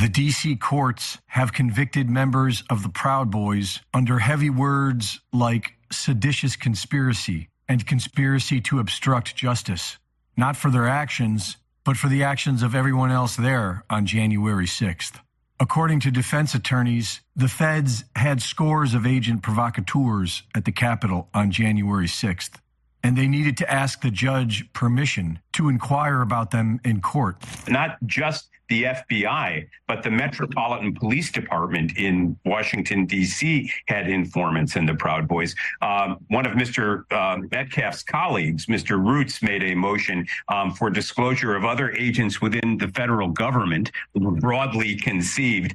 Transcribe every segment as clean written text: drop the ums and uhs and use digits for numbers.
The D.C. courts have convicted members of the Proud Boys under heavy words like seditious conspiracy and conspiracy to obstruct justice, not for their actions, but for the actions of everyone else there on January 6th. According to defense attorneys, the feds had scores of agent provocateurs at the Capitol on January 6th, and they needed to ask the judge permission to inquire about them in court. Not just the FBI, but the Metropolitan Police Department in Washington, D.C. had informants in the Proud Boys. One of Mr. Metcalf's colleagues, Mr. Roots, made a motion for disclosure of other agents within the federal government, broadly conceived,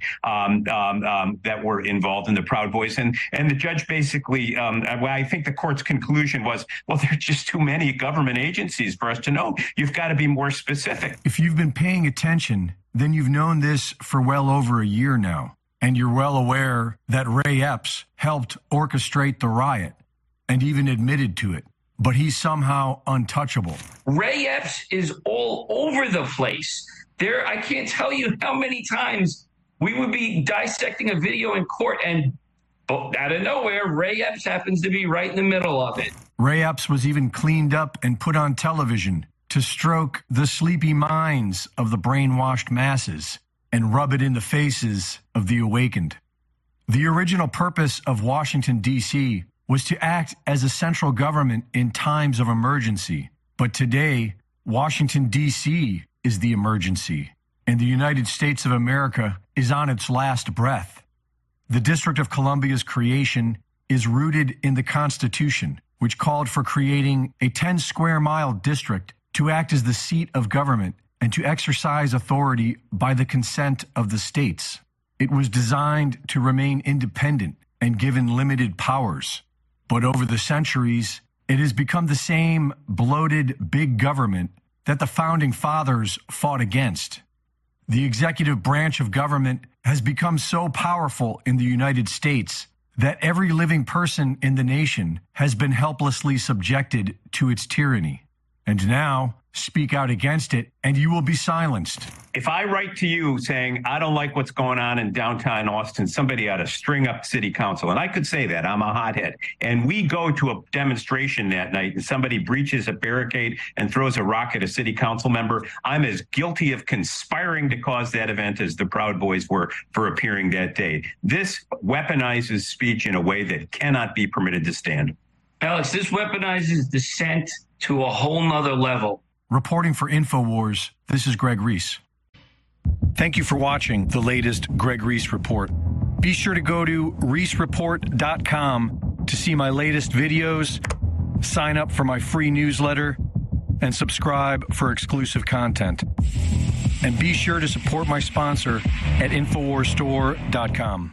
that were involved in the Proud Boys. And the judge basically, I think the court's conclusion was, well, there are just too many government agencies for us to know. You've got to be more specific. If you've been paying attention, then you've known this for well over a year now, and you're well aware that Ray Epps helped orchestrate the riot and even admitted to it, but he's somehow untouchable. Ray Epps is all over the place. I can't tell you how many times we would be dissecting a video in court and out of nowhere, Ray Epps happens to be right in the middle of it. Ray Epps was even cleaned up and put on television to stroke the sleepy minds of the brainwashed masses and rub it in the faces of the awakened. The original purpose of Washington, D.C. was to act as a central government in times of emergency. But today, Washington, D.C. is the emergency, and the United States of America is on its last breath. The District of Columbia's creation is rooted in the Constitution, which called for creating a 10-square-mile district to act as the seat of government and to exercise authority by the consent of the states. It was designed to remain independent and given limited powers. But over the centuries, it has become the same bloated big government that the founding fathers fought against. The executive branch of government has become so powerful in the United States that every living person in the nation has been helplessly subjected to its tyranny. And now, speak out against it, and you will be silenced. If I write to you saying, I don't like what's going on in downtown Austin, somebody ought to string up city council. And I could say that, I'm a hothead. And we go to a demonstration that night and somebody breaches a barricade and throws a rock at a city council member. I'm as guilty of conspiring to cause that event as the Proud Boys were for appearing that day. This weaponizes speech in a way that cannot be permitted to stand. Alex, this weaponizes dissent to a whole nother level. Reporting for InfoWars, this is Greg Reese. Thank you for watching the latest Greg Reese Report. Be sure to go to reesereport.com to see my latest videos, sign up for my free newsletter, and subscribe for exclusive content. And be sure to support my sponsor at InfoWarsStore.com.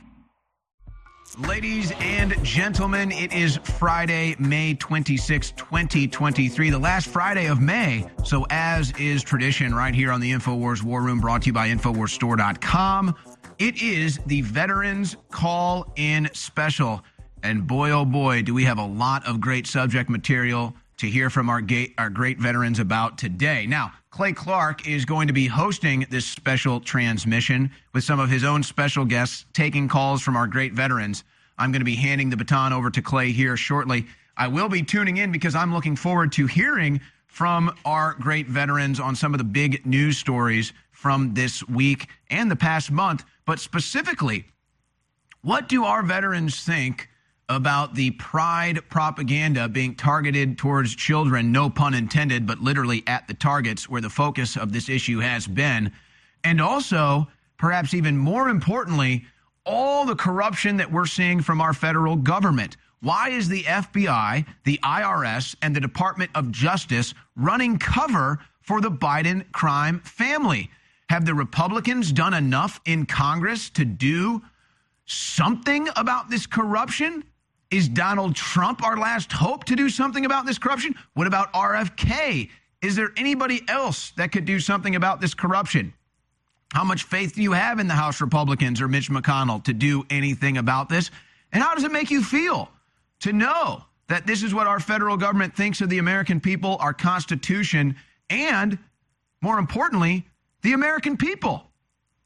Ladies and gentlemen, it is Friday, May 26, 2023, the last Friday of May. So as is tradition right here on the InfoWars War Room, brought to you by InfoWarsStore.com, it is the Veterans Call-In Special. And boy, oh boy, do we have a lot of great subject material to hear from our great veterans about today. Now, Clay Clark is going to be hosting this special transmission with some of his own special guests taking calls from our great veterans. I'm going to be handing the baton over to Clay here shortly. I will be tuning in because I'm looking forward to hearing from our great veterans on some of the big news stories from this week and the past month. But specifically, what do our veterans think about the pride propaganda being targeted towards children, no pun intended, but literally at the targets where the focus of this issue has been? And also, perhaps even more importantly, all the corruption that we're seeing from our federal government. Why is the FBI, the IRS, and the Department of Justice running cover for the Biden crime family? Have the Republicans done enough in Congress to do something about this corruption? Is Donald Trump our last hope to do something about this corruption? What about RFK? Is there anybody else that could do something about this corruption? How much faith do you have in the House Republicans or Mitch McConnell to do anything about this? And how does it make you feel to know that this is what our federal government thinks of the American people, our Constitution, and more importantly, the American people?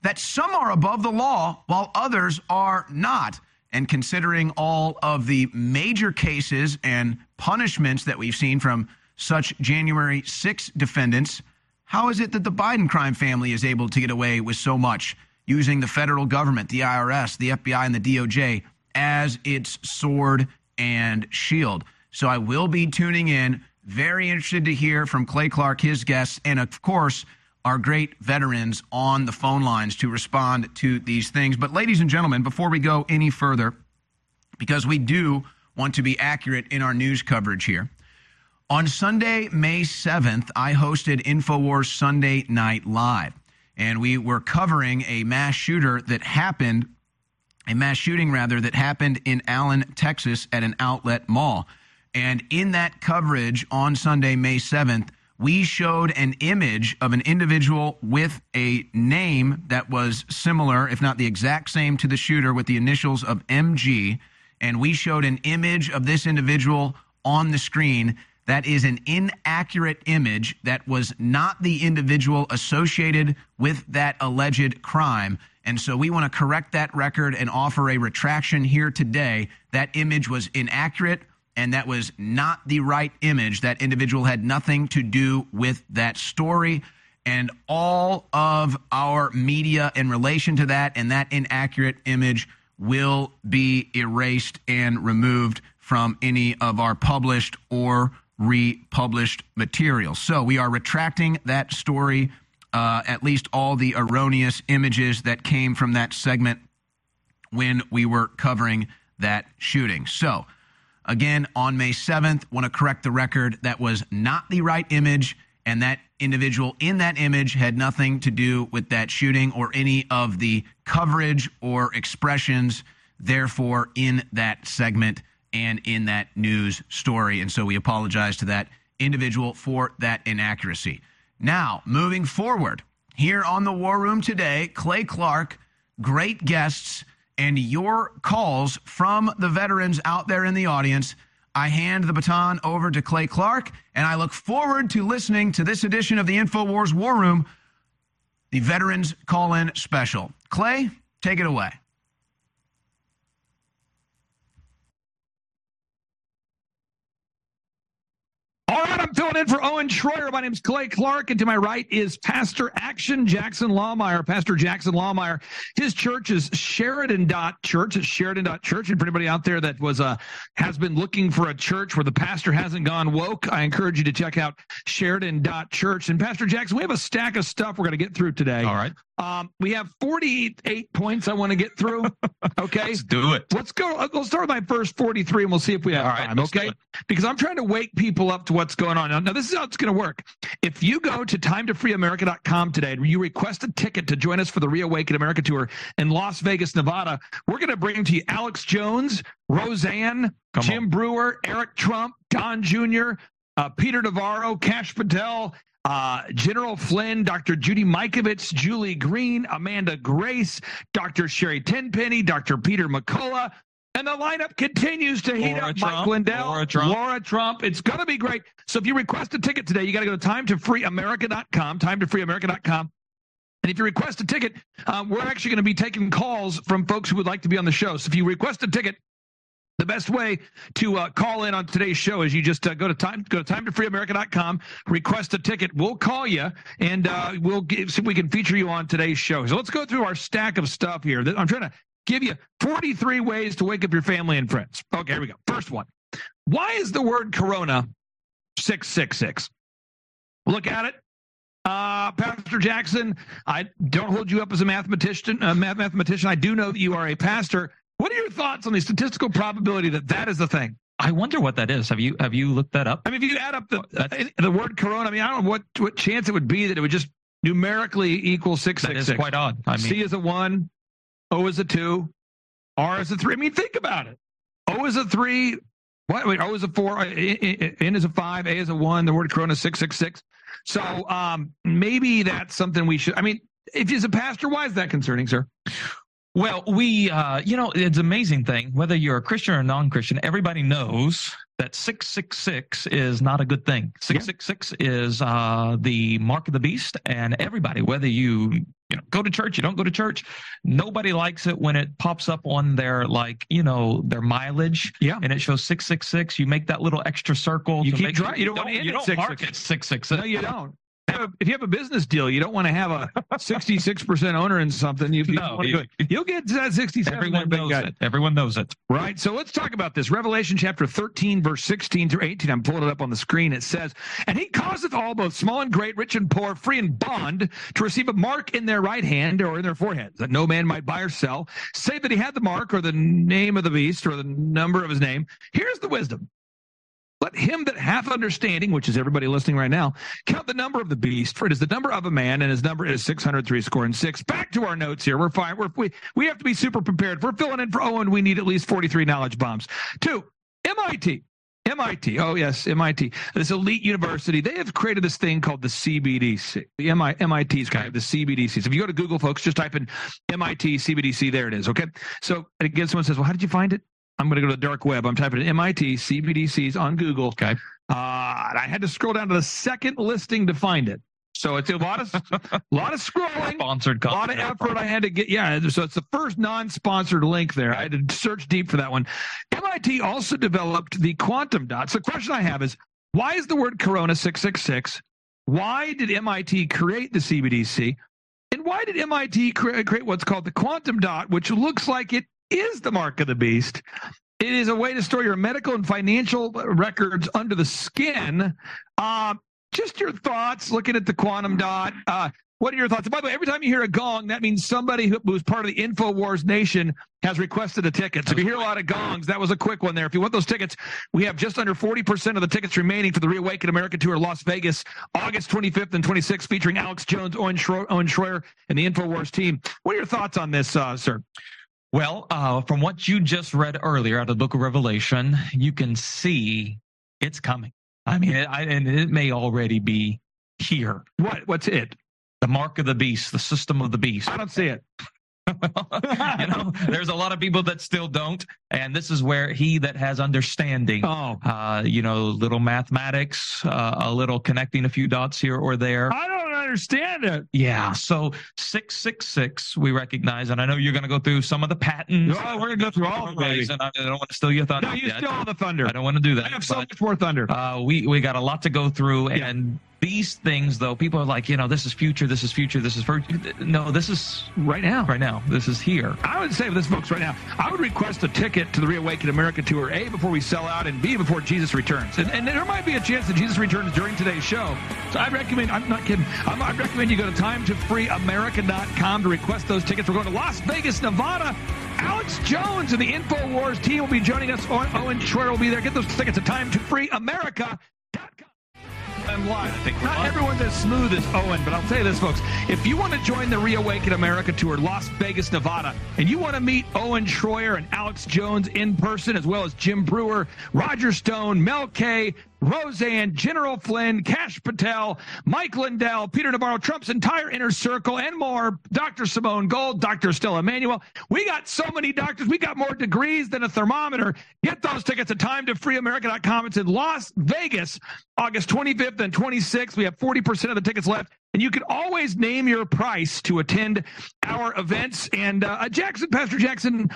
that some are above the law while others are not. And considering all of the major cases and punishments that we've seen from such January 6 defendants, how is it that the Biden crime family is able to get away with so much, using the federal government, the IRS, the FBI, and the DOJ as its sword and shield? So I will be tuning in. Very interested to hear from Clay Clark, his guests, and of course, our great veterans on the phone lines to respond to these things. But ladies and gentlemen, before we go any further, because we do want to be accurate in our news coverage here, on Sunday, May 7th, I hosted InfoWars Sunday Night Live, and we were covering a mass shooting that happened in Allen, Texas at an outlet mall. And in that coverage on Sunday, May 7th, we showed an image of an individual with a name that was similar, if not the exact same, to the shooter, with the initials of MG. And we showed an image of this individual on the screen. That is an inaccurate image. That was not the individual associated with that alleged crime. And so we want to correct that record and offer a retraction here today. That image was inaccurate, and that was not the right image. That individual had nothing to do with that story. And all of our media in relation to that and that inaccurate image will be erased and removed from any of our published or republished material. So we are retracting that story, at least all the erroneous images that came from that segment when we were covering that shooting. So again, on May 7th, want to correct the record. That was not the right image, and that individual in that image had nothing to do with that shooting or any of the coverage or expressions, therefore, in that segment and in that news story. And so we apologize to that individual for that inaccuracy. Now, moving forward, here on the War Room today, Clay Clark, great guests, and your calls from the veterans out there in the audience. I hand the baton over to Clay Clark, and I look forward to listening to this edition of the InfoWars War Room, the Veterans Call-In Special. Clay, take it away. All right, I'm filling in for Owen Schroyer. My name is Clay Clark, and to my right is Pastor Action Jackson Lawmeyer. Pastor Jackson Lawmeyer, his church is Sheridan.Church. It's Sheridan.Church. And for anybody out there that has been looking for a church where the pastor hasn't gone woke, I encourage you to check out Sheridan.Church. And Pastor Jackson, we have a stack of stuff we're going to get through today. All right. We have 48 points I want to get through. Okay. Let's do it. Let's go. Let's start with my first 43 and we'll see if we have time. Okay. Because I'm trying to wake people up to what's going on. Now, this is how it's going to work. If you go to timetofreeamerica.com today and you request a ticket to join us for the Reawaken America Tour in Las Vegas, Nevada, we're going to bring to you Alex Jones, Roseanne, Jim Brewer, Eric Trump, Don Jr., Peter Navarro, Kash Patel, General Flynn, Dr. Judy Mikovits, Julie Green, Amanda Grace, Dr. Sherry Tenpenny, Dr. Peter McCullough, and the lineup continues to heat up. Mike Lindell, Laura Trump. It's going to be great. So if you request a ticket today, you got to go to timetofreeamerica.com, timetofreeamerica.com. And if you request a ticket, we're actually going to be taking calls from folks who would like to be on the show. So if you request a ticket, the best way to call in on today's show is you just go to timetofreeamerica.com, request a ticket. We'll call you, and we'll see if we can feature you on today's show. So let's go through our stack of stuff here. I'm trying to give you 43 ways to wake up your family and friends. Okay, here we go. First one. Why is the word corona 666? Look at it. Pastor Jackson, I don't hold you up as a mathematician. I do know that you are a pastor. What are your thoughts on the statistical probability that is the thing? I wonder what that is. Have you looked that up? I mean, if you add up the word corona, I mean, I don't know what chance it would be that it would just numerically equal 666. That is quite odd. I mean, C is a 1, O is a 2, R is a 3. I mean, think about it. O is a 3. What? Wait, O is a 4. N is a 5. A is a 1. The word corona is 666. So maybe that's something we should. I mean, if he's a pastor, why is that concerning, sir? Well, it's an amazing thing. Whether you're a Christian or non-Christian, everybody knows that 666 is not a good thing. 666 is the mark of the beast, and everybody, whether you go to church, you don't go to church, nobody likes it when it pops up on their their mileage. Yeah. And it shows 666. You make that little extra circle. You keep driving. You don't mark it 666. No, you don't. If you have a business deal, you don't want to have a 66% owner in something. You'll get that 67. Everyone knows it. Everyone knows it. Right. So let's talk about this. Revelation chapter 13, verse 16 through 18. I'm pulling it up on the screen. It says, "And he causeth all, both small and great, rich and poor, free and bond, to receive a mark in their right hand or in their foreheads, that no man might buy or sell, save that he had the mark or the name of the beast or the number of his name." Here's the wisdom. "Let him that hath understanding," which is everybody listening right now, "count the number of the beast, for it is the number of a man, and his number is 666. Back to our notes here. We're fine. We have to be super prepared. If we're filling in for Owen, we need at least 43 knowledge bombs. 2, MIT. Oh, yes, MIT. This elite university, they have created this thing called the CBDC. The MIT's kind of the CBDC. So if you go to Google, folks, just type in MIT CBDC. There it is, okay? So again, someone says, well, how did you find it? I'm going to go to the dark web. I'm typing in MIT CBDCs on Google. Okay. I had to scroll down to the second listing to find it. So it's a lot of scrolling, sponsored a lot of effort I had to get. Yeah, so it's the first non-sponsored link there. I had to search deep for that one. MIT also developed the quantum dot. So the question I have is, why is the word Corona 666? Why did MIT create the CBDC? And why did MIT create what's called the quantum dot, which looks like it is the mark of the beast? It is a way to store your medical and financial records under the skin. Just your thoughts looking at the quantum dot. What are your thoughts? And by the way, every time you hear a gong, that means somebody who's part of the InfoWars Nation has requested a ticket. So if you hear a lot of gongs, that was a quick one there. If you want those tickets, we have just under 40% of the tickets remaining for the Reawaken America Tour, Las Vegas, August 25th and 26th, featuring Alex Jones, Owen Schroyer, and the InfoWars team. What are your thoughts on this, sir? Well, from what you just read earlier out of the book of Revelation, you can see it's coming. I mean, and it may already be here. What's it? The mark of the beast, the system of the beast. I don't see it. There's a lot of people that still don't, and this is where he that has understanding, little mathematics, a little connecting a few dots here or there. I don't understand it. Yeah, so 666 we recognize, and I know you're going to go through some of the patents. Oh, we're going to go through all of them, and I don't want to steal your thunder. No, you steal all the thunder. I don't want to do that. I have so much more thunder. We got a lot to go through, and these things, though, people are like, this is future, this is future, this is future. No, this is right now. Right now. This is here. I would say with this, folks, right now, I would request a ticket to the Reawaken America Tour, A, before we sell out, and B, before Jesus returns. And there might be a chance that Jesus returns during today's show. So I recommend, I'm not kidding, I recommend you go to timetofreeamerica.com to request those tickets. We're going to Las Vegas, Nevada. Alex Jones and the InfoWars team will be joining us. Owen Schroyer will be there. Get those tickets at timetofreeamerica.com. I'm live. Not everyone's as smooth as Owen, but I'll tell you this, folks. If you want to join the Reawaken America Tour, Las Vegas, Nevada, and you want to meet Owen Schroyer and Alex Jones in person, as well as Jim Brewer, Roger Stone, Mel K, Roseanne, General Flynn, Kash Patel, Mike Lindell, Peter Navarro, Trump's entire inner circle, and more. Dr. Simone Gold, Dr. Stella Emanuel. We got so many doctors. We got more degrees than a thermometer. Get those tickets at timetofreeamerica.com. It's in Las Vegas, August 25th and 26th. We have 40% of the tickets left. And you can always name your price to attend our events. And Pastor Jackson,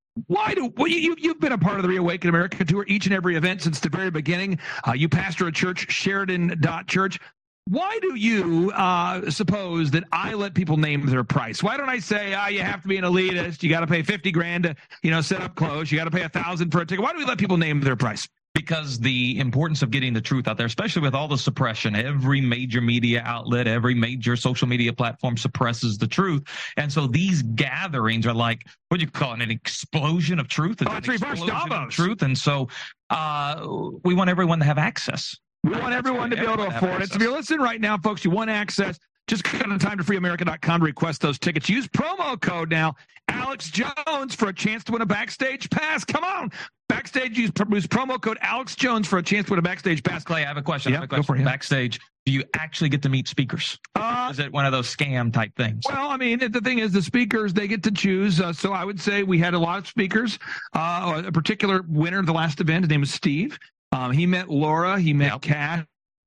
you've been a part of the Reawaken America Tour each and every event since the very beginning. You pastor a church, Sheridan.Church. Why do you suppose that I let people name their price? Why don't I say, you have to be an elitist, you got to pay $50,000 to set up clothes, you got to pay $1,000 for a ticket? Why do we let people name their price? Because the importance of getting the truth out there, especially with all the suppression, every major media outlet, every major social media platform suppresses the truth. And so these gatherings are like, what do you call it, an explosion of truth? It's reverse Davos. Truth. And so we want everyone to have access. We want everyone to be able to afford it. So if you're listening right now, folks, you want access Just go to timetofreeamerica.com to request those tickets. Use promo code now, Alex Jones, for a chance to win a backstage pass. Come on. Backstage, use promo code Alex Jones for a chance to win a backstage pass. Clay, I have a question. Yeah, go for it. Backstage, do you actually get to meet speakers? Is it one of those scam type things? Well, I mean, the thing is, the speakers, they get to choose. So I would say we had a lot of speakers. A particular winner of the last event, his name was Steve. He met Laura. He met Cash.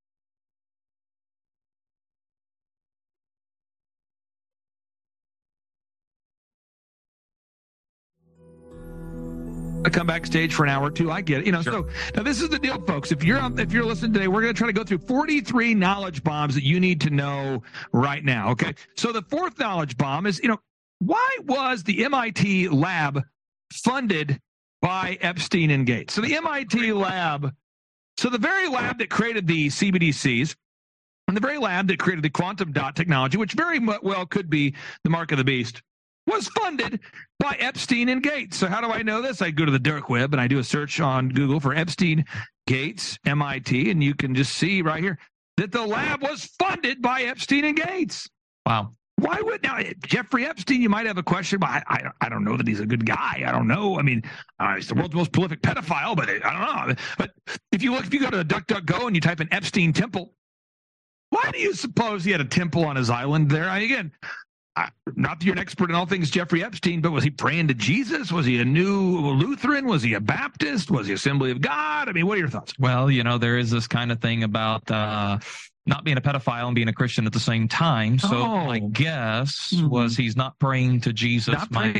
To come backstage for an hour or two. I get it. Sure. So now this is the deal, folks. If you're listening today, we're going to try to go through 43 knowledge bombs that you need to know right now. Okay. So the fourth knowledge bomb is, why was the MIT lab funded by Epstein and Gates? So the MIT lab, the very lab that created the CBDCs, and the very lab that created the quantum dot technology, which very well could be the mark of the beast, was funded by Epstein and Gates. So how do I know this? I go to the dark web and I do a search on Google for Epstein, Gates, MIT, and you can just see right here that the lab was funded by Epstein and Gates. Wow. Why would now Jeffrey Epstein? You might have a question, but I don't know that he's a good guy. I don't know. I mean, he's the world's most prolific pedophile, but I don't know. But if you go to DuckDuckGo and you type in Epstein Temple, why do you suppose he had a temple on his island there? Not that you're an expert in all things Jeffrey Epstein, but was he praying to Jesus? Was he a new Lutheran? Was he a Baptist? Was he Assembly of God? I mean, what are your thoughts? Well, there is this kind of thing about not being a pedophile and being a Christian at the same time. So my guess was he's not praying to Jesus.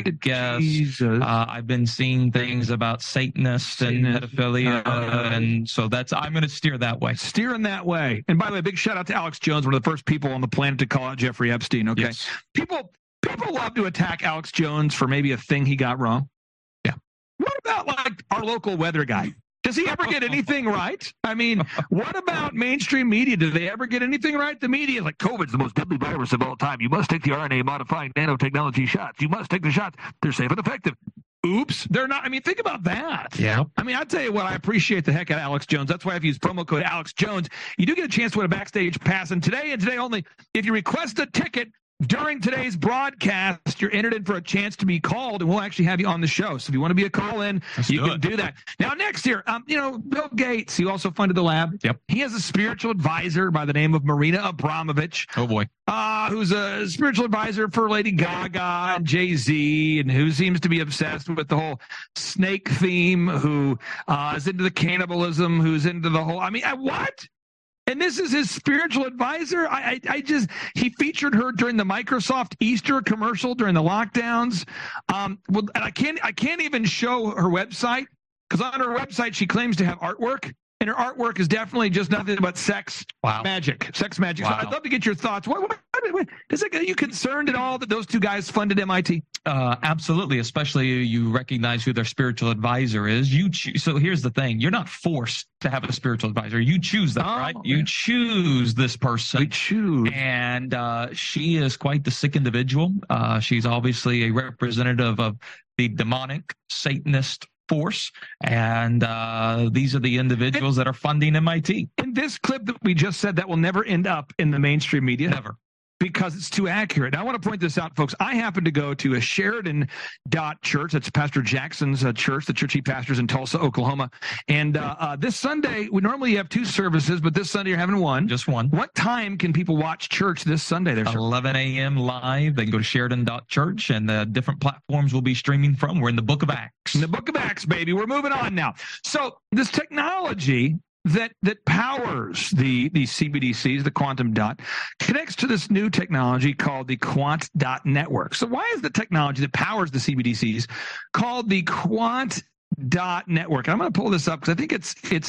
I've been seeing things about Satanists and pedophilia, and so I'm going to steer that way. Steering that way. And by the way, big shout out to Alex Jones, one of the first people on the planet to call out Jeffrey Epstein. Okay, yes. People love to attack Alex Jones for maybe a thing he got wrong. Yeah. What about like our local weather guy? Does he ever get anything right? I mean, what about mainstream media? Do they ever get anything right? The media is like, COVID's the most deadly virus of all time. You must take the RNA-modifying nanotechnology shots. You must take the shots. They're safe and effective. Oops. They're not. I mean, think about that. Yeah. I mean, I'll tell you what, I appreciate the heck out of Alex Jones. That's why if you use promo code Alex Jones, you do get a chance to win a backstage pass. And today only, if you request a ticket during today's broadcast, you're entered in for a chance to be called, and we'll actually have you on the show. So if you want to be a call-in, you can do that. Now, next year, Bill Gates, he also funded the lab. Yep. He has a spiritual advisor by the name of Marina Abramovich. Oh, boy. Who's a spiritual advisor for Lady Gaga and Jay-Z, and who seems to be obsessed with the whole snake theme, who is into the cannibalism, who's into the whole, what? And this is his spiritual advisor. He featured her during the Microsoft Easter commercial during the lockdowns. And I can't even show her website because on her website she claims to have artwork, and her artwork is definitely just nothing but sex magic. Wow. So I'd love to get your thoughts. Are you concerned at all that those two guys funded MIT? Absolutely, especially you recognize who their spiritual advisor is. So here's the thing. You're not forced to have a spiritual advisor. You choose that, right? You choose this person. We choose. And she is quite the sick individual. She's obviously a representative of the demonic Satanist force, and these are the individuals that are funding MIT. In this clip that we just said, that will never end up in the mainstream media. Never. Because it's too accurate. Now, I want to point this out, folks. I happen to go to a Sheridan Church. That's Pastor Jackson's church, the church he pastors in Tulsa, Oklahoma. And this Sunday, we normally have two services, but this Sunday you're having one. Just one. What time can people watch church this Sunday? 11 a.m. live. They can go to Sheridan.church, and the different platforms will be streaming from. We're in the Book of Acts. In the Book of Acts, baby. We're moving on now. So this technology that powers the CBDCs, the quantum dot, connects to this new technology called the Quant Dot Network. So why is the technology that powers the CBDCs called the Quant Dot Network? And I'm going to pull this up because I think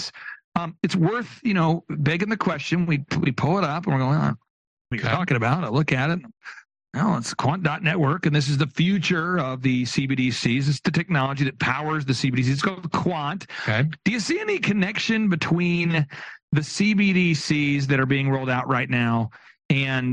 it's worth begging the question. We pull it up and we're going, what are you talking about? I look at it. No, it's Quant Dot Network, and this is the future of the CBDCs. It's the technology that powers the CBDCs. It's called Quant. Okay. Do you see any connection between the CBDCs that are being rolled out right now and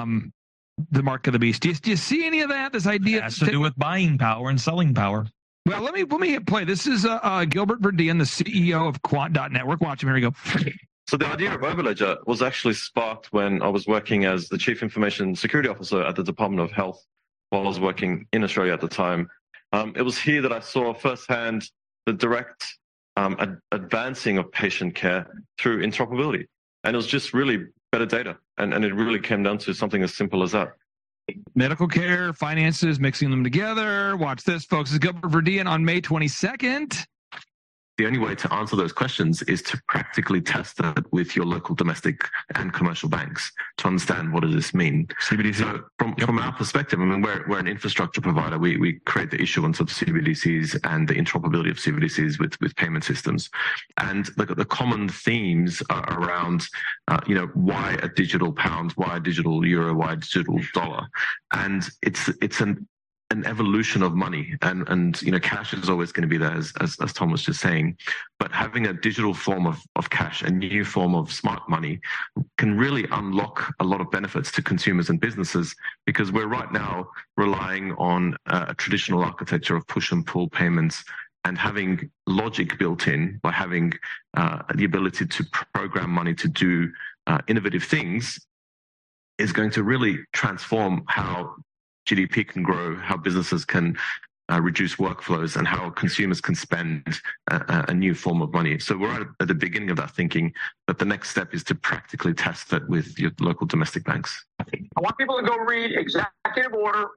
the mark of the beast? Do you see any of that? This idea it has to do with buying power and selling power. Well, let me hit play. This is Gilbert Verdian, the CEO of Quant Dot Network. Watch him. Here we go. So the idea of Overledger was actually sparked when I was working as the Chief Information Security Officer at the Department of Health while I was working in Australia at the time. It was here that I saw firsthand the direct advancing of patient care through interoperability. And it was just really better data. And it really came down to something as simple as that. Medical care, finances, mixing them together. Watch this, folks. It's Gilbert Verdian on May 22nd. The only way to answer those questions is to practically test it with your local domestic and commercial banks to understand what does this mean. CBDC. So from our perspective, I mean, we're an infrastructure provider. We create the issuance of CBDCs and the interoperability of CBDCs with payment systems. And the common themes are around, why a digital pound, why a digital euro, why a digital dollar. And it's an evolution of money, and cash is always going to be there, as Tom was just saying, but having a digital form of cash, a new form of smart money, can really unlock a lot of benefits to consumers and businesses, because we're right now relying on a traditional architecture of push and pull payments, and having logic built in by having the ability to program money to do innovative things is going to really transform how GDP can grow, how businesses can reduce workflows, and how consumers can spend a new form of money. So we're at the beginning of that thinking, but the next step is to practically test that with your local domestic banks. I want people to go read Executive Order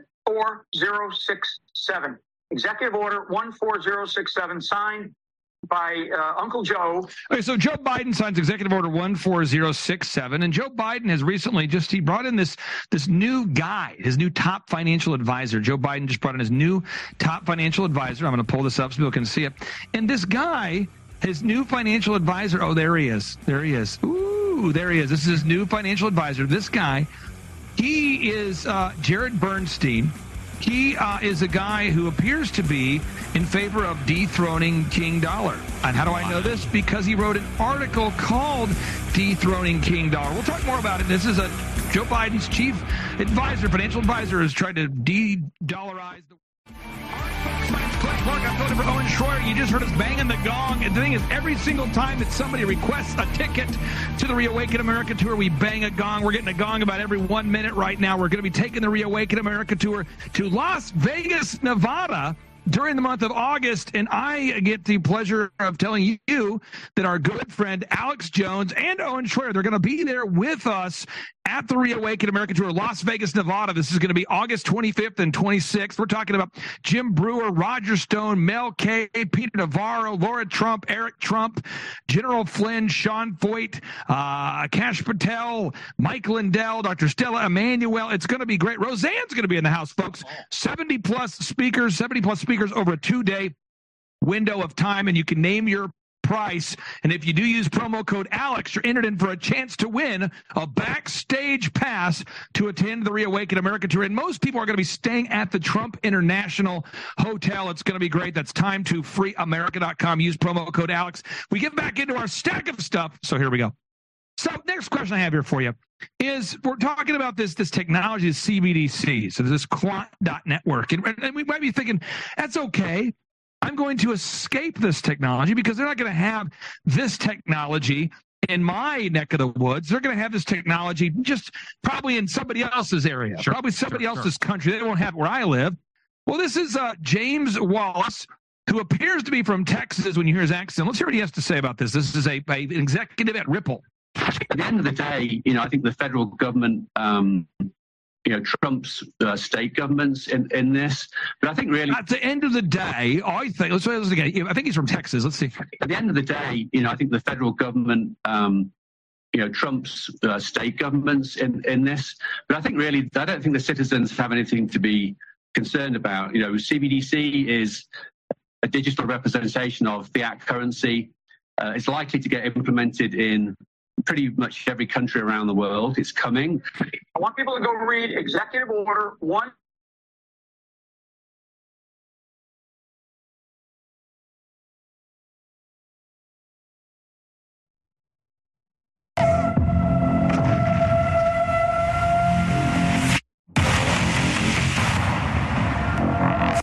14067. Executive Order 14067, signed by Uncle Joe. Okay, so Joe Biden signs Executive Order 14067, and Joe Biden has recently he brought in this new guy, his new top financial advisor. Joe Biden just brought in his new top financial advisor. I'm going to pull this up so people can see it. And this guy, his new financial advisor, oh, there he is. There he is. Ooh, there he is. This is his new financial advisor. This guy, he is Jared Bernstein. He is a guy who appears to be in favor of dethroning King Dollar. And how do I know this? Because he wrote an article called Dethroning King Dollar. We'll talk more about it. This is Joe Biden's chief advisor, financial advisor, has tried to de-dollarize the... I'm filling in for Owen Schroyer. You just heard us banging the gong. And the thing is, every single time that somebody requests a ticket to the Reawaken America Tour, we bang a gong. We're getting a gong about every 1 minute right now. We're going to be taking the Reawaken America Tour to Las Vegas, Nevada, during the month of August, and I get the pleasure of telling you that our good friend Alex Jones and Owen Schroyer, they're going to be there with us at the Reawaken America Tour, Las Vegas, Nevada. This is going to be August 25th and 26th. We're talking about Jim Brewer, Roger Stone, Mel K, Peter Navarro, Laura Trump, Eric Trump, General Flynn, Sean Foyt, Kash Patel, Mike Lindell, Dr. Stella Emanuel. It's going to be great. Roseanne's going to be in the house, folks. 70 plus speakers over a 2-day window of time, and you can name your price. And if you do use promo code Alex, you're entered in for a chance to win a backstage pass to attend the Reawaken America Tour. And most people are going to be staying at the Trump International Hotel. It's going to be great. That's timetofreeamerica.com. Use promo code Alex. We get back into our stack of stuff. So here we go. So next question I have here for you is, we're talking about this technology, CBDC, so this quant.network. And we might be thinking, that's okay. I'm going to escape this technology because they're not going to have this technology in my neck of the woods. They're going to have this technology just probably in somebody else's area, probably somebody else's country. They won't have it where I live. Well, this is James Wallace, who appears to be from Texas when you hear his accent. Let's hear what he has to say about this. This is an executive at Ripple. At the end of the day, I think the federal government, trumps state governments in this. But I think really, at the end of the day, I think, let's again. I think he's from Texas. Let's see. At the end of the day, I think the federal government, trumps state governments in this. But I think really, I don't think the citizens have anything to be concerned about. CBDC is a digital representation of fiat currency. It's likely to get implemented in pretty much every country around the world. It's coming. I want people to go read Executive Order 1.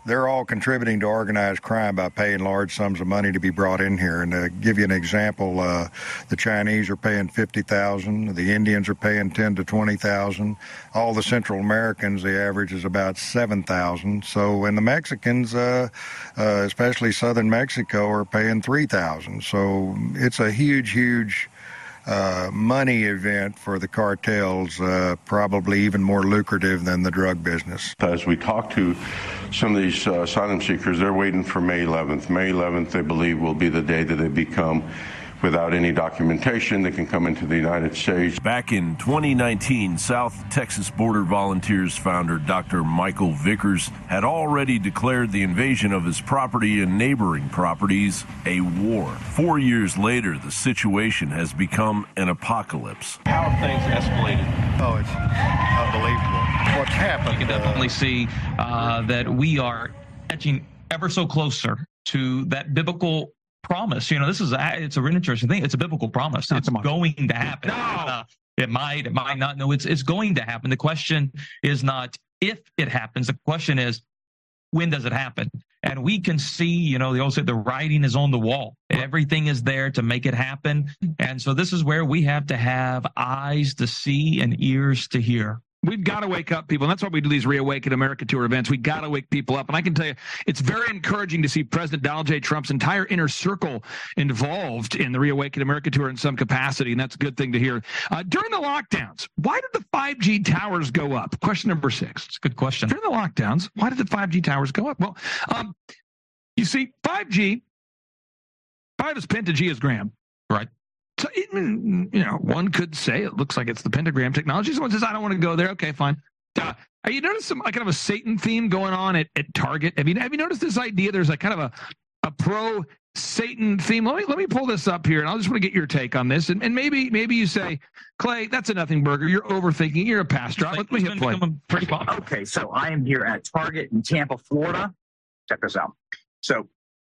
they're all contributing to organized crime by paying large sums of money to be brought in here. And to give you an example, the Chinese are paying $50,000, the Indians are paying $10,000 to $20,000. All the Central Americans, the average is about $7,000. So, and the Mexicans, especially southern Mexico, are paying $3,000. So it's a huge money event for the cartels, probably even more lucrative than the drug business. As we talk to some of these asylum seekers, they're waiting for May 11th. May 11th, they believe, will be the day that they become, without any documentation, they can come into the United States. Back in 2019, South Texas Border Volunteers founder Dr. Michael Vickers had already declared the invasion of his property and neighboring properties a war. 4 years later, the situation has become an apocalypse. How have things escalated? Oh, it's unbelievable. What's happened? You can definitely see that we are edging ever so closer to that biblical promise. You know, it's an interesting thing. It's a biblical promise. It's going to happen. No. It might not. No, it's going to happen. The question is not if it happens. The question is, when does it happen? And we can see, you know, they all say the writing is on the wall. Everything is there to make it happen. And so this is where we have to have eyes to see and ears to hear. We've got to wake up people, and that's why we do these Reawaken America Tour events. We got to wake people up, and I can tell you, it's very encouraging to see President Donald J. Trump's entire inner circle involved in the Reawaken America Tour in some capacity, and that's a good thing to hear. During the lockdowns, why did the 5G towers go up? Question number 6. It's a good question. During the lockdowns, why did the 5G towers go up? Well, you see, 5G, 5 is penta, G is gram. Right. So, one could say it looks like it's the pentagram technology. Someone says, I don't want to go there. Okay, fine. You noticed some kind of a Satan theme going on at Target? Have you noticed this idea? There's a kind of a pro-Satan theme. Let me pull this up here, and I just want to get your take on this. And maybe you say, Clay, that's a nothing burger. You're overthinking. You're a pastor. Let me hit play. Okay, so I am here at Target in Tampa, Florida. Check this out. So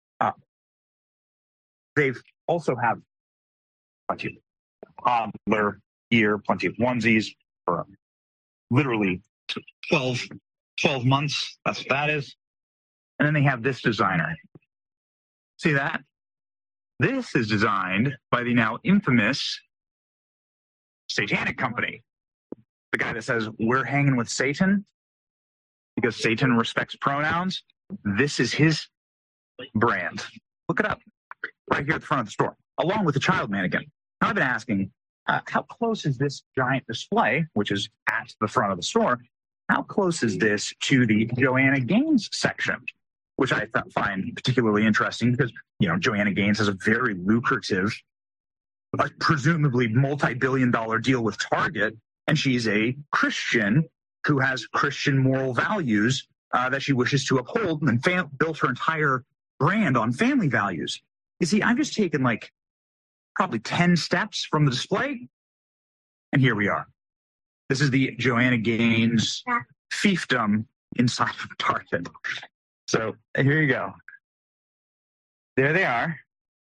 they've also have plenty of toddler gear, plenty of onesies for literally 12 months. That's what that is. And then they have this designer. See that? This is designed by the now infamous Satanic Company. The guy that says, we're hanging with Satan because Satan respects pronouns. This is his brand. Look it up right here at the front of the store, along with the child mannequin. Now, I've been asking, how close is this giant display, which is at the front of the store, how close is this to the Joanna Gaines section, which I find particularly interesting because, Joanna Gaines has a very lucrative, presumably multi-billion-dollar deal with Target, and she's a Christian who has Christian moral values that she wishes to uphold and built her entire brand on family values. You see, I've just taken probably 10 steps from the display, and here we are. This is the Joanna Gaines fiefdom inside of Target. So here you go. There they are.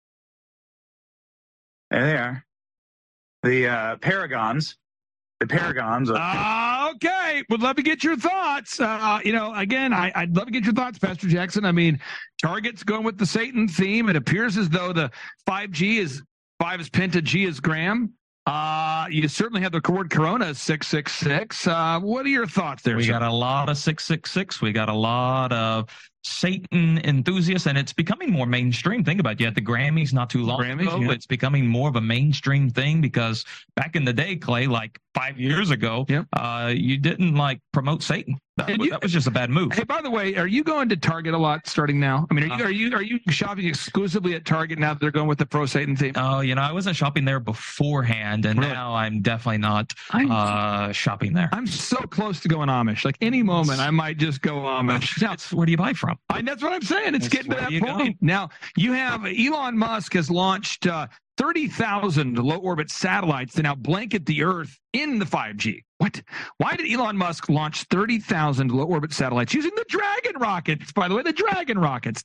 There they are. The paragons. The paragons of... Okay. Would love to get your thoughts. Again, I'd love to get your thoughts, Pastor Jackson. I mean, Target's going with the Satan theme. It appears as though the 5G is 5 is penta, G is gram. You certainly have the word Corona 666. What are your thoughts there? We got a lot of 666. We got a lot of Satan enthusiasts, and it's becoming more mainstream. Think about it. You had the Grammys not too long ago. Yeah. It's becoming more of a mainstream thing because back in the day, Clay, 5 years ago, you didn't promote Satan. That was just a bad move. Hey, by the way, are you going to Target a lot starting now? I mean, are you shopping exclusively at Target now that they're going with the pro Satan theme? Oh, I wasn't shopping there beforehand, and now I'm definitely not shopping there. I'm so close to going Amish. Any moment, I might just go Amish. Now, where do you buy from? That's what I'm saying. It's getting to that point. Now, you have Elon Musk has launched 30,000 low-orbit satellites to now blanket the Earth in the 5G. What? Why did Elon Musk launch 30,000 low-orbit satellites using the Dragon rockets, by the way, the Dragon rockets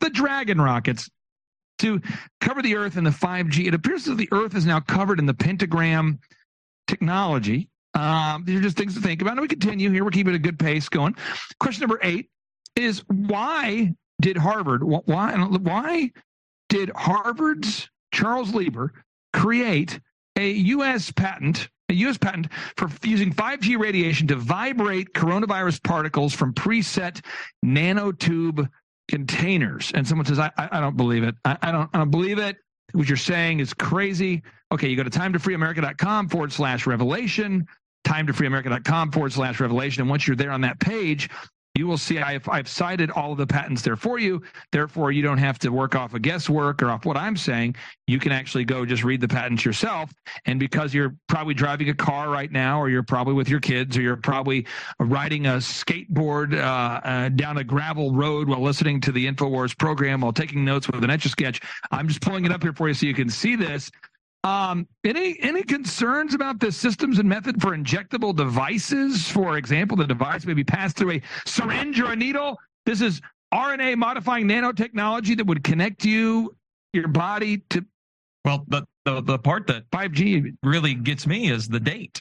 to cover the Earth in the 5G? It appears that the Earth is now covered in the pentagram technology. These are just things to think about. And we continue here. We're keeping a good pace going. Question number 8. is why did Harvard's Charles Lieber create a U.S. patent for using 5G radiation to vibrate coronavirus particles from preset nanotube containers? And someone says, I don't believe it. I don't believe it. What you're saying is crazy. Okay, you go to timetofreeamerica.com/revelation, timetofreeamerica.com/revelation. And once you're there on that page, you will see I've cited all of the patents there for you. Therefore, you don't have to work off of guesswork or off what I'm saying. You can actually go just read the patents yourself. And because you're probably driving a car right now, or you're probably with your kids, or you're probably riding a skateboard down a gravel road while listening to the InfoWars program, while taking notes with an Etch-a-Sketch, I'm just pulling it up here for you so you can see this. Any concerns about the systems and method for injectable devices? For example, the device may be passed through a syringe or a needle. This is RNA modifying nanotechnology that would connect your body to. Well, the part that 5G really gets me is the date,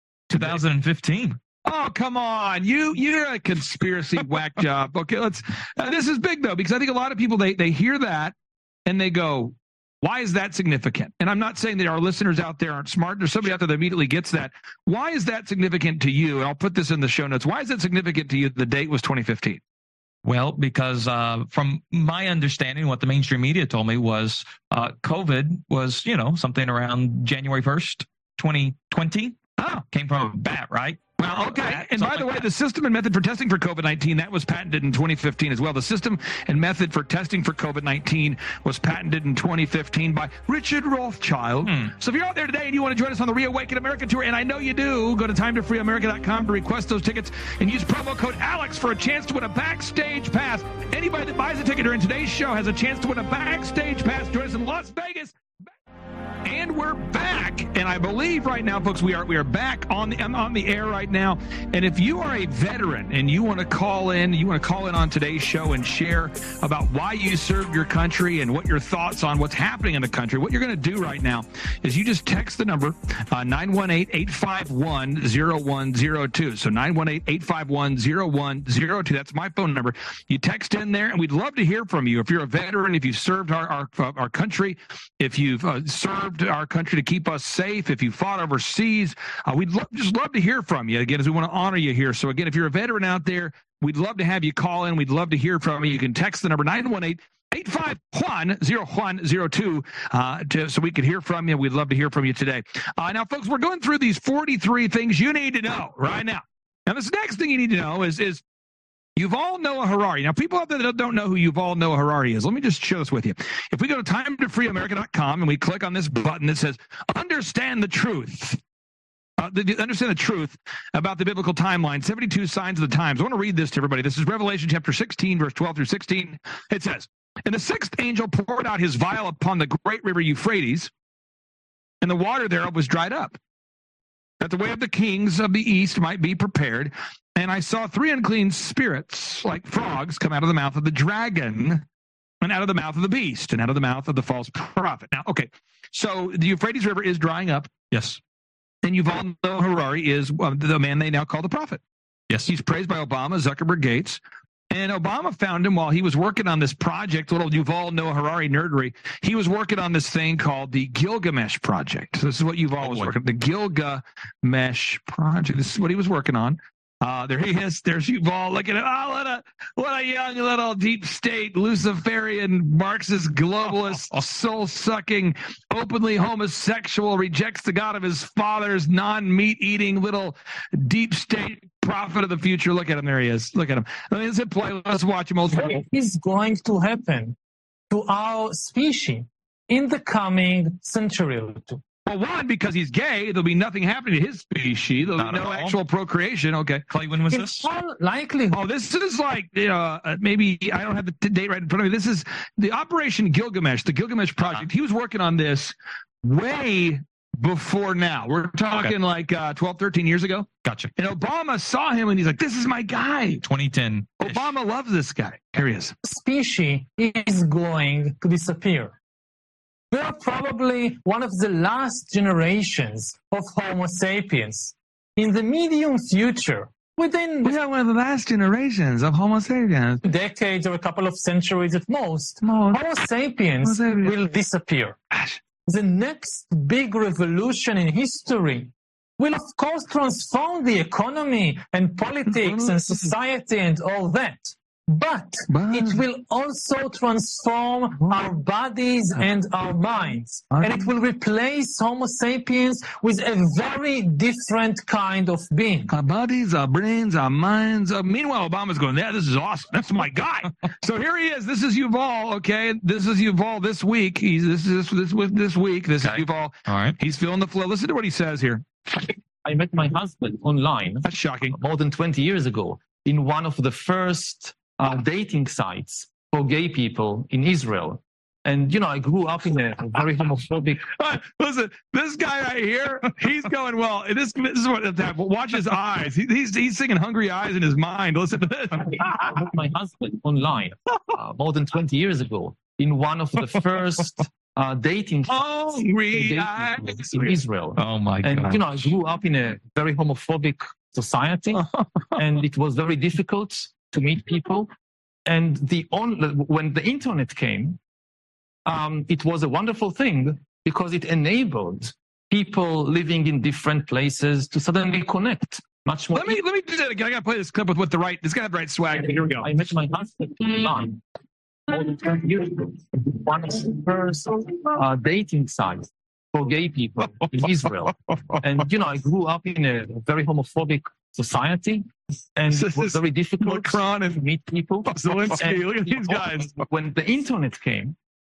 2015. Oh, come on. You're a conspiracy whack job. Okay, this is big though, because I think a lot of people, they hear that and they go, why is that significant? And I'm not saying that our listeners out there aren't smart. There's somebody out there that immediately gets that. Why is that significant to you? And I'll put this in the show notes. Why is it significant to you? The date was 2015. Well, because from my understanding, what the mainstream media told me was COVID was, something around January 1st, 2020. Oh, came from a bat, right? Well, okay. And by the way, the system and method for testing for COVID-19, that was patented in 2015 as well. The system and method for testing for COVID-19 was patented in 2015 by Richard Rothschild. So if you're out there today and you want to join us on the Reawaken America Tour, and I know you do, go to timetofreeamerica.com to request those tickets and use promo code ALEX for a chance to win a backstage pass. Anybody that buys a ticket during today's show has a chance to win a backstage pass. Join us in Las Vegas. And we're back, and I believe right now, folks, we are back on the air right now. And if you are a veteran and you want to call in on today's show and share about why you served your country and what your thoughts on what's happening in the country, what you're going to do right now is you just text the number 918-851-0102. So 918-851-0102. That's my phone number. You text in there, and we'd love to hear from you. If you're a veteran, if you've served our country, if you've served our country to keep us safe, if you fought overseas, we'd just love to hear from you. Again, as we want to honor you here. So again, if you're a veteran out there, we'd love to have you call in. We'd love to hear from you. You can text the number 918-851-0102 so we could hear from you. We'd love to hear from you today. Now, folks, we're going through these 43 things you need to know right now. Now, this next thing you need to know is Yuval Noah Harari. Now, people out there that don't know who Yuval Noah Harari is, let me just share this with you. If we go to timetofreeamerica.com and we click on this button that says, understand the truth. Understand the truth about the biblical timeline, 72 signs of the times. I want to read this to everybody. This is Revelation chapter 16, verse 12 through 16. It says, and the sixth angel poured out his vial upon the great river Euphrates, and the water thereof was dried up, that the way of the kings of the east might be prepared. And I saw three unclean spirits like frogs come out of the mouth of the dragon and out of the mouth of the beast and out of the mouth of the false prophet. Now, okay, so the Euphrates River is drying up. Yes. And Yuval Noah Harari is the man they now call the prophet. Yes. He's praised by Obama, Zuckerberg, Gates. And Obama found him while he was working on this project, little Yuval Noah Harari nerdery. He was working on this thing called the Gilgamesh Project. So this is what Yuval was working on, the Gilgamesh Project. This is what he was working on. There he is. There's Yuval. Look at it. Oh, what a young little deep state, Luciferian, Marxist, globalist, soul-sucking, openly homosexual, rejects the God of his fathers, non-meat-eating little deep state prophet of the future. Look at him. There he is. Look at him. Let's hit play. Let's watch him. What is going to happen to our species in the coming century or two? Well, one, because he's gay, there'll be nothing happening to his species. There'll be no actual procreation. Okay. Clay, when was this? Likely. Oh, this is like, maybe I don't have the date right in front of me. This is the Operation Gilgamesh, the Gilgamesh Project. He was working on this way before now. We're talking like 12, 13 years ago. Gotcha. And Obama saw him and he's like, this is my guy. 2010. Obama loves this guy. Here he is. Species is going to disappear. We are probably one of the last generations of Homo sapiens. In the medium future, within we are one of the last generations of Homo sapiens. decades or a couple of centuries at most, Homo sapiens will disappear. The next big revolution in history will, of course, transform the economy and politics and society and all that. But it will also transform our bodies and our minds. And it will replace Homo sapiens with a very different kind of being. Our bodies, our brains, our minds. Meanwhile, Obama's going, yeah, this is awesome. That's my guy. So here he is. This is Yuval, okay? This is Yuval this week. This is Yuval. All right. He's feeling the flow. Listen to what he says here. I met my husband online. That's shocking. More than 20 years ago in one of the first dating sites for gay people in Israel. And, you know, I grew up in a very homophobic... Listen, this guy right here, he's going, well, this is what happened. Watch his eyes. He's singing Hungry Eyes in his mind. Listen to this. I met my husband online more than 20 years ago in one of the first dating sites in Israel. Oh, my God. And, you know, I grew up in a very homophobic society, and it was very difficult to meet people. And when the internet came, it was a wonderful thing because it enabled people living in different places to suddenly connect much more. Let me do that again. I got to play this clip with the right. This guy has the right swag. Here we go. I met my husband online more than 20 years ago. One of the first dating sites for gay people in Israel. And, you know, I grew up in a very homophobic society, and it was very difficult to meet people. Zelensky, look at these guys. When the internet came,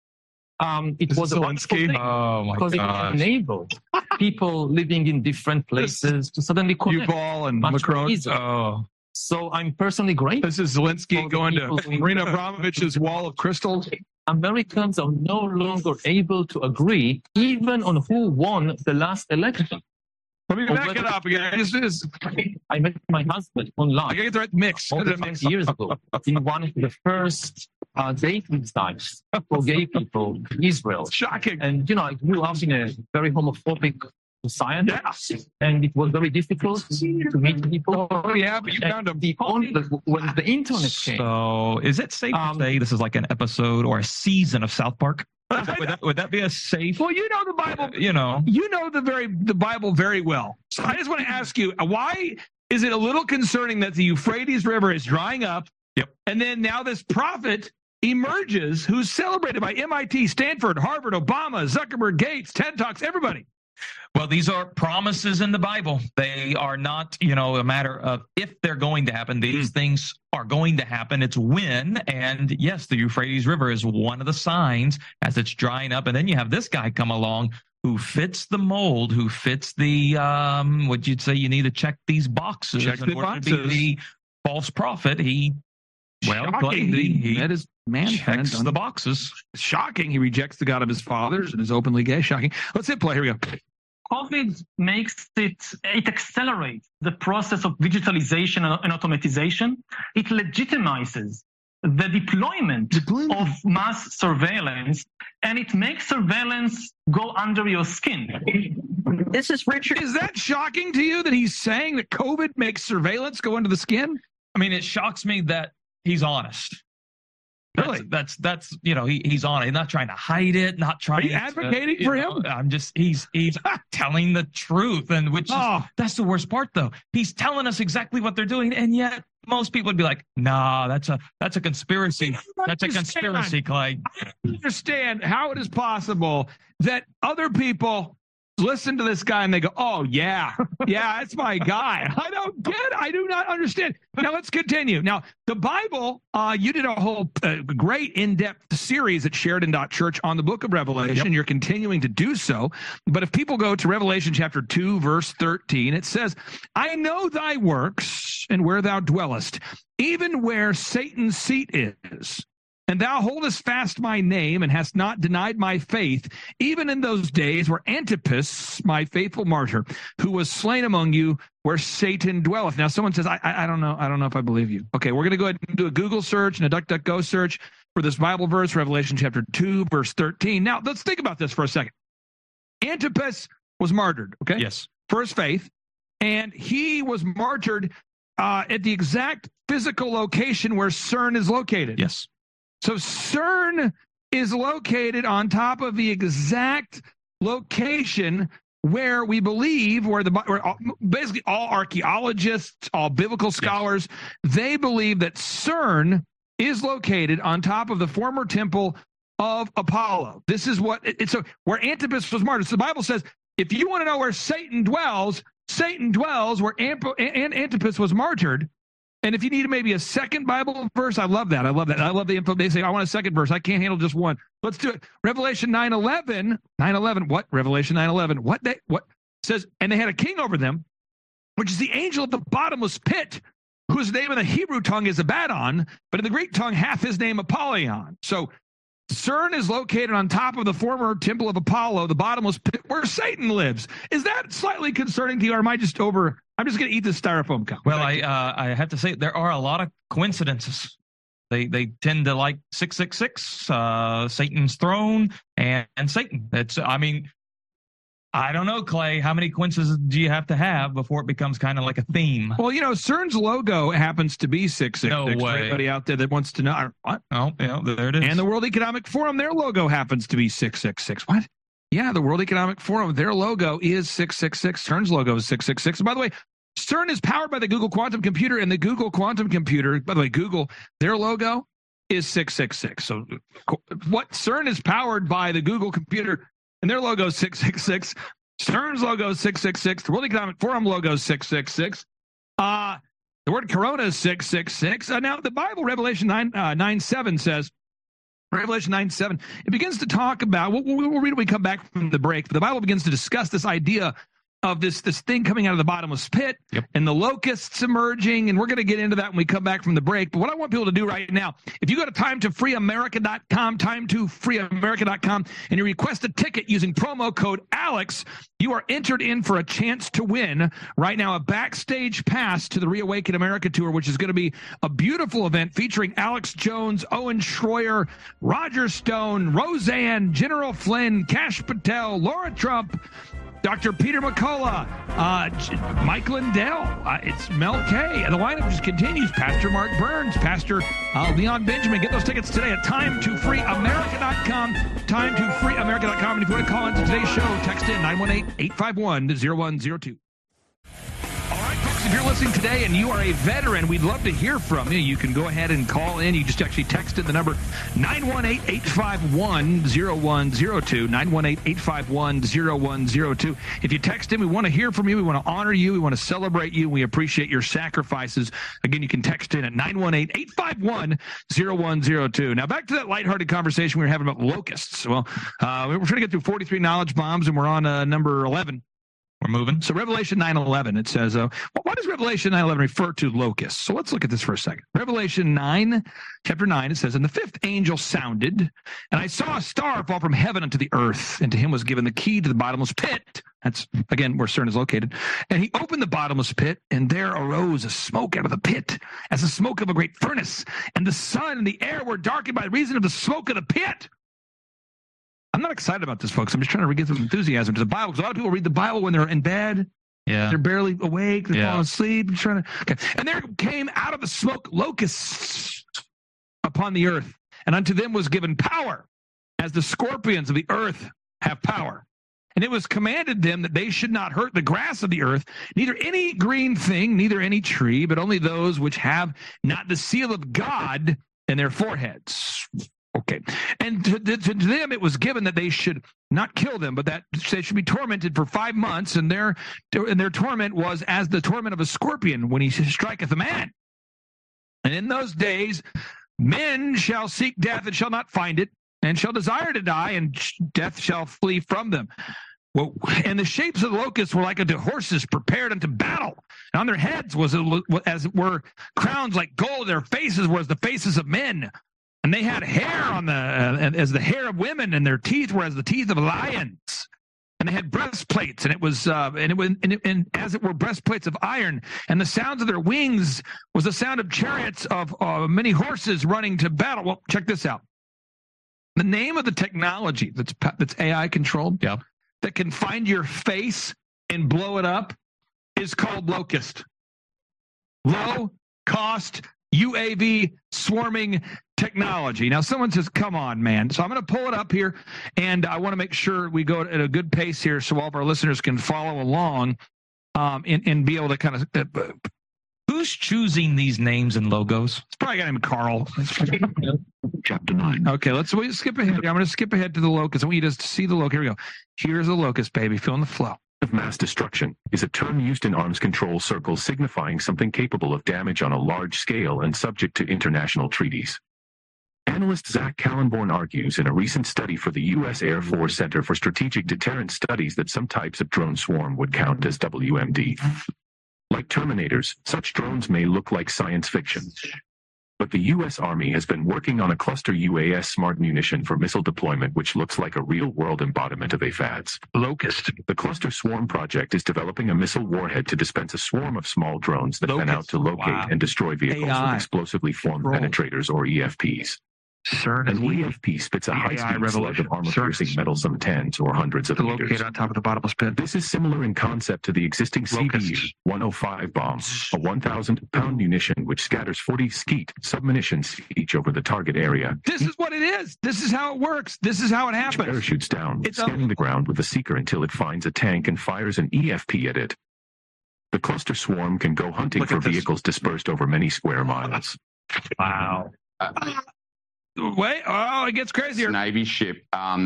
it was a wonderful thing because it enabled people living in different places to suddenly connect. Yuval and Macron. So I'm personally grateful. This is Zelensky going to Marina Abramovich's wall of crystal. Americans are no longer able to agree even on who won the last election. Let me back it up again. I met my husband online. I get the right mix. More than 20 years ago in one of the first dating sites for gay people in Israel. Shocking. And, you know, I grew up in a very homophobic society, and it was very difficult to meet people. Oh, yeah, but you found them. When the internet came. So is it safe to say this is like an episode or a season of South Park? Would that be a safe? Well, you know the Bible. You know the Bible very well. So I just want to ask you, why is it a little concerning that the Euphrates River is drying up? Yep. And then now this prophet emerges, who's celebrated by MIT, Stanford, Harvard, Obama, Zuckerberg, Gates, TED Talks, everybody. Well, these are promises in the Bible. They are not, a matter of if they're going to happen. These things are going to happen. It's when. And yes, the Euphrates River is one of the signs as it's drying up. And then you have this guy come along who fits the mold, who fits the, what you'd say, you need to check these boxes. Check the boxes. To be the false prophet. He met his man checks friend the boxes. Shocking. He rejects the God of his fathers and is openly gay. Shocking. Let's hit play. Here we go. COVID makes it accelerates the process of digitalization and automatization. It legitimizes the deployment of mass surveillance, and it makes surveillance go under your skin. This is Richard. Is that shocking to you that he's saying that COVID makes surveillance go under the skin? I mean, it shocks me that he's honest. Really? That's he's on it. He's not trying to hide it, not trying. Are you advocating for him? I'm just he's telling the truth, and that's the worst part though. He's telling us exactly what they're doing, and yet most people would be like, "Nah, that's a conspiracy. That's a conspiracy, Clyde." I don't understand how it is possible that other people listen to this guy and they go, "Oh yeah, that's my guy." I do not understand. Now let's continue. Now the Bible, you did a whole great in-depth series at Sheridan.Church on the book of Revelation. Yep. You're continuing to do so. But if people go to Revelation chapter 2, verse 13, it says, "I know thy works and where thou dwellest, even where Satan's seat is. And thou holdest fast my name and hast not denied my faith, even in those days where Antipas, my faithful martyr, who was slain among you, where Satan dwelleth." Now, someone says, I don't know. I don't know if I believe you. Okay, we're going to go ahead and do a Google search and a DuckDuckGo search for this Bible verse, Revelation chapter 2, verse 13. Now, let's think about this for a second. Antipas was martyred, okay? Yes. For his faith. And he was martyred at the exact physical location where CERN is located. Yes. So CERN is located on top of the exact location where we believe, where basically all archaeologists, all biblical scholars, they believe that CERN is located on top of the former temple of Apollo. This is what it's where Antipas was martyred. So the Bible says, if you want to know where Satan dwells where Antipas was martyred. And if you need maybe a second Bible verse, I love that. I love the info. They say, I want a second verse. I can't handle just one. Let's do it. Revelation 9:11. 9:11. What? Revelation 9:11. What says, and they had a king over them, which is the angel of the bottomless pit, whose name in the Hebrew tongue is Abaddon, but in the Greek tongue hath his name Apollyon. So CERN is located on top of the former temple of Apollo, the bottomless pit where Satan lives. Is that slightly concerning to you, or am I just over? I'm just going to eat this styrofoam cup. Well, I have to say there are a lot of coincidences. They tend to like 666, Satan's throne, and Satan. I don't know, Clay. How many coincidences do you have to have before it becomes kind of like a theme? Well, CERN's logo happens to be 666. No way. For anybody out there that wants to know. What? Oh, yeah, there it is. And the World Economic Forum, their logo happens to be 666. What? Yeah, the World Economic Forum, their logo is 666. CERN's logo is 666. And by the way, CERN is powered by the Google Quantum Computer, and the Google Quantum Computer, by the way, Google, their logo is 666. So what CERN is powered by the Google computer, and their logo is 666. CERN's logo is 666. The World Economic Forum logo is 666. The word corona is 666. Now, the Bible, Revelation 9:7 says, Revelation 9:7, it begins to talk about, we'll read it when we come back from the break, but the Bible begins to discuss this idea of this thing coming out of the bottomless pit and the locusts emerging, and we're going to get into that when we come back from the break. But what I want people to do right now, if you go to timetofreeamerica.com, timetofreeamerica.com, and you request a ticket using promo code ALEX, you are entered in for a chance to win right now a backstage pass to the Reawaken America Tour, which is going to be a beautiful event featuring Alex Jones, Owen Schroyer, Roger Stone, Roseanne, General Flynn, Kash Patel, Laura Trump, Dr. Peter McCullough, Mike Lindell, it's Mel K. And the lineup just continues. Pastor Mark Burns, Pastor Leon Benjamin. Get those tickets today at timetofreeamerica.com, timetofreeamerica.com. And if you want to call into today's show, text in 918-851-0102. If you're listening today and you are a veteran, we'd love to hear from you. You can go ahead and call in. You just actually text in the number 918-851-0102, 918-851-0102. If you text in, we want to hear from you. We want to honor you. We want to celebrate you. We appreciate your sacrifices. Again, you can text in at 918-851-0102. Now, back to that lighthearted conversation we were having about locusts. Well, we're trying to get through 43 knowledge bombs, and we're on number 11. We're moving. So Revelation 9:11, it says, why does Revelation 9:11 refer to locusts? So let's look at this for a second. Revelation 9, chapter 9, it says, and the fifth angel sounded, and I saw a star fall from heaven unto the earth, and to him was given the key to the bottomless pit. That's, again, where CERN is located. And he opened the bottomless pit, and there arose a smoke out of the pit, as the smoke of a great furnace. And the sun and the air were darkened by reason of the smoke of the pit. I'm not excited about this, folks. I'm just trying to get some enthusiasm to the Bible, because a lot of people read the Bible when they're in bed. Yeah. They're barely awake. They're falling asleep. Okay. And there came out of the smoke locusts upon the earth, and unto them was given power, as the scorpions of the earth have power. And it was commanded them that they should not hurt the grass of the earth, neither any green thing, neither any tree, but only those which have not the seal of God in their foreheads. Okay. And to them it was given that they should not kill them, but that they should be tormented for 5 months, and their torment was as the torment of a scorpion when he striketh a man. And in those days men shall seek death and shall not find it, and shall desire to die, and death shall flee from them. Well, and the shapes of the locusts were like unto horses prepared unto battle. And on their heads was as it were crowns like gold. Their faces were as the faces of men. And they had hair on as the hair of women, and their teeth were as the teeth of lions. And they had breastplates, and it was as it were breastplates of iron. And the sounds of their wings was the sound of chariots of many horses running to battle. Well, check this out. The name of the technology that's AI controlled, that can find your face and blow it up, is called locust. low-cost UAV swarming technology. Now, someone says, come on, man. So I'm going to pull it up here, and I want to make sure we go at a good pace here so all of our listeners can follow along and be able to kind of... Who's choosing these names and logos? It's probably a guy named Carl. Chapter 9. Okay, let's skip ahead. I'm going to skip ahead to the locust. I want you to see the locust. Here we go. Here's the locust, baby. Feeling the flow. Of mass destruction is a term used in arms control circles signifying something capable of damage on a large scale and subject to international treaties. Analyst Zach Kallenborn argues in a recent study for the U.S. Air Force Center for Strategic Deterrence Studies that some types of drone swarm would count as WMD. Like Terminators, such drones may look like science fiction. But the U.S. Army has been working on a cluster UAS smart munition for missile deployment which looks like a real-world embodiment of AFADS. Locust. The Cluster Swarm project is developing a missile warhead to dispense a swarm of small drones that fan out to locate and destroy vehicles with explosively formed penetrators or EFPs. An EFP spits a high-speed slug of armor-piercing metal some tens or hundreds of meters. On top of the bottomless pit. This is similar in concept to the existing CBU-105 bomb, a 1,000-pound munition which scatters 40 skeet submunitions each over the target area. This is what it is. This is how it works. This is how it happens. It parachutes down, scanning the ground with a seeker until it finds a tank and fires an EFP at it. The cluster swarm can go hunting for vehicles dispersed over many square miles. Wow. Wait, it gets crazier. Navy ship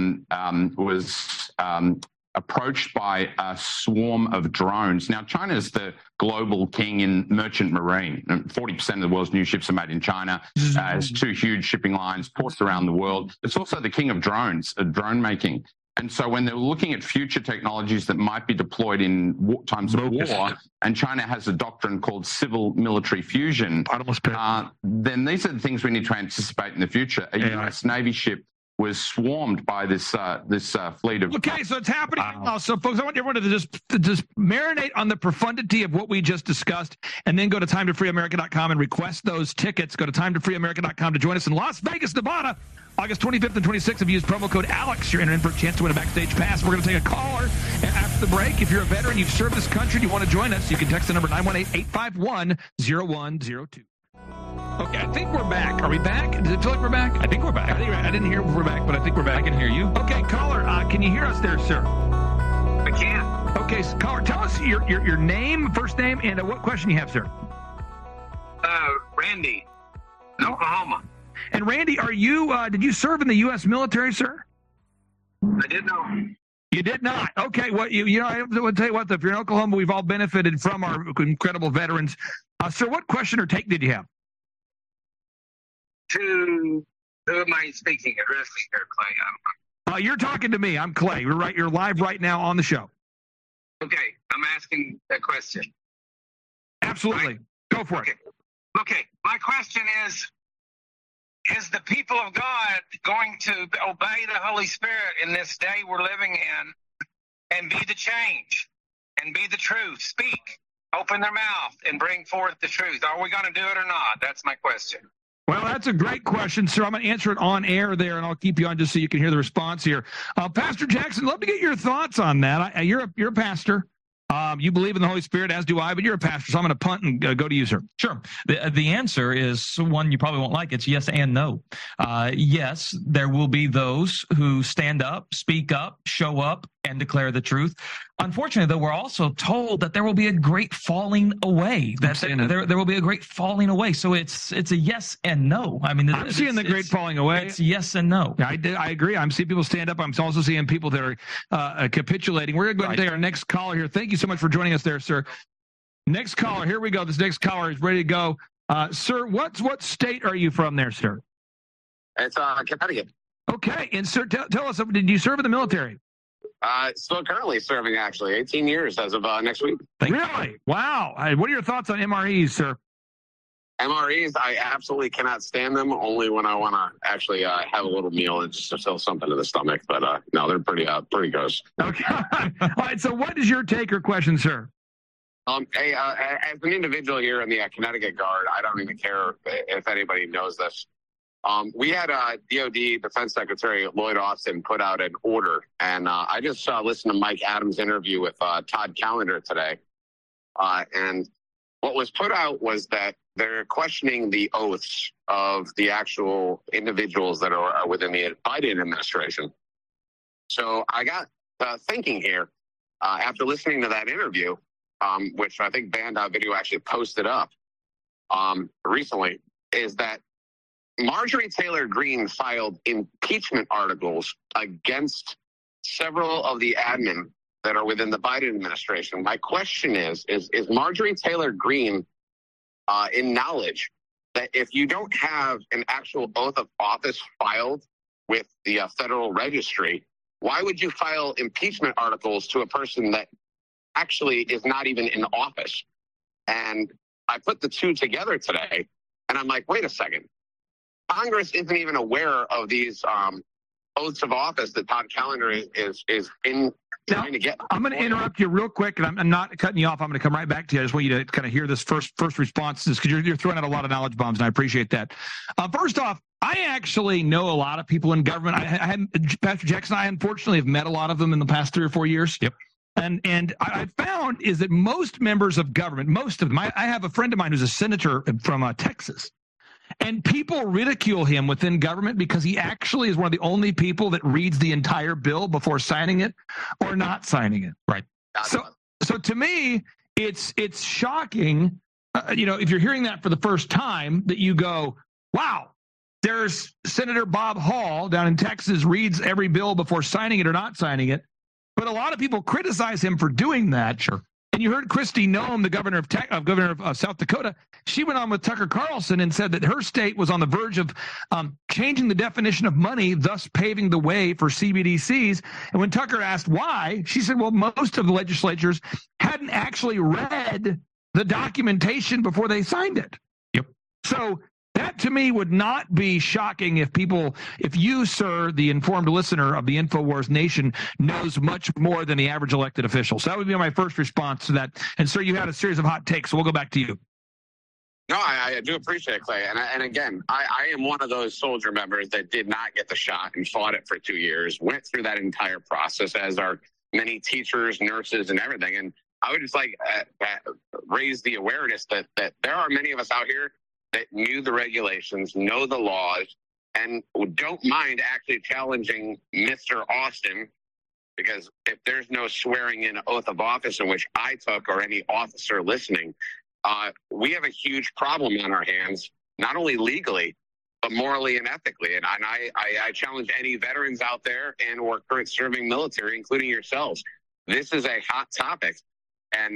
was approached by a swarm of drones. Now, China is the global king in merchant marine. 40% of the world's new ships are made in China. Has 2 huge shipping lines, ports around the world. It's also the king of drones, drone making. And so when they're looking at future technologies that might be deployed in times of war, and China has a doctrine called civil-military fusion, then these are the things we need to anticipate in the future. A U.S. Navy ship was swarmed by this fleet of... Okay, so it's happening now. So, folks, I want everyone to just marinate on the profundity of what we just discussed, and then go to timetofreeamerica.com and request those tickets. Go to timetofreeamerica.com to join us in Las Vegas, Nevada, August 25th and 26th. If you use promo code ALEX, you're entering for a chance to win a backstage pass. We're going to take a caller after the break. If you're a veteran, you've served this country, and you want to join us, you can text the number 918-851-0102. Okay, I think we're back. Are we back? Does it feel like we're back? I think we're back. I didn't hear we're back, but I think we're back. I can hear you. Okay, caller, can you hear us there, sir? I can. Okay, so caller, tell us your name, first name, and what question you have, sir. Randy, Oklahoma. And Randy, are you? Did you serve in the U.S. military, sir? I did not. You did not. Okay. Well, I would tell you what. If you're in Oklahoma, we've all benefited from our incredible veterans. Sir, what question or take did you have? Who am I speaking, addressing here, Clay? You're talking to me. I'm Clay. You're live right now on the show. Okay, I'm asking a question. Absolutely. Right? Go for it. Okay, my question is the people of God going to obey the Holy Spirit in this day we're living in and be the change and be the truth? Speak, open their mouth, and bring forth the truth. Are we going to do it or not? That's my question. Well, that's a great question, sir. I'm going to answer it on air there, and I'll keep you on just so you can hear the response here. Pastor Jackson, love to get your thoughts on that. You're a pastor. You believe in the Holy Spirit, as do I, but you're a pastor, so I'm going to punt and go to you, sir. Sure. The answer is one you probably won't like. It's yes and no. Yes, there will be those who stand up, speak up, show up, and declare the truth. Unfortunately, though, we're also told that there will be a great falling away. That there will be a great falling away. So it's a yes and no. I mean, I'm seeing the great falling away. It's yes and no. I agree. I'm seeing people stand up. I'm also seeing people that are capitulating. We're going to go ahead and take our next caller here. Thank you so much for joining us there, sir. Next caller. Here we go. This next caller is ready to go. Sir, what state are you from there, sir? It's Connecticut. Okay. And, sir, tell us, did you serve in the military? Still currently serving, actually. 18 years as of next week. Really? Wow. What are your thoughts on MREs, sir? MREs, I absolutely cannot stand them, only when I want to actually have a little meal and just fill something in the stomach. But no, they're pretty gross. Okay. All right. So what is your take or question, sir? Hey, as an individual here in the Connecticut Guard, I don't even care if anybody knows this. We had DOD Defense Secretary Lloyd Austin put out an order, and I just listened to Mike Adams' interview with Todd Callender today. And what was put out was that they're questioning the oaths of the actual individuals that are within the Biden administration. So I got thinking here, after listening to that interview, which I think Band.video actually posted up recently, is that Marjorie Taylor Greene filed impeachment articles against several of the admin that are within the Biden administration. My question is Marjorie Taylor Greene in knowledge that if you don't have an actual oath of office filed with the federal registry, why would you file impeachment articles to a person that actually is not even in office? And I put the two together today, and I'm like, wait a second. Congress isn't even aware of these oaths of office that Todd Callender is in trying to get. I'm going to interrupt you real quick, and I'm not cutting you off. I'm going to come right back to you. I just want you to kind of hear this first responses, because you're throwing out a lot of knowledge bombs, and I appreciate that. First off, I actually know a lot of people in government. Pastor Jackson, I unfortunately have met a lot of them in the past 3 or 4 years. Yep. And I found is that most members of government, most of them, I have a friend of mine who's a senator from Texas. And people ridicule him within government because he actually is one of the only people that reads the entire bill before signing it or not signing it. Right. So to me, it's shocking, if you're hearing that for the first time, that you go, wow, there's Senator Bob Hall down in Texas reads every bill before signing it or not signing it. But a lot of people criticize him for doing that. Sure. And you heard Kristi Noem, the governor of South Dakota. She went on with Tucker Carlson and said that her state was on the verge of changing the definition of money, thus paving the way for CBDCs. And when Tucker asked why, she said, well, most of the legislatures hadn't actually read the documentation before they signed it. Yep. So that to me would not be shocking if you, sir, the informed listener of the InfoWars Nation, knows much more than the average elected official. So that would be my first response to that. And sir, you had a series of hot takes, so we'll go back to you. No, I do appreciate it, Clay. And again, I am one of those soldier members that did not get the shot and fought it for 2 years, went through that entire process, as are many teachers, nurses, and everything. And I would just like raise the awareness that there are many of us out here that knew the regulations, know the laws, and don't mind actually challenging Mr. Austin, because if there's no swearing in oath of office in which I took or any officer listening, we have a huge problem on our hands, not only legally, but morally and ethically. And I challenge any veterans out there and or current serving military, including yourselves. This is a hot topic. And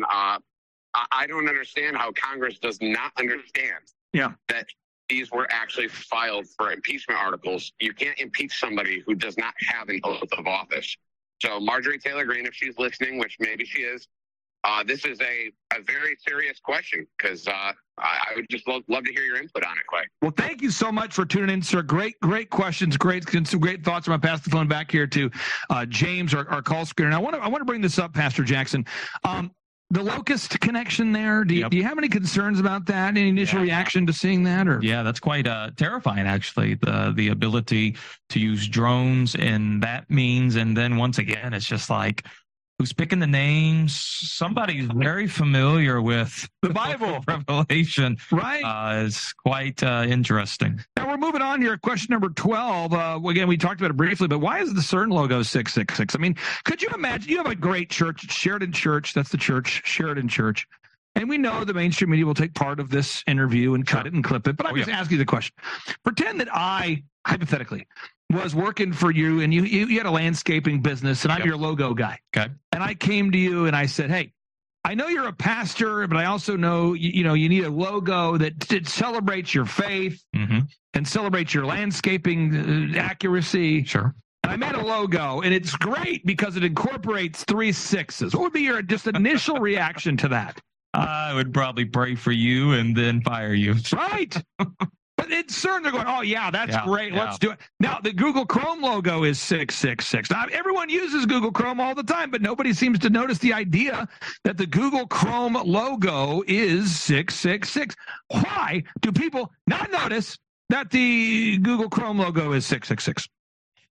I don't understand how Congress does not understand that these were actually filed for impeachment articles. You can't impeach somebody who does not have an oath of office. So Marjorie Taylor Greene, if she's listening, which maybe she is, this is a very serious question, because I would just love to hear your input on it, Clay. Well, thank you so much for tuning in, sir. Great questions, some great thoughts. I'm going to pass the phone back here to James, our call screener. And I want to bring this up, Pastor Jackson. The locust connection there, do you have any concerns about that? Any initial reaction to seeing that? Or Yeah, that's quite terrifying, actually, the ability to use drones in that means. And then once again, it's just like, who's picking the names? Somebody's very familiar with the Bible. Revelation. Right. It's quite interesting. Now we're moving on here. Question number 12. Again, we talked about it briefly, but why is the CERN logo 666? I mean, could you imagine? You have a great church, Sheridan Church. That's the church, Sheridan Church. And we know the mainstream media will take part of this interview and cut it and clip it. But I'm just asking you the question. Pretend that I, hypothetically, was working for you, and you had a landscaping business, and I'm your logo guy. Okay. And I came to you and I said, hey, I know you're a pastor, but I also know you need a logo that celebrates your faith and celebrates your landscaping accuracy. Sure. And I made a logo, and it's great because it incorporates 3 6s. What would be your just initial reaction to that? I would probably pray for you and then fire you. Right. But it's CERN, they're going, oh, yeah, that's great. Yeah. Let's do it. Now, the Google Chrome logo is 666. Now, everyone uses Google Chrome all the time, but nobody seems to notice the idea that the Google Chrome logo is 666. Why do people not notice that the Google Chrome logo is 666?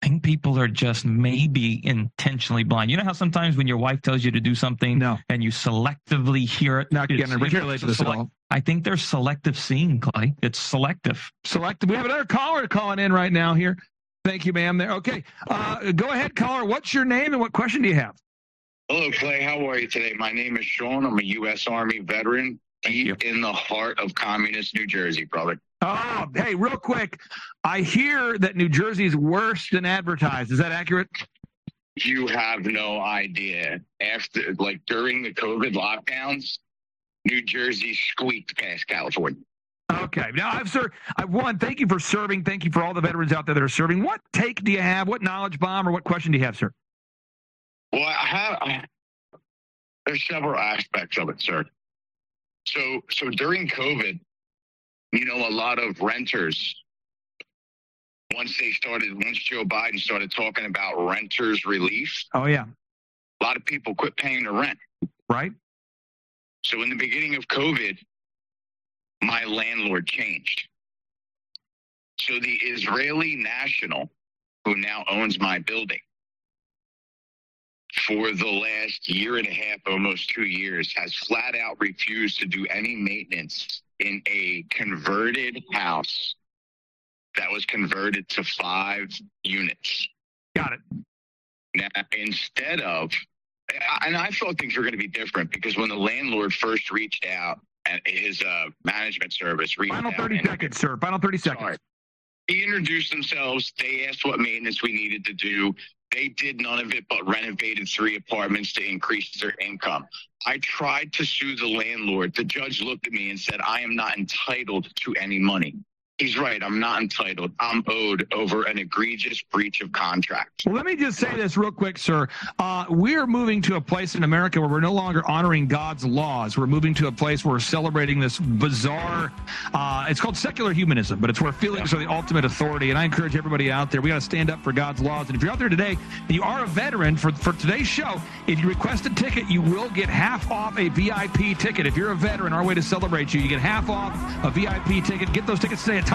I think people are just maybe intentionally blind. You know how sometimes when your wife tells you to do something and you selectively hear it? Not going to relate to this at all. I think there's selective seeing, Clay. It's selective. Selective. We have another caller calling in right now here. Thank you, ma'am. There. Okay. Go ahead, caller. What's your name and what question do you have? Hello, Clay. How are you today? My name is Sean. I'm a U.S. Army veteran, deep in the heart of communist New Jersey, brother. Oh, hey, real quick. I hear that New Jersey is worse than advertised. Is that accurate? You have no idea. During the COVID lockdowns, New Jersey squeaked past California. Okay. Now, thank you for serving. Thank you for all the veterans out there that are serving. What take do you have? What knowledge bomb or what question do you have, sir? Well, there's several aspects of it, sir. So during COVID, a lot of renters, once Joe Biden started talking about renters relief. Oh, yeah. A lot of people quit paying their rent. Right. So in the beginning of COVID, my landlord changed. So the Israeli national, who now owns my building, for the last year and a half, almost 2 years, has flat out refused to do any maintenance in a converted house that was converted to 5 units. Got it. Now, instead of, and I thought things were going to be different because when the landlord first reached out, and his management service reached Final out. 30 seconds, sir. Final 30 seconds. Sorry. He introduced themselves. They asked what maintenance we needed to do. They did none of it but renovated 3 apartments to increase their income. I tried to sue the landlord. The judge looked at me and said, I am not entitled to any money. He's right. I'm not entitled. I'm owed over an egregious breach of contract. Well, let me just say this real quick, sir. We're moving to a place in America where we're no longer honoring God's laws. We're moving to a place where we're celebrating this bizarre, it's called secular humanism, but it's where feelings are the ultimate authority. And I encourage everybody out there, we got to stand up for God's laws. And if you're out there today and you are a veteran for today's show, if you request a ticket, you will get half off a VIP ticket. If you're a veteran, our way to celebrate you, you get half off a VIP ticket. Get those tickets today at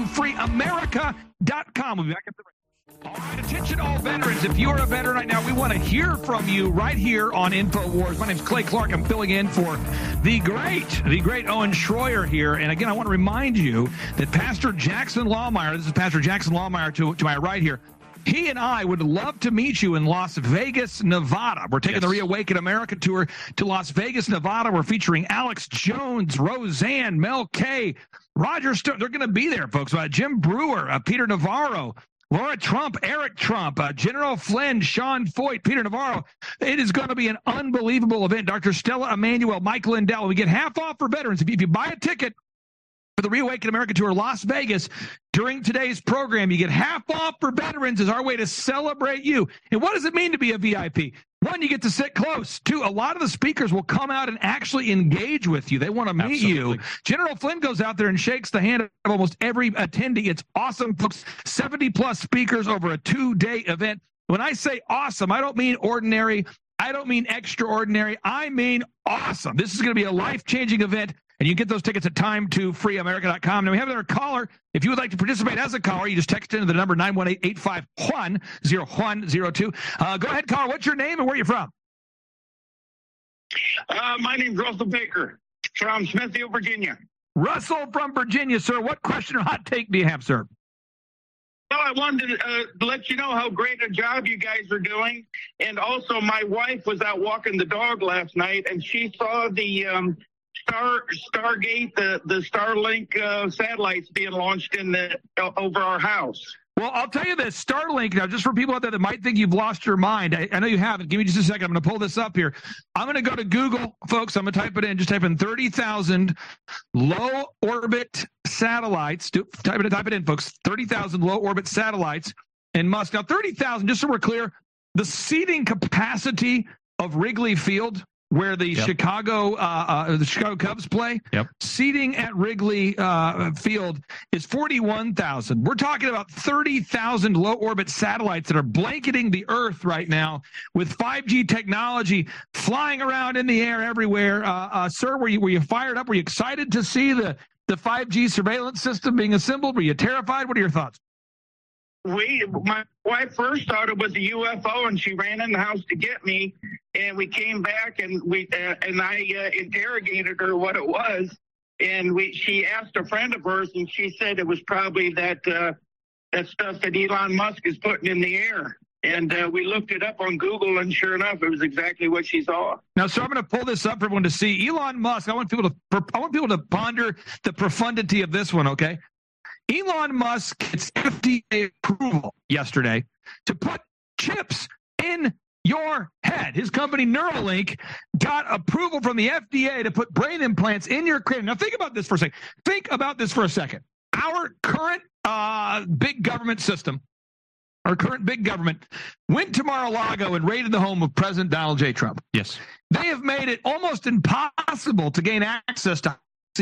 TimeToFreeAmerica.com. We'll be back at the break. All right, attention all veterans. If you are a veteran right now, we want to hear from you right here on InfoWars. My name is Clay Clark. I'm filling in for the great Owen Schroyer here. And again, I want to remind you that Pastor Jackson Lawmeyer, this is Pastor Jackson Lawmeyer to my right here, he and I would love to meet you in Las Vegas, Nevada. We're taking the Reawaken America tour to Las Vegas, Nevada. We're featuring Alex Jones, Roseanne, Mel K, Roger Stone. They're going to be there, folks. Jim Brewer, Peter Navarro, Laura Trump, Eric Trump, General Flynn, Sean Foyt, Peter Navarro. It is going to be an unbelievable event. Dr. Stella Emanuel, Mike Lindell. We get half off for veterans. If you buy a ticket for the Reawaken America Tour, Las Vegas, during today's program, you get half off for veterans as our way to celebrate you. And what does it mean to be a VIP? 1, you get to sit close. 2, a lot of the speakers will come out and actually engage with you. They want to meet you. General Flynn goes out there and shakes the hand of almost every attendee. It's awesome, folks. 70-plus speakers over a 2-day event. When I say awesome, I don't mean ordinary. I don't mean extraordinary. I mean awesome. This is going to be a life-changing event. And you can get those tickets at TimeToFreeAmerica.com. Now, we have another caller. If you would like to participate as a caller, you just text into the number 918-851-0102. Go ahead, caller. What's your name and where are you from? My name's Russell Baker from Smithfield, Virginia. Russell from Virginia, sir. What question or hot take do you have, sir? Well, I wanted to let you know how great a job you guys are doing. And also, my wife was out walking the dog last night, and she saw the Stargate, the Starlink satellites being launched over our house. Well, I'll tell you this, Starlink, now just for people out there that might think you've lost your mind, I know you haven't. Give me just a second. I'm going to pull this up here. I'm going to go to Google, folks. I'm going to type it in. Just type in 30,000 low orbit satellites. Type it in, folks. 30,000 low orbit satellites in Musk. Now, 30,000, just so we're clear, the seating capacity of Wrigley Field, where the Chicago Cubs play, seating at Wrigley Field is 41,000. We're talking about 30,000 low orbit satellites that are blanketing the Earth right now with 5G technology flying around in the air everywhere. Sir, were you fired up? Were you excited to see the 5G surveillance system being assembled? Were you terrified? What are your thoughts? my wife first thought it was a UFO, and she ran in the house to get me. And we came back, and I interrogated her what it was. And she asked a friend of hers, and she said it was probably that stuff that Elon Musk is putting in the air. And we looked it up on Google, and sure enough, it was exactly what she saw. Now, so I'm going to pull this up for everyone to see. Elon Musk. I want people to ponder the profundity of this one. Okay, Elon Musk gets FDA approval yesterday to put chips in your head. His company Neuralink got approval from the FDA to put brain implants in your cranium. Now, think about this for a second. Our current big government system. Our current big government went to Mar-a-Lago and raided the home of President Donald J. Trump. Yes. They have made it almost impossible to gain access to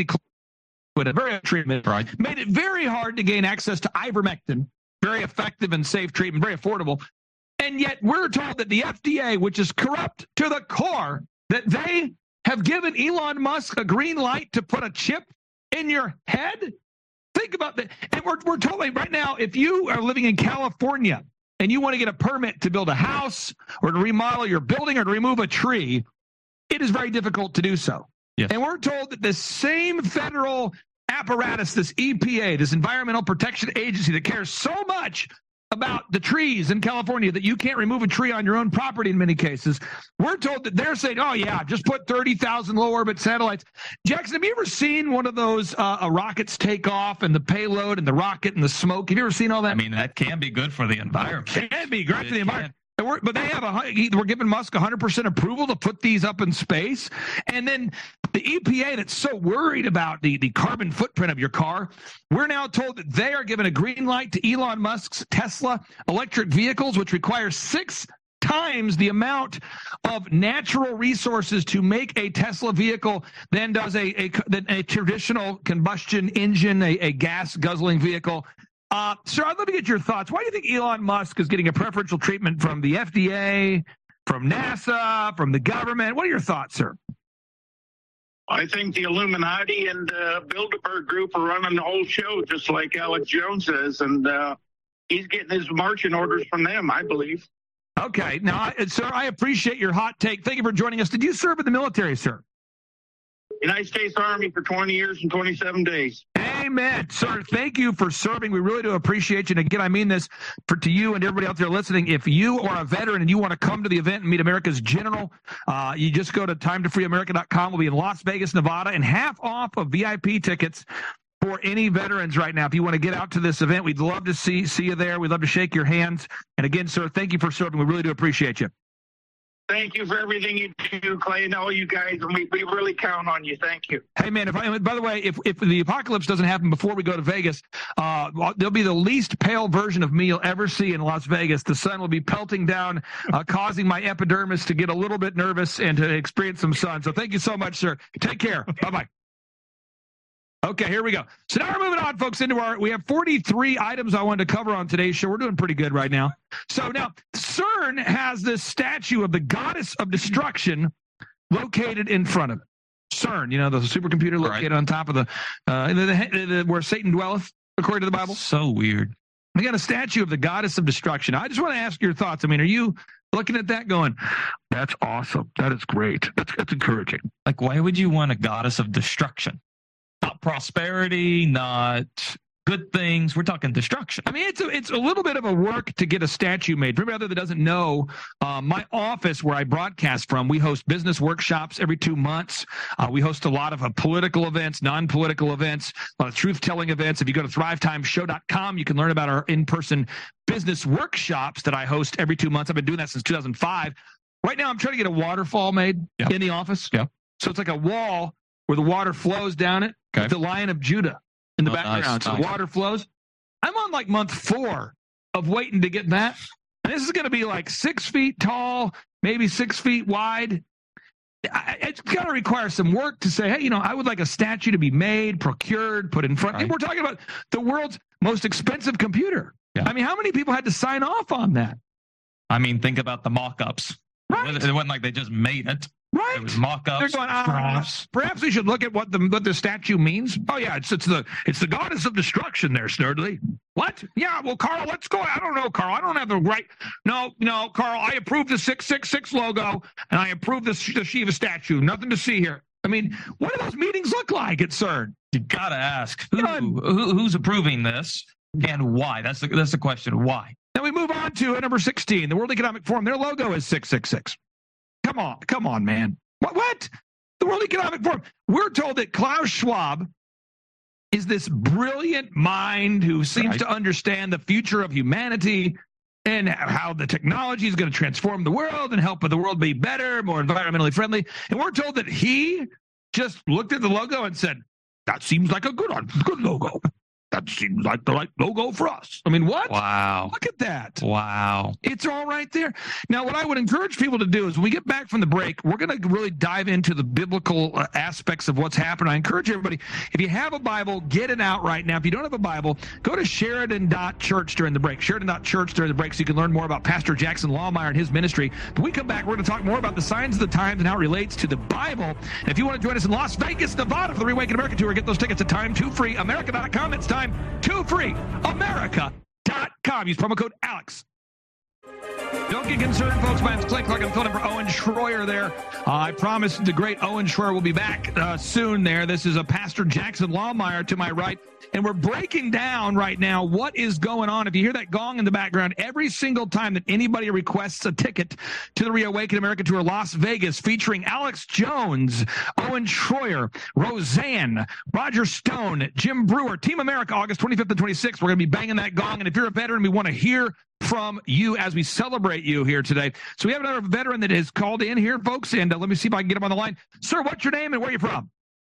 treatment. Right. Made it very hard to gain access to ivermectin, very effective and safe treatment, very affordable. And yet we're told that the FDA, which is corrupt to the core, that they have given Elon Musk a green light to put a chip in your head. Think about that. And we're told right now, if you are living in California and you want to get a permit to build a house or to remodel your building or to remove a tree, it is very difficult to do so. Yes. And we're told that the same federal apparatus, this EPA, this Environmental Protection Agency that cares so much about the trees in California that you can't remove a tree on your own property in many cases. We're told that they're saying, oh, yeah, just put 30,000 low orbit satellites. Jackson, have you ever seen one of those rockets take off and the payload and the rocket and the smoke? Have you ever seen all that? I mean, that can be good for the environment. It can be great for the environment. But they have we're giving Musk 100% approval to put these up in space. And then the EPA that's so worried about the carbon footprint of your car, we're now told that they are giving a green light to Elon Musk's Tesla electric vehicles, which require 6 times the amount of natural resources to make a Tesla vehicle than does a traditional combustion engine, a gas guzzling vehicle. Sir, I'd love to get your thoughts. Why do you think Elon Musk is getting a preferential treatment from the FDA, from NASA, from the government? What are your thoughts, sir? I think the Illuminati and Bilderberg Group are running the whole show, just like Alex Jones says, and he's getting his marching orders from them, I believe. Okay. Now, sir, I appreciate your hot take. Thank you for joining us. Did you serve in the military, sir? United States Army for 20 years and 27 days. Amen. Sir, thank you for serving. We really do appreciate you. And again, I mean this to you and everybody out there listening. If you are a veteran and you want to come to the event and meet America's general, you just go to timetofreeamerica.com. We'll be in Las Vegas, Nevada, and half off of VIP tickets for any veterans right now. If you want to get out to this event, we'd love to see you there. We'd love to shake your hands. And again, sir, thank you for serving. We really do appreciate you. Thank you for everything you do, Clay, and all you guys. And we really count on you. Thank you. Hey, man, by the way, if the apocalypse doesn't happen before we go to Vegas, there'll be the least pale version of me you'll ever see in Las Vegas. The sun will be pelting down, causing my epidermis to get a little bit nervous and to experience some sun. So thank you so much, sir. Take care. Bye-bye. Okay, here we go. So now we're moving on, folks, we have 43 items I wanted to cover on today's show. We're doing pretty good right now. So now CERN has this statue of the goddess of destruction located in front of it. CERN, the supercomputer located on top of the where Satan dwelleth, according to the Bible. So weird. We got a statue of the goddess of destruction. I just want to ask your thoughts. I mean, are you looking at that going, that's awesome. That is great. That's encouraging. Like, why would you want a goddess of destruction? Not prosperity, not good things. We're talking destruction. I mean, it's a little bit of a work to get a statue made. For everybody that doesn't know, my office where I broadcast from, we host business workshops every 2 months. We host a lot of political events, non-political events, a lot of truth-telling events. If you go to thrivetimeshow.com, you can learn about our in-person business workshops that I host every 2 months. I've been doing that since 2005. Right now, I'm trying to get a waterfall made in the office. Yeah. So it's like a wall where the water flows down it. Okay. The Lion of Judah in the background. So water flows. I'm on like month 4 of waiting to get that. And this is going to be like 6 feet tall, maybe 6 feet wide. It's going to require some work to say, hey, I would like a statue to be made, procured, put in front. Right. We're talking about the world's most expensive computer. Yeah. I mean, how many people had to sign off on that? I mean, think about the mock-ups. Right. It wasn't like they just made it. Right. It was mock-ups. They're going, perhaps we should look at what the statue means. Oh yeah, it's the goddess of destruction there, Snurdly. What? Yeah, well, Carl, let's go. I don't know, Carl. I don't have the right. No, Carl, I approve the 666 logo, and I approve the Shiva statue. Nothing to see here. I mean, what do those meetings look like at CERN? You gotta ask who's approving this and why. That's the question. Why? Now we move on to number 16, the World Economic Forum. Their logo is 666. Come on, man. What? The World Economic Forum. We're told that Klaus Schwab is this brilliant mind who seems to understand the future of humanity and how the technology is going to transform the world and help the world be better, more environmentally friendly. And we're told that he just looked at the logo and said, that seems like a good logo. That seems like the right logo for us. I mean, what? Wow. Look at that. Wow. It's all right there. Now, what I would encourage people to do is when we get back from the break, we're going to really dive into the biblical aspects of what's happened. I encourage everybody, if you have a Bible, get it out right now. If you don't have a Bible, go to Sheridan.church during the break. Sheridan.church during the break so you can learn more about Pastor Jackson Lawmeyer and his ministry. When we come back, we're going to talk more about the signs of the times and how it relates to the Bible. And if you want to join us in Las Vegas, Nevada for the Reawaken America Tour, get those tickets at time2freeamerica.com. It's time to freeamerica.com. Use promo code Alex. Don't get concerned, folks. My name's Clay Clark. I'm phone number Owen Schroyer there. I promise the great Owen Schroyer will be back soon there. This is a Pastor Jackson Lawmeyer to my right. And we're breaking down right now what is going on. If you hear that gong in the background, every single time that anybody requests a ticket to the Reawaken America Tour Las Vegas featuring Alex Jones, Owen Schroyer, Roseanne, Roger Stone, Jim Brewer, Team America, August 25th and 26th. We're going to be banging that gong. And if you're a veteran, we want to hear from you as we celebrate you here today. So we have another veteran that has called in here, folks, and let me see if I can get him on the line. Sir, what's your name and where are you from?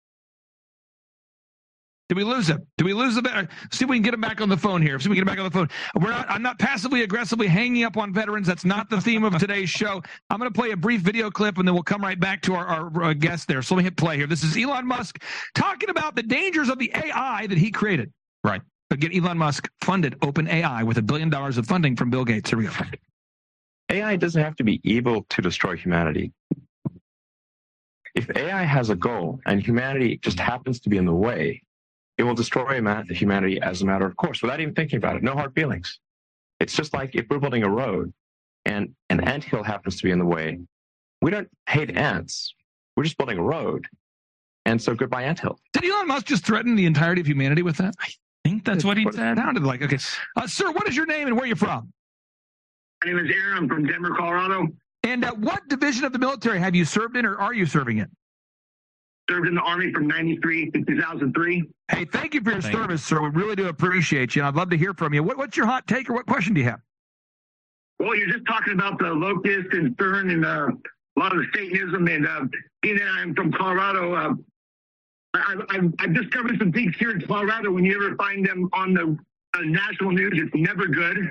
Did we lose him? Did we lose the veteran? See if we can get him back on the phone here. See if we can get him back on the phone. I'm not passively aggressively hanging up on veterans. That's not the theme of today's show. I'm going to play a brief video clip, and then we'll come right back to our guest there. So let me hit play here. This is Elon Musk talking about the dangers of the AI that he created. Right. Again, Elon Musk funded OpenAI with $1 billion of funding from Bill Gates. Here we go. AI doesn't have to be evil to destroy humanity. If AI has a goal and humanity just happens to be in the way, it will destroy humanity as a matter of course, without even thinking about it. No hard feelings. It's just like if we're building a road and an anthill happens to be in the way, we don't hate ants. We're just building a road. And so goodbye anthill. Did Elon Musk just threaten the entirety of humanity with that? I think that's what he said. Sounded like. Okay. Sir, what is your name and where are you from? My name is Aaron. I'm from Denver, Colorado. And what division of the military have you served in or are you serving in? Served in the Army from 93 to 2003. Hey, thank you for your service, sir. We really do appreciate you. And I'd love to hear from you. What's your hot take or what question do you have? Well, you're just talking about the locust and CERN and a lot of the Satanism. And being that I'm from Colorado, I've discovered some things here in Colorado. When you ever find them on the national news, it's never good.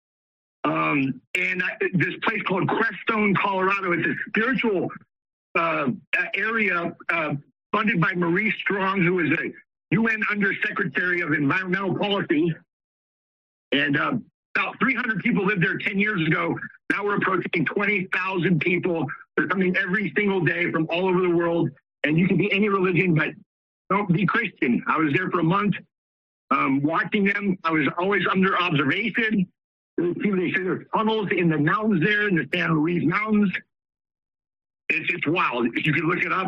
This place called Crestone, Colorado, it's a spiritual area funded by Maurice Strong, who is a UN Undersecretary of Environmental Policy. And about 300 people lived there 10 years ago. Now we're approaching 20,000 people. They're coming every single day from all over the world. And you can be any religion, but don't be Christian. I was there for a month watching them. I was always under observation. They say there's tunnels in the mountains there, in the San Luis Mountains. It's wild. You can look it up,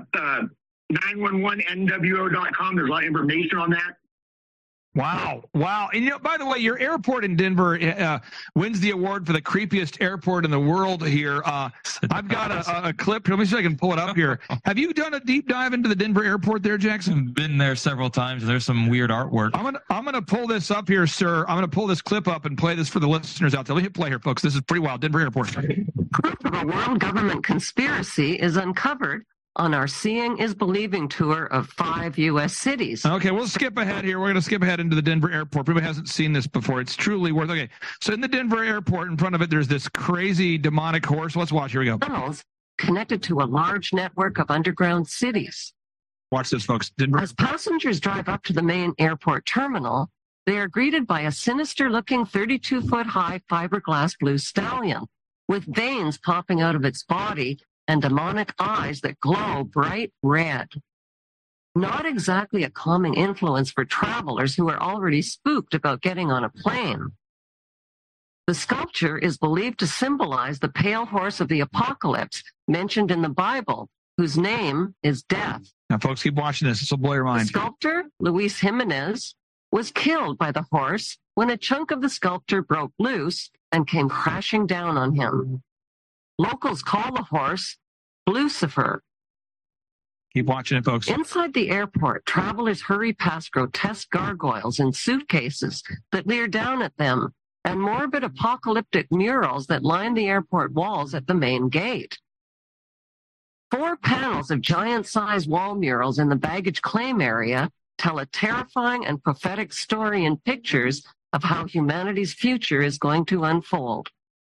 911NWO.com. There's a lot of information on that. Wow. And by the way, your airport in Denver wins the award for the creepiest airport in the world here. I've got a clip. Let me see if I can pull it up here. Have you done a deep dive into the Denver airport there, Jackson? Been there several times. There's some weird artwork. I'm gonna pull this up here, sir. I'm gonna pull this clip up and play this for the listeners out there. Let me hit play here, folks. This is pretty wild. Denver airport. Proof of a world government conspiracy is uncovered on our Seeing is Believing tour of 5 U.S. cities. Okay, we'll skip ahead here. We're going to skip ahead into the Denver airport. Everybody hasn't seen this before. It's truly worth. Okay, so in the Denver airport, in front of it, there's this crazy demonic horse. Let's watch. Here we go. Tunnels connected to a large network of underground cities. Watch this, folks. Denver. As passengers drive up to the main airport terminal, they are greeted by a sinister-looking 32-foot-high fiberglass blue stallion with veins popping out of its body and demonic eyes that glow bright red. Not exactly a calming influence for travelers who are already spooked about getting on a plane. The sculpture is believed to symbolize the pale horse of the apocalypse mentioned in the Bible, whose name is Death. Now, folks, keep watching this. This will blow your mind. The sculptor, Luis Jimenez, was killed by the horse when a chunk of the sculpture broke loose and came crashing down on him. Locals call the horse Lucifer. Keep watching it, folks. Inside the airport, travelers hurry past grotesque gargoyles in suitcases that leer down at them and morbid apocalyptic murals that line the airport walls at the main gate. 4 panels of giant-sized wall murals in the baggage claim area tell a terrifying and prophetic story in pictures of how humanity's future is going to unfold.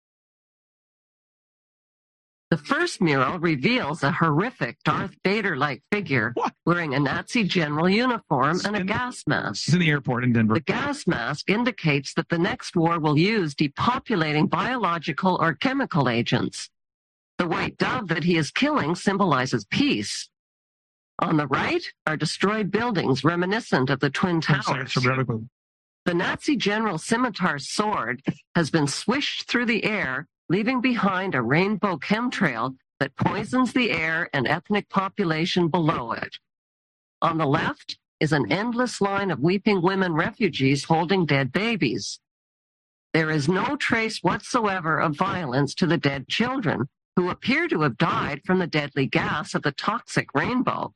The first mural reveals a horrific Darth Vader-like figure wearing a Nazi general uniform and a gas mask. It's in the airport in Denver. The gas mask indicates that the next war will use depopulating biological or chemical agents. The white dove that he is killing symbolizes peace. On the right are destroyed buildings reminiscent of the Twin Towers. The Nazi general's scimitar sword has been swished through the air, leaving behind a rainbow chemtrail that poisons the air and ethnic population below it. On the left is an endless line of weeping women refugees holding dead babies. There is no trace whatsoever of violence to the dead children, who appear to have died from the deadly gas of the toxic rainbow.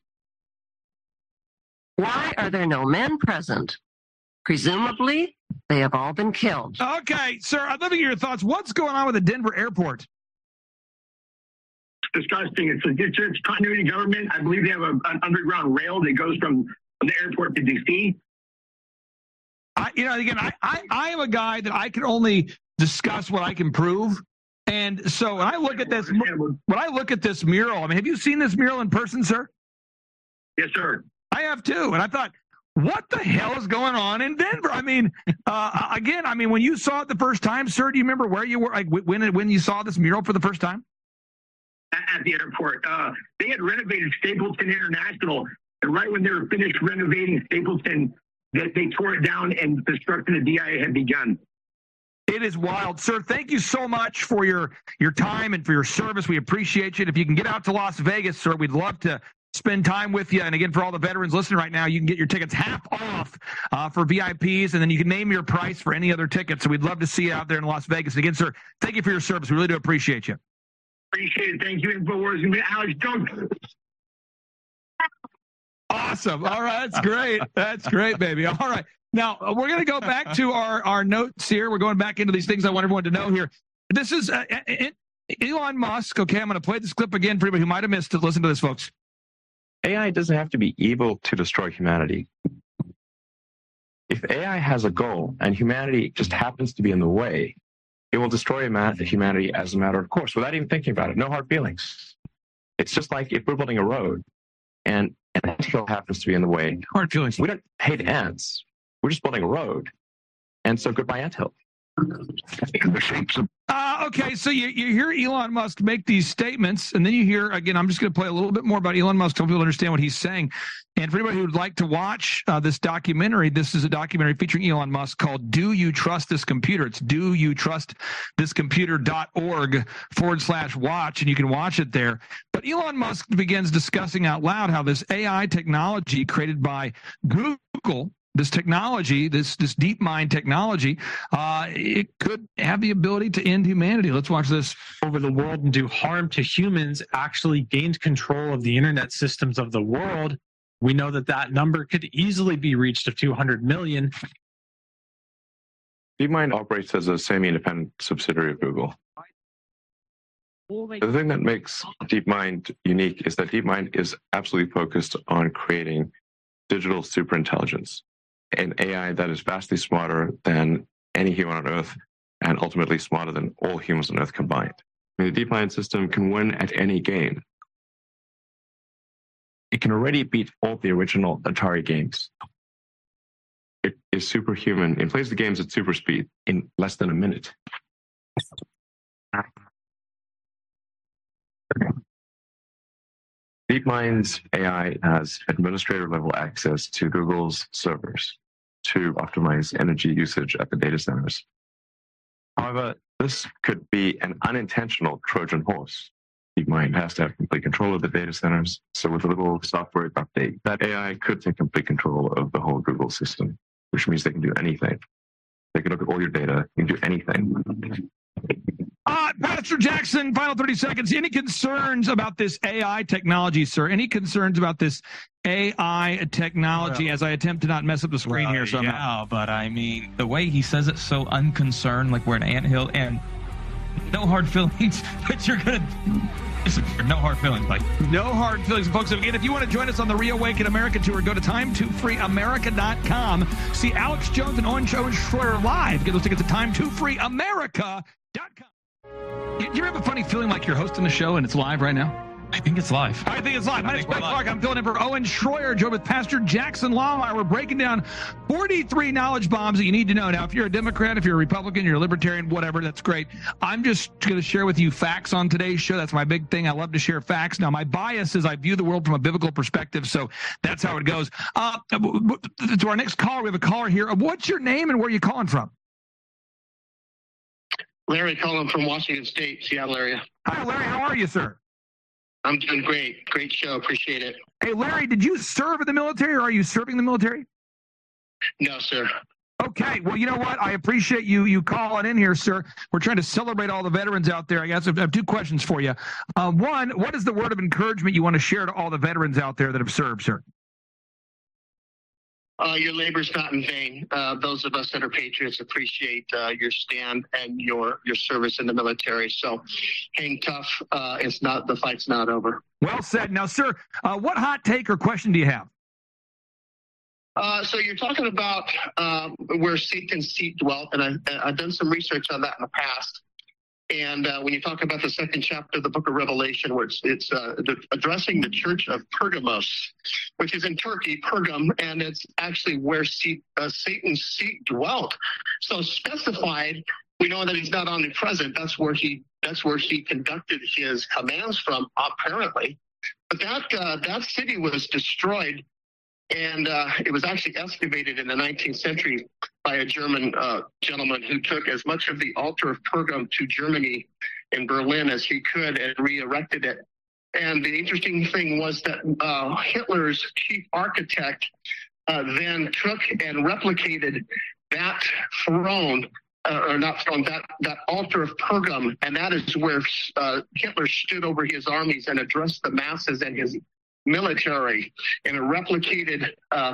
Why are there no men present? Presumably, they have all been killed. Okay, sir, I'd love to hear your thoughts. What's going on with the Denver airport? Disgusting. It's continuity government. I believe they have an underground rail that goes from the airport to D.C. I am a guy that I can only discuss what I can prove. And so when I look at this mural, I mean, have you seen this mural in person, sir? Yes, sir. I have too. And I thought, what the hell is going on in Denver? I mean, when you saw it the first time, sir, do you remember where you were, like when you saw this mural for the first time? At the airport. They had renovated Stapleton International, and right when they were finished renovating Stapleton, they tore it down and construction of DIA had begun. It is wild. Sir, thank you so much for your time and for your service. We appreciate you. If you can get out to Las Vegas, sir, we'd love to spend time with you. And again, for all the veterans listening right now, you can get your tickets half off for VIPs, and then you can name your price for any other tickets. So we'd love to see you out there in Las Vegas. And again, sir, thank you for your service. We really do appreciate you. Appreciate it. Thank you, InfoWars. And Alex Jones. Awesome. All right. That's great. That's great, baby. All right. Now, we're going to go back to our notes here. We're going back into these things I want everyone to know here. This is Elon Musk. Okay, I'm going to play this clip again for anybody who might have missed it. Listen to this, folks. AI doesn't have to be evil to destroy humanity. If AI has a goal and humanity just happens to be in the way, it will destroy humanity as a matter of course, without even thinking about it. No hard feelings. It's just like if we're building a road and an anthill happens to be in the way. Hard feelings. We don't hate ants. We're just building a road. And so goodbye, anthill. Okay, so you hear Elon Musk make these statements, and then you hear, again, I'm just going to play a little bit more about Elon Musk so people understand what he's saying. And for anybody who would like to watch this documentary, this is a documentary featuring Elon Musk called Do You Trust This Computer? It's doyoutrustthiscomputer.org/watch, and you can watch it there. But Elon Musk begins discussing out loud how this AI technology created by Google, this technology, this DeepMind technology, it could have the ability to end humanity. Let's watch this. Over the world and do harm to humans actually gained control of the internet systems of the world. We know that number could easily be reached of 200 million. DeepMind operates as a semi-independent subsidiary of Google. The thing that makes DeepMind unique is that DeepMind is absolutely focused on creating digital superintelligence, an AI that is vastly smarter than any human on Earth and ultimately smarter than all humans on Earth combined. I mean, the DeepMind system can win at any game. It can already beat all the original Atari games. It is superhuman. It plays the games at super speed in less than a minute. DeepMind's AI has administrator-level access to Google's servers to optimize energy usage at the data centers. However, this could be an unintentional Trojan horse. DeepMind has to have complete control of the data centers, so with a little software update, that AI could take complete control of the whole Google system, which means they can do anything. They can look at all your data, you can do anything. Pastor Jackson, final 30 seconds. Any concerns about this AI technology, sir? Any concerns about this AI technology as I attempt to not mess up the screen here somehow? Yeah, but I mean, the way he says it so unconcerned, like we're an anthill, and no hard feelings, but you're going to... No hard feelings, Mike. No hard feelings, folks. Again, if you want to join us on the Reawaken America tour, go to time2freeamerica.com. See Alex Jones and Owen Schroyer live. Get those tickets at time2freeamerica.com. Do you ever have a funny feeling like you're hosting the show and it's live right now? I think it's live. I think it's live. My name's Mike Clark. I'm filling in for Owen Schroyer, joined with Pastor Jackson Longmire. We're breaking down 43 knowledge bombs that you need to know. Now, if you're a Democrat, if you're a Republican, you're a Libertarian, whatever, that's great. I'm just going to share with you facts on today's show. That's my big thing. I love to share facts. Now, my bias is I view the world from a biblical perspective, so that's how it goes. To our next caller, we have a caller here. What's your name and where are you calling from? Larry calling from Washington State, Seattle area. Hi, Larry. How are you, sir? I'm doing great. Great show. Appreciate it. Hey, Larry, did you serve in the military or are you serving the military? No, sir. Okay. Well, you know what? I appreciate you calling in here, sir. We're trying to celebrate all the veterans out there. I guess I have two questions for you. One, what is the word of encouragement you want to share to all the veterans out there that have served, sir? Your labor's not in vain. Those of us that are patriots appreciate your stand and your service in the military. So hang tough. The fight's not over. Well said. Now, sir, what hot take or question do you have? So you're talking about where Satan's seat dwelt, and I've done some research on that in the past. And when you talk about the second chapter of the book of Revelation, where it's addressing the church of Pergamos, which is in Turkey, Pergam, and it's actually where Satan's seat dwelt. So specified, we know that he's not omnipresent. That's where he conducted his commands from, apparently. But that city was destroyed. And it was actually excavated in the 19th century by a German gentleman who took as much of the altar of Pergam to Germany in Berlin as he could and re-erected it. And the interesting thing was that Hitler's chief architect then took and replicated that throne, or not throne, that altar of Pergam. And that is where Hitler stood over his armies and addressed the masses and his military in a replicated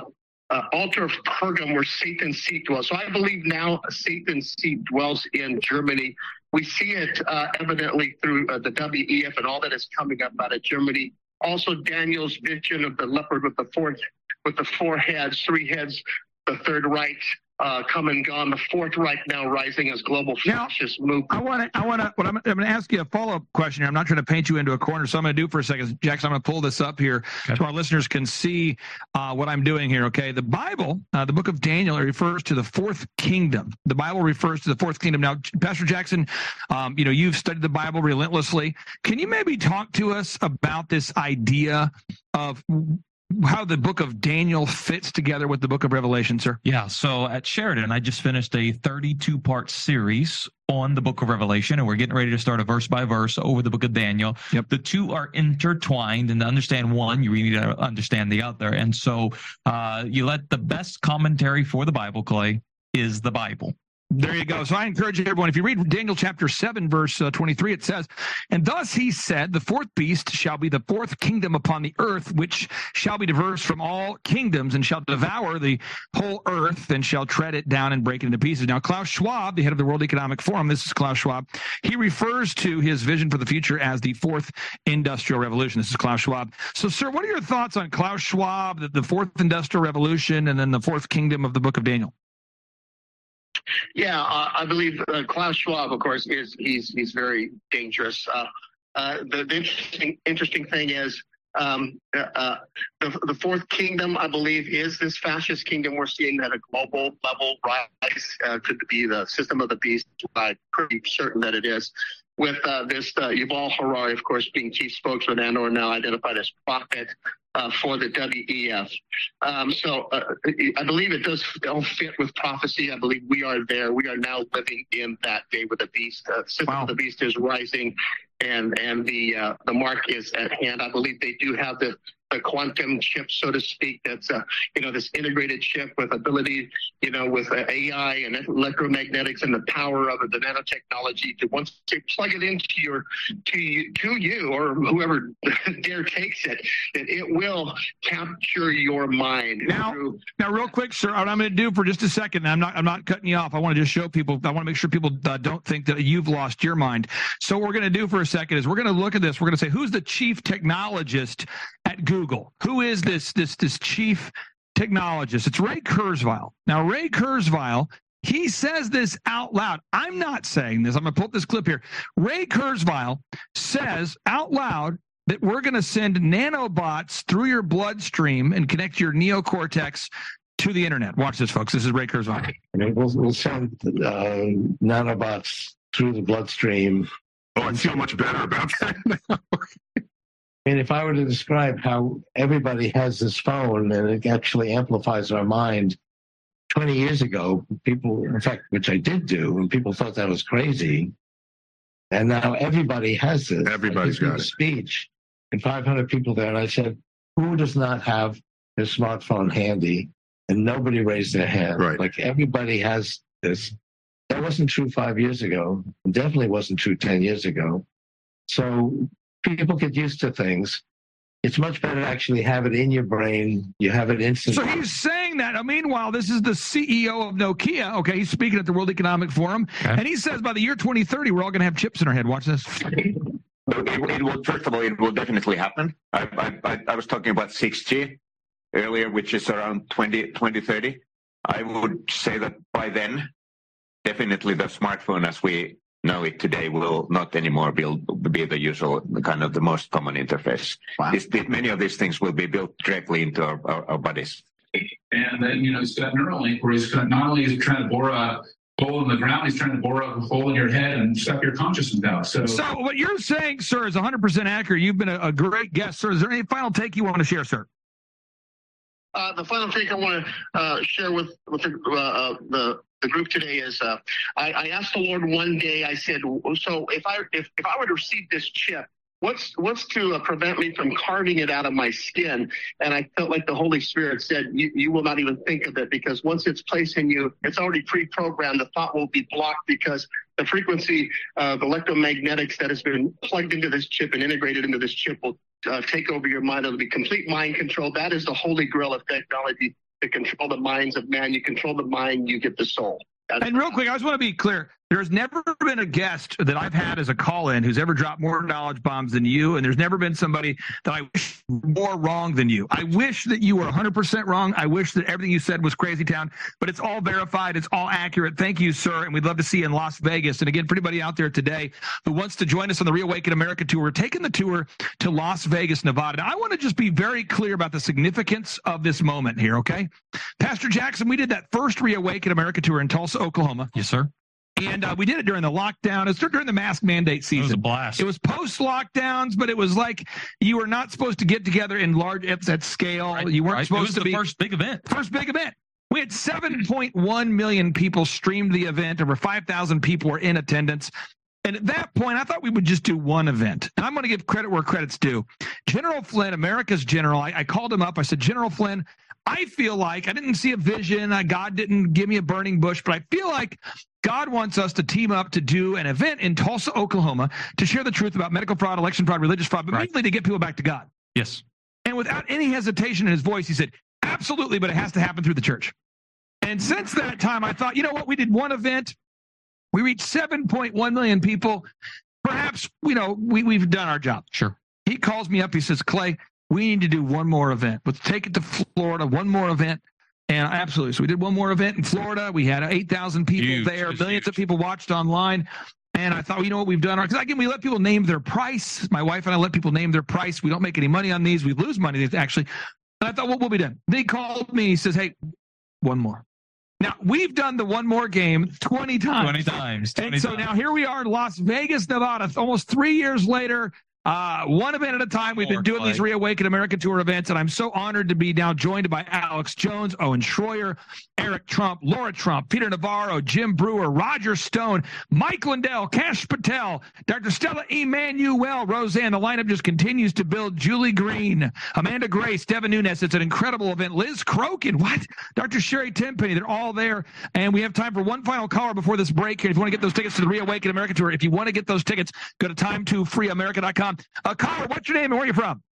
altar of Pergam where Satan's seat dwells. So I believe now Satan's seat dwells in Germany. We see it evidently through the WEF and all that is coming up out of Germany. Also Daniel's vision of the leopard with the four heads, three heads, the Third Reich come and gone. The Fourth Reich now rising as global fascist movement. I'm going to ask you a follow-up question here. I'm not trying to paint you into a corner, so I'm going to do for a second. Jackson, I'm going to pull this up here so our listeners can see what I'm doing here, okay? The Bible, the book of Daniel, refers to the fourth kingdom. The Bible refers to the fourth kingdom. Now, Pastor Jackson, you've studied the Bible relentlessly. Can you maybe talk to us about this idea of how the book of Daniel fits together with the book of Revelation, sir? Yeah, so at Sheridan, I just finished a 32-part series on the book of Revelation, and we're getting ready to start a verse by verse over the book of Daniel. Yep. The two are intertwined, and to understand one, you really need to understand the other. And so you let the best commentary for the Bible, Clay, is the Bible. There you go. So I encourage everyone, if you read Daniel chapter 7, verse 23, it says, "And thus he said, the fourth beast shall be the fourth kingdom upon the earth, which shall be diverse from all kingdoms, and shall devour the whole earth, and shall tread it down and break it into pieces." Now, Klaus Schwab, the head of the World Economic Forum, this is Klaus Schwab, he refers to his vision for the future as the fourth industrial revolution. This is Klaus Schwab. So, sir, what are your thoughts on Klaus Schwab, the fourth industrial revolution, and then the fourth kingdom of the book of Daniel? Yeah, I believe Klaus Schwab, of course, he's very dangerous. The interesting thing is the fourth kingdom, I believe, is this fascist kingdom we're seeing at a global level rise. Could be the system of the beast. I'm pretty certain that it is. with this Yuval Harari, of course, being chief spokesman and/or now identified as prophet for the WEF. So I believe it does all fit with prophecy. I believe we are there. We are now living in that day where the beast, system of the beast is rising, and the mark is at hand. I believe they do have the quantum chip, so to speak, that's this integrated chip with ability, with AI and electromagnetics and the power of it, the nanotechnology, to once you plug it into you or whoever dare takes it, that it will capture your mind. Now, real quick, sir, what I'm going to do for just a second, I'm not cutting you off. I want to just show people, I want to make sure people don't think that you've lost your mind. So what we're going to do for a second is we're going to look at this. We're going to say, who's the chief technologist at Google? Who is this chief technologist? It's Ray Kurzweil. Now, Ray Kurzweil, he says this out loud. I'm not saying this. I'm going to pull up this clip here. Ray Kurzweil says out loud that we're going to send nanobots through your bloodstream and connect your neocortex to the internet. Watch this, folks. This is Ray Kurzweil. We'll send nanobots through the bloodstream. Oh, I feel much better about that. And if I were to describe how everybody has this phone and it actually amplifies our mind, 20 years ago, people, in fact, which I did do, and people thought that was crazy. And now everybody has this. Everybody's got it. Speech and 500 people there. And I said, who does not have their smartphone handy? And nobody raised their hand. Right. Like everybody has this. That wasn't true 5 years ago. It definitely wasn't true 10 years ago. So people get used to things. It's much better to actually have it in your brain. You have it instantly. So he's saying that. Meanwhile, this is the CEO of Nokia. Okay, he's speaking at the World Economic Forum. Okay. And he says by the year 2030, we're all going to have chips in our head. Watch this. It will, first of all, it will definitely happen. I was talking about 6G earlier, which is around 2030. I would say that by then, definitely the smartphone as we know it today will not anymore be the usual, kind of the most common interface. Wow. Many of these things will be built directly into our bodies. And then, it's got Neuralink, where he's not only is he trying to bore a hole in the ground, he's trying to bore a hole in your head and suck your consciousness out. So what you're saying, sir, is 100% accurate. You've been a great guest, sir. Is there any final take you want to share, sir? The final take I want to share with the group today is I asked the Lord one day. I said, so if I were to receive this chip, what's to prevent me from carving it out of my skin? And I felt like the Holy Spirit said, you will not even think of it, because once it's placed in you, it's already pre-programmed. The thought will be blocked because the frequency of electromagnetics that has been plugged into this chip and integrated into this chip will take over your mind. It'll be complete mind control. That is the holy grail of technology, to control the minds of man. You control the mind, you get the soul. And real quick, I just want to be clear. There's never been a guest that I've had as a call-in who's ever dropped more knowledge bombs than you, and there's never been somebody that I wish more wrong than you. I wish that you were 100% wrong. I wish that everything you said was crazy town, but it's all verified. It's all accurate. Thank you, sir, and we'd love to see you in Las Vegas. And again, for anybody out there today who wants to join us on the Reawaken America tour, we're taking the tour to Las Vegas, Nevada. Now, I want to just be very clear about the significance of this moment here, okay? Pastor Jackson, we did that first Reawaken America tour in Tulsa, Oklahoma. Yes, sir. And we did it during the lockdown. It was during the mask mandate season. It was a blast. It was post-lockdowns, but it was like you were not supposed to get together in large at scale. Right, you weren't supposed to be. It was the first big event. First big event. We had 7.1 million people streamed the event. Over 5,000 people were in attendance. And at that point, I thought we would just do one event. And I'm going to give credit where credit's due. General Flynn, America's general, I called him up. I said, General Flynn, I feel like I didn't see a vision. God didn't give me a burning bush, but I feel like God wants us to team up to do an event in Tulsa, Oklahoma, to share the truth about medical fraud, election fraud, religious fraud, but mainly to get people back to God. Yes. And without any hesitation in his voice, he said, absolutely, but it has to happen through the church. And since that time, I thought, you know what? We did one event. We reached 7.1 million people. Perhaps, we've done our job. Sure. He calls me up. He says, Clay, we need to do one more event. Let's take it to Florida, one more event. And absolutely. So we did one more event in Florida. We had 8,000 people there. Millions of people watched online. And I thought, you know what, we've done because again, we let people name their price. My wife and I let people name their price. We don't make any money on these. We lose money, actually. And I thought, well, we'll be done. They called me. He says, hey, one more. Now, we've done the one more game 20 times. 20 times. And so now here we are in Las Vegas, Nevada, almost 3 years later. One event at a time. We've been doing these Reawaken America Tour events, and I'm so honored to be now joined by Alex Jones, Owen Schroyer, Eric Trump, Laura Trump, Peter Navarro, Jim Brewer, Roger Stone, Mike Lindell, Kash Patel, Dr. Stella Emanuel, Roseanne. The lineup just continues to build. Julie Green, Amanda Grace, Devin Nunes. It's an incredible event. Liz Crokin, what? Dr. Sherry Tenpenny. They're all there, and we have time for one final caller before this break here. If you want to get those tickets to the Reawaken America Tour, if you want to get those tickets, go to time2freeamerica.com. Caller, what's your name and where are you from?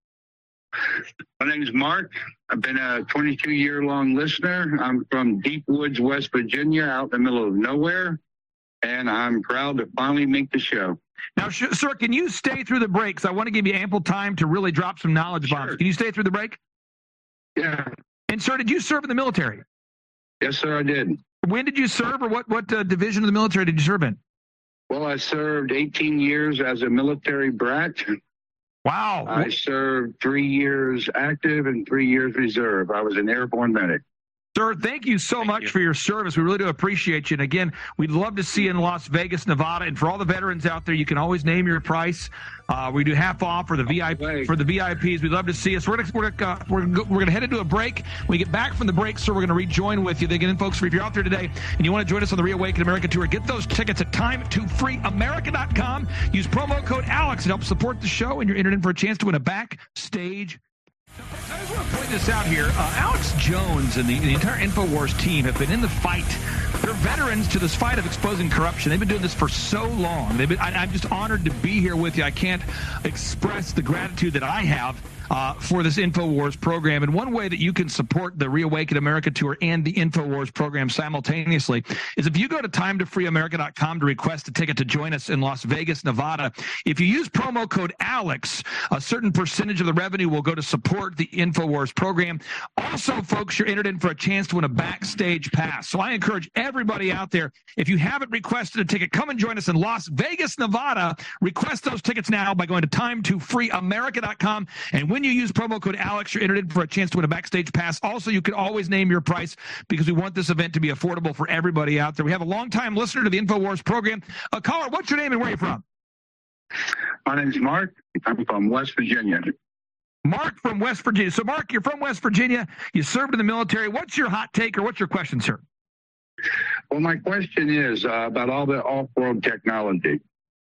My name is Mark. I've been a 22-year-long listener. I'm from Deep Woods, West Virginia, out in the middle of nowhere, and I'm proud to finally make the show. Now, sir, can you stay through the break? Because I want to give you ample time to really drop some knowledge bombs. Can you stay through the break? Yeah. And, sir, did you serve in the military? Yes, sir, I did. When did you serve, or what division of the military did you serve in? Well, I served 18 years as a military brat. Wow. I served 3 years active and 3 years reserve. I was an airborne medic. Sir, thank you so much for your service. We really do appreciate you. And again, we'd love to see you in Las Vegas, Nevada. And for all the veterans out there, you can always name your price. We do half off for the VIPs. We'd love to see us. We're gonna head into a break. When we get back from the break, sir, we're gonna rejoin with you. Again, folks, if you're out there today and you want to join us on the Reawaken America Tour, get those tickets at time2freeamerica.com. Use promo code Alex. It helps support the show, and you're entered in for a chance to win a backstage. I just want to point this out here. Alex Jones and the entire InfoWars team have been in the fight. They're veterans to this fight of exposing corruption. They've been doing this for so long. I'm just honored to be here with you. I can't express the gratitude that I have for this InfoWars program. And one way that you can support the Reawaken America Tour and the InfoWars program simultaneously is if you go to time2freeamerica.com to request a ticket to join us in Las Vegas, Nevada. If you use promo code ALEX, a certain percentage of the revenue will go to support the InfoWars program. Also, folks, you're entered in for a chance to win a backstage pass. So I encourage everybody out there, if you haven't requested a ticket, come and join us in Las Vegas, Nevada. Request those tickets now by going to time2freeamerica.com. And when you use promo code Alex, you're entered in for a chance to win a backstage pass. Also, you can always name your price because we want this event to be affordable for everybody out there. We have a longtime listener to the InfoWars program. Caller, what's your name and where are you from? My name is Mark. I'm from West Virginia. Mark from West Virginia. So, Mark, you're from West Virginia. You served in the military. What's your hot take or what's your question, sir? Well, my question is about all the off-road technology.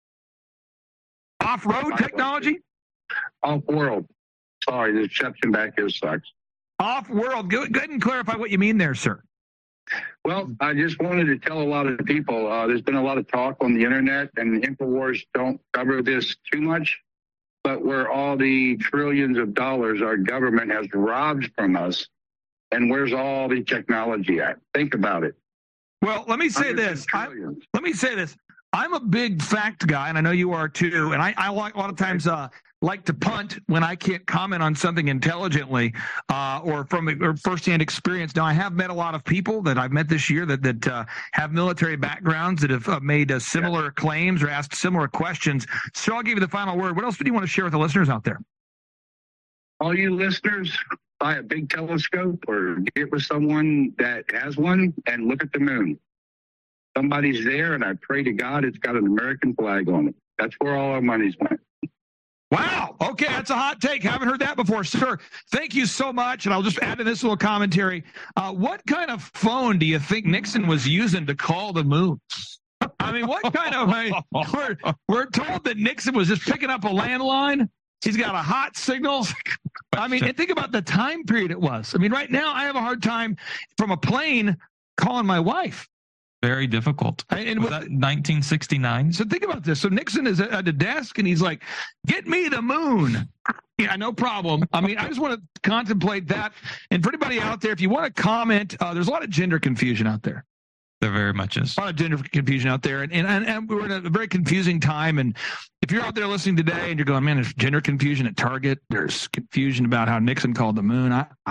Off-road technology? Off-world. Sorry, the reception back here sucks. Off-world. Go ahead and clarify what you mean there, sir. Well, I just wanted to tell a lot of people, there's been a lot of talk on the internet, and InfoWars don't cover this too much, but where all the trillions of dollars our government has robbed from us, and where's all the technology at? Think about it. Well, let me say this. I'm a big fact guy, and I know you are too, and I like a lot of times like to punt when I can't comment on something intelligently or from firsthand experience. Now, I have met a lot of people that I've met this year that have military backgrounds that have made similar claims or asked similar questions. So I'll give you the final word. What else do you want to share with the listeners out there? All you listeners, buy a big telescope or get with someone that has one and look at the moon. Somebody's there, and I pray to God it's got an American flag on it. That's where all our money's went. Wow. Okay, that's a hot take. Haven't heard that before, sir. Thank you so much. And I'll just add to this little commentary. What kind of phone do you think Nixon was using to call the moon? I mean, what kind of we're told that Nixon was just picking up a landline. He's got a hot signal. I mean, and think about the time period it was. I mean, right now I have a hard time from a plane calling my wife. Very difficult. And was that 1969? So think about this. So Nixon is at the desk and he's like, get me the moon. Yeah, no problem. I mean, I just want to contemplate that. And for anybody out there, if you want to comment, there's a lot of gender confusion out there. There very much is. A lot of gender confusion out there. And we're in a very confusing time. And if you're out there listening today and you're going, man, there's gender confusion at Target. There's confusion about how Nixon called the moon.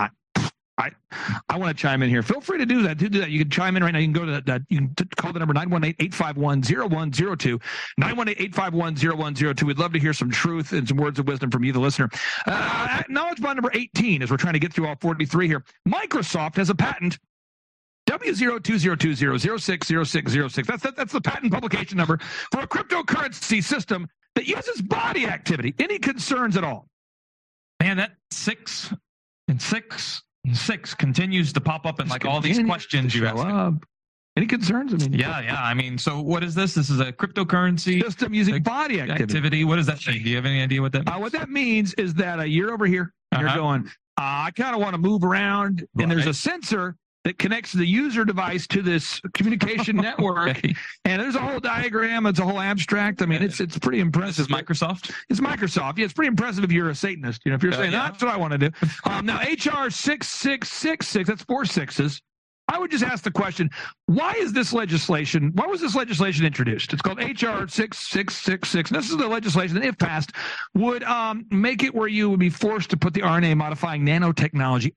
I want to chime in here. Feel free to do that. You can chime in right now. You can go to that. You can call the number 918-851-0102. 918-851-0102. We'd love to hear some truth and some words of wisdom from you, the listener. Knowledge bond number 18, as we're trying to get through all 43 here. Microsoft has a patent W020200660606. That's the patent publication number for a cryptocurrency system that uses body activity. Any concerns at all? Man, that 6 and 6 and 6 continues to pop up in like all these questions you ask. Any concerns? I mean, yeah. I mean, so what is this? This is a cryptocurrency system using body activity. What does that say? Do you have any idea what that means? What that means is that you're over here, and you're going, I kind of want to move around, and there's a sensor that connects the user device to this communication network, and there's a whole diagram. It's a whole abstract. I mean, it's pretty impressive. This is Microsoft? It's Microsoft. Yeah, it's pretty impressive if you're a Satanist. If you're saying, that's what I want to do. Now, HR 6666, that's 4 6s. I would just ask the question, why was this legislation introduced? It's called HR 6666. This is the legislation that, if passed, would make it where you would be forced to put the RNA modifying nanotechnology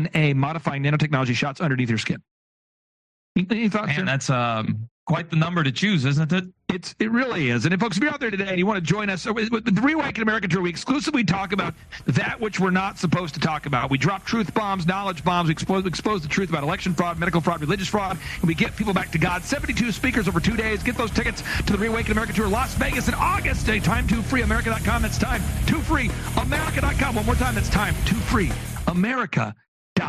shots underneath your skin. Any thoughts? Man, that's quite the number to choose, isn't it? It really is. And folks, if you're out there today and you want to join us with the Reawaken America Tour, we exclusively talk about that which we're not supposed to talk about. We drop truth bombs, knowledge bombs, we expose the truth about election fraud, medical fraud, religious fraud, and we get people back to God. 72 speakers over 2 days. Get those tickets to the Reawaken America Tour, Las Vegas in August. Time2freeamerica.com. That's time2freeamerica.com. One more time, that's time2freeamerica.com. Do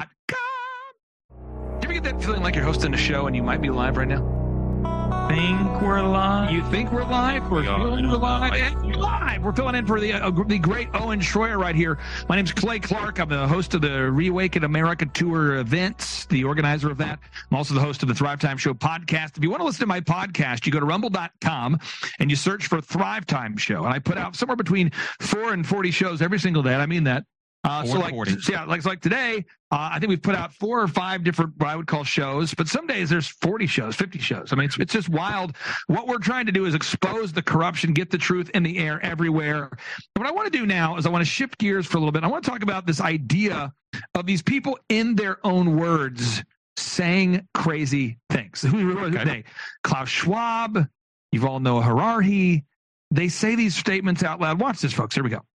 you ever get that feeling like you're hosting a show and you might be live right now? Think we're live? You think we're live? We're feeling we're live. And we're live. We're filling in for the great Owen Schroyer right here. My name's Clay Clark. I'm the host of the Reawaken America Tour events, the organizer of that. I'm also the host of the Thrive Time Show podcast. If you want to listen to my podcast, you go to rumble.com and you search for Thrive Time Show. And I put out somewhere between 4 and 40 shows every single day, and I mean that. Like today, I think we've put out 4 or 5 different, what I would call shows, but some days there's 40 shows, 50 shows. I mean, it's just wild. What we're trying to do is expose the corruption, get the truth in the air everywhere. And what I want to do now is I want to shift gears for a little bit. I want to talk about this idea of these people in their own words saying crazy things. Today, Klaus Schwab, you all know Harari. They say these statements out loud. Watch this, folks. Here we go.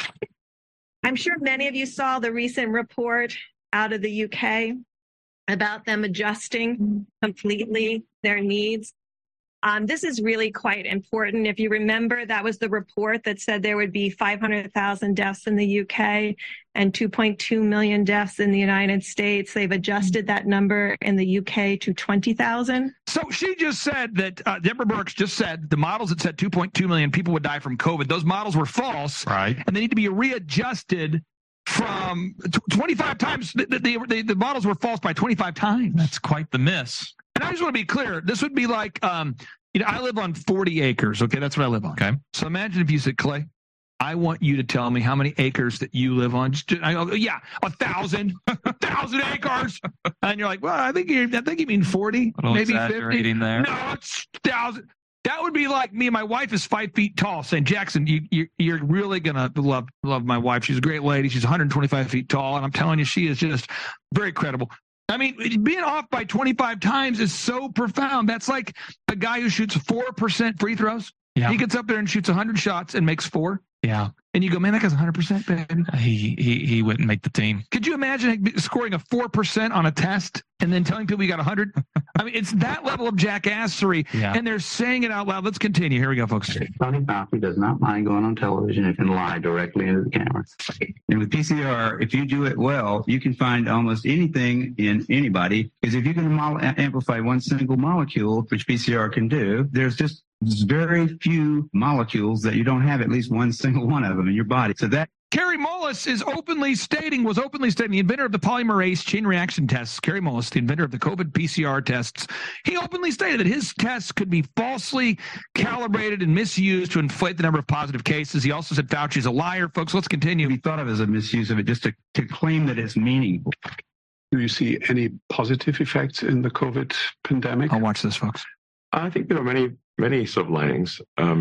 I'm sure many of you saw the recent report out of the UK about them adjusting completely their needs. This is really quite important. If you remember, that was the report that said there would be 500,000 deaths in the UK and 2.2 million deaths in the United States. They've adjusted that number in the UK to 20,000. So she just said that, Deborah Birx just said the models that said 2.2 million people would die from COVID, those models were false. Right. And they need to be readjusted from 25 times. The models were false by 25 times. That's quite the miss. And I just want to be clear. This would be like, I live on 40 acres. Okay, that's what I live on. Okay. So imagine if you said, Clay, I want you to tell me how many acres that you live on. I go, 1,000, 1,000 acres. And you're like, well, I think you mean 40, maybe 50. There. No, it's 1,000. That would be like me and my wife is 5 feet tall saying, Jackson, you're really going to love my wife. She's a great lady. She's 125 feet tall. And I'm telling you, she is just very credible. I mean, being off by 25 times is so profound. That's like a guy who shoots 4% free throws. Yeah. He gets up there and shoots 100 shots and makes 4. Yeah. And you go, man, that guy's 100%, baby. He wouldn't make the team. Could you imagine scoring a 4% on a test and then telling people you got 100? I mean, it's that level of jackassery, and they're saying it out loud. Let's continue. Here we go, folks. Tony Fauci does not mind going on television and can lie directly into the camera. And with PCR, if you do it well, you can find almost anything in anybody, because if you can amplify one single molecule, which PCR can do, there's just very few molecules that you don't have at least one single one of them in your body. So that Kary Mullis was openly stating, the inventor of the polymerase chain reaction tests, Kary Mullis, the inventor of the COVID PCR tests, he openly stated that his tests could be falsely calibrated and misused to inflate the number of positive cases. He also said Fauci is a liar. Folks, let's continue. He thought of as a misuse of it just to claim that it's meaningful. Do you see any positive effects in the COVID pandemic? I'll watch this, folks. I think there are many silver linings.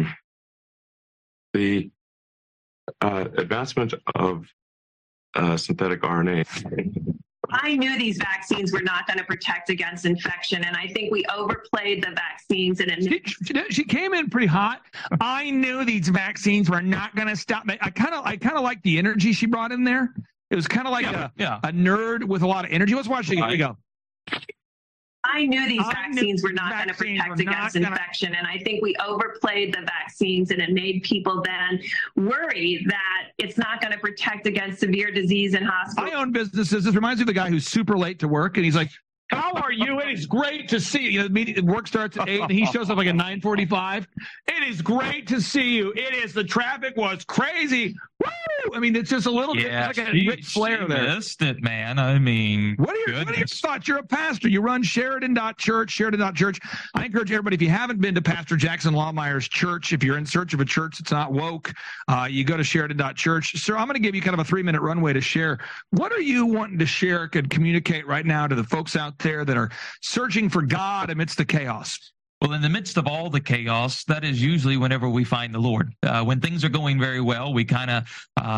The advancement of synthetic RNA. I knew these vaccines were not going to protect against infection, and I think we overplayed the vaccines. She came in pretty hot. I knew these vaccines were not going to stop me. I kind of like the energy she brought in there. It was kind of like a nerd with a lot of energy. Let's watch it again. Here we go. I knew these vaccines were not going to protect against infection, and I think we overplayed the vaccines, and it made people then worry that it's not going to protect against severe disease in hospitals. I own businesses. This reminds me of the guy who's super late to work, and he's like, "How are you? It is great to see you." You know, the meeting, work starts at 8, and he shows up like at 9:45. It is great to see you. It is. The traffic was crazy. Woo! I mean, it's just a little bit like a Ric Flair there. Missed it, man. I mean, what are your thoughts? You're a pastor. You run Sheridan.Church. Sheridan.Church. I encourage everybody, if you haven't been to Pastor Jackson Lawmire's church, if you're in search of a church that's not woke, you go to Sheridan.Church. Sir, I'm going to give you kind of a 3-minute runway to share. What are you wanting to share, could communicate right now to the folks out there that are searching for God amidst the chaos? Well, in the midst of all the chaos, that is usually whenever we find the Lord. When things are going very well, we kind of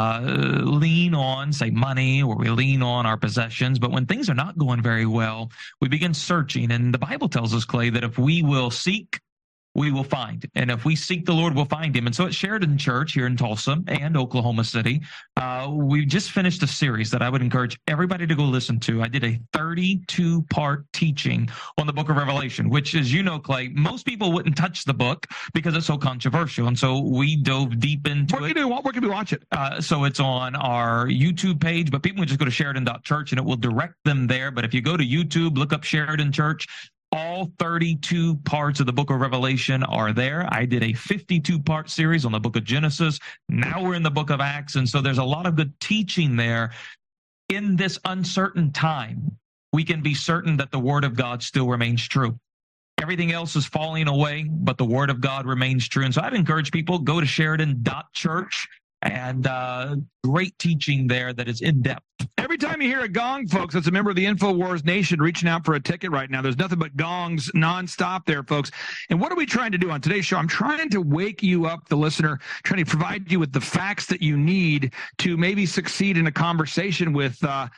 lean on, say, money, or we lean on our possessions. But when things are not going very well, we begin searching. And the Bible tells us, Clay, that if we will seek, we will find. And if we seek the Lord, we'll find him. And so at Sheridan Church here in Tulsa and Oklahoma City, we just finished a series that I would encourage everybody to go listen to. I did a 32-part teaching on the book of Revelation, which, as you know, Clay, most people wouldn't touch the book because it's so controversial. And so we dove deep into it. Where can we watch it? So it's on our YouTube page, but people can just go to Sheridan.Church and it will direct them there. But if you go to YouTube, look up Sheridan Church, all 32 parts of the book of Revelation are there. I did a 52-part series on the book of Genesis. Now we're in the book of Acts. And so there's a lot of good teaching there. In this uncertain time, we can be certain that the word of God still remains true. Everything else is falling away, but the word of God remains true. And so I'd encourage people, go to Sheridan.Church, and great teaching there that is in depth. Every time you hear a gong, folks, that's a member of the InfoWars Nation reaching out for a ticket right now. There's nothing but gongs nonstop there, folks. And what are we trying to do on today's show? I'm trying to wake you up, the listener, trying to provide you with the facts that you need to maybe succeed in a conversation with,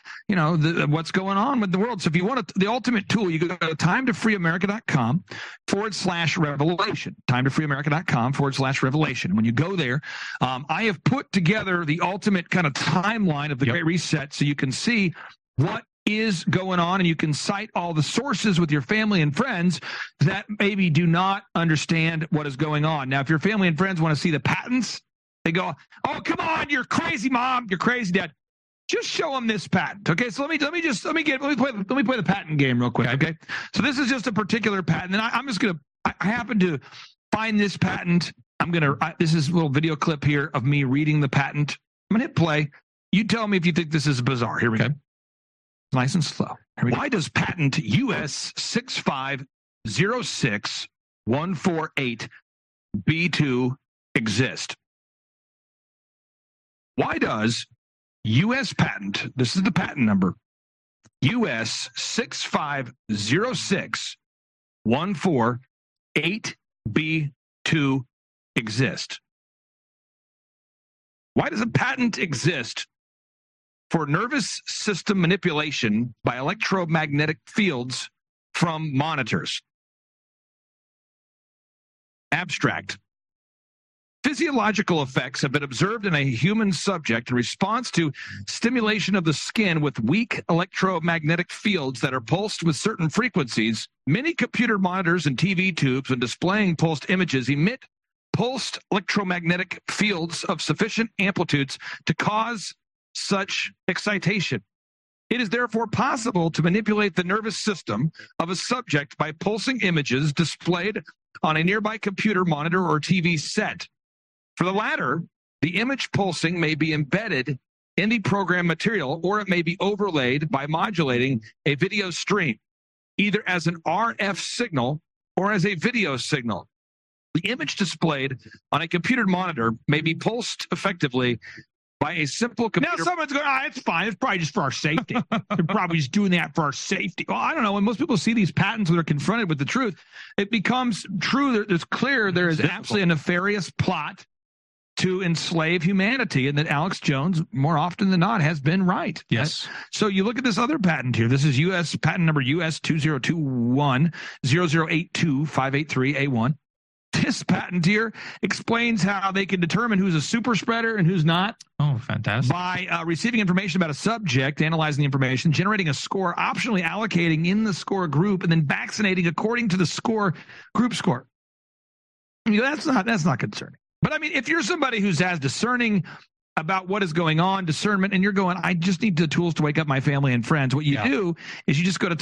what's going on with the world. So if you want the ultimate tool, you go to timetofreeamerica.com/revelation. Timetofreeamerica.com/revelation. When you go there, I have put together the ultimate kind of timeline of the Great Reset so you can see what is going on, and you can cite all the sources with your family and friends that maybe do not understand what is going on. Now, if your family and friends want to see the patents, they go, "Oh, come on, you're crazy, Mom, you're crazy, Dad." Just show them this patent, okay? So let me play the patent game real quick, okay? So this is just a particular patent, and I happen to find this patent. This is a little video clip here of me reading the patent. I'm gonna hit play. You tell me if you think this is bizarre. Here we go. Nice and slow. Why does patent US 6506148B2 exist? Why does U.S. patent, this is the patent number, US 6506148B2 exist? Why does a patent exist for nervous system manipulation by electromagnetic fields from monitors? Abstract. Physiological effects have been observed in a human subject in response to stimulation of the skin with weak electromagnetic fields that are pulsed with certain frequencies. Many computer monitors and TV tubes, when displaying pulsed images, emit pulsed electromagnetic fields of sufficient amplitudes to cause such excitation. It is therefore possible to manipulate the nervous system of a subject by pulsing images displayed on a nearby computer monitor or TV set. For the latter, the image pulsing may be embedded in the program material, or it may be overlaid by modulating a video stream, either as an RF signal or as a video signal. The image displayed on a computer monitor may be pulsed effectively by a simple computer. Now someone's going, it's fine. It's probably just for our safety. They're probably just doing that for our safety. Well, I don't know. When most people see these patents when they're confronted with the truth, it becomes true. It's clear there is absolutely a nefarious plot to enslave humanity, and that Alex Jones, more often than not, has been right. Yes. So you look at this other patent here. This is U.S. patent number US 2021-0082-583A1. this patent here explains how they can determine who's a super spreader and who's not. Oh, fantastic. By receiving information about a subject, analyzing the information, generating a score, optionally allocating in the score group, and then vaccinating according to the score group score. That's not concerning. But I mean, if you're somebody who's as discerning about what is going on, discernment, and you're going, I just need the tools to wake up my family and friends. What you do is you just go to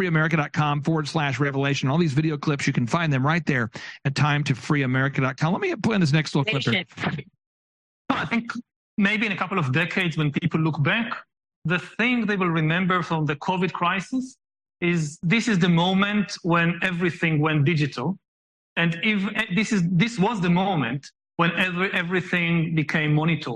timetofreeamerica.com/revelation. All these video clips, you can find them right there at timetofreeamerica.com. Let me put in this next little clip here. I think maybe in a couple of decades when people look back, the thing they will remember from the COVID crisis is this is the moment when everything went digital. And if this was the moment when everything became monitored,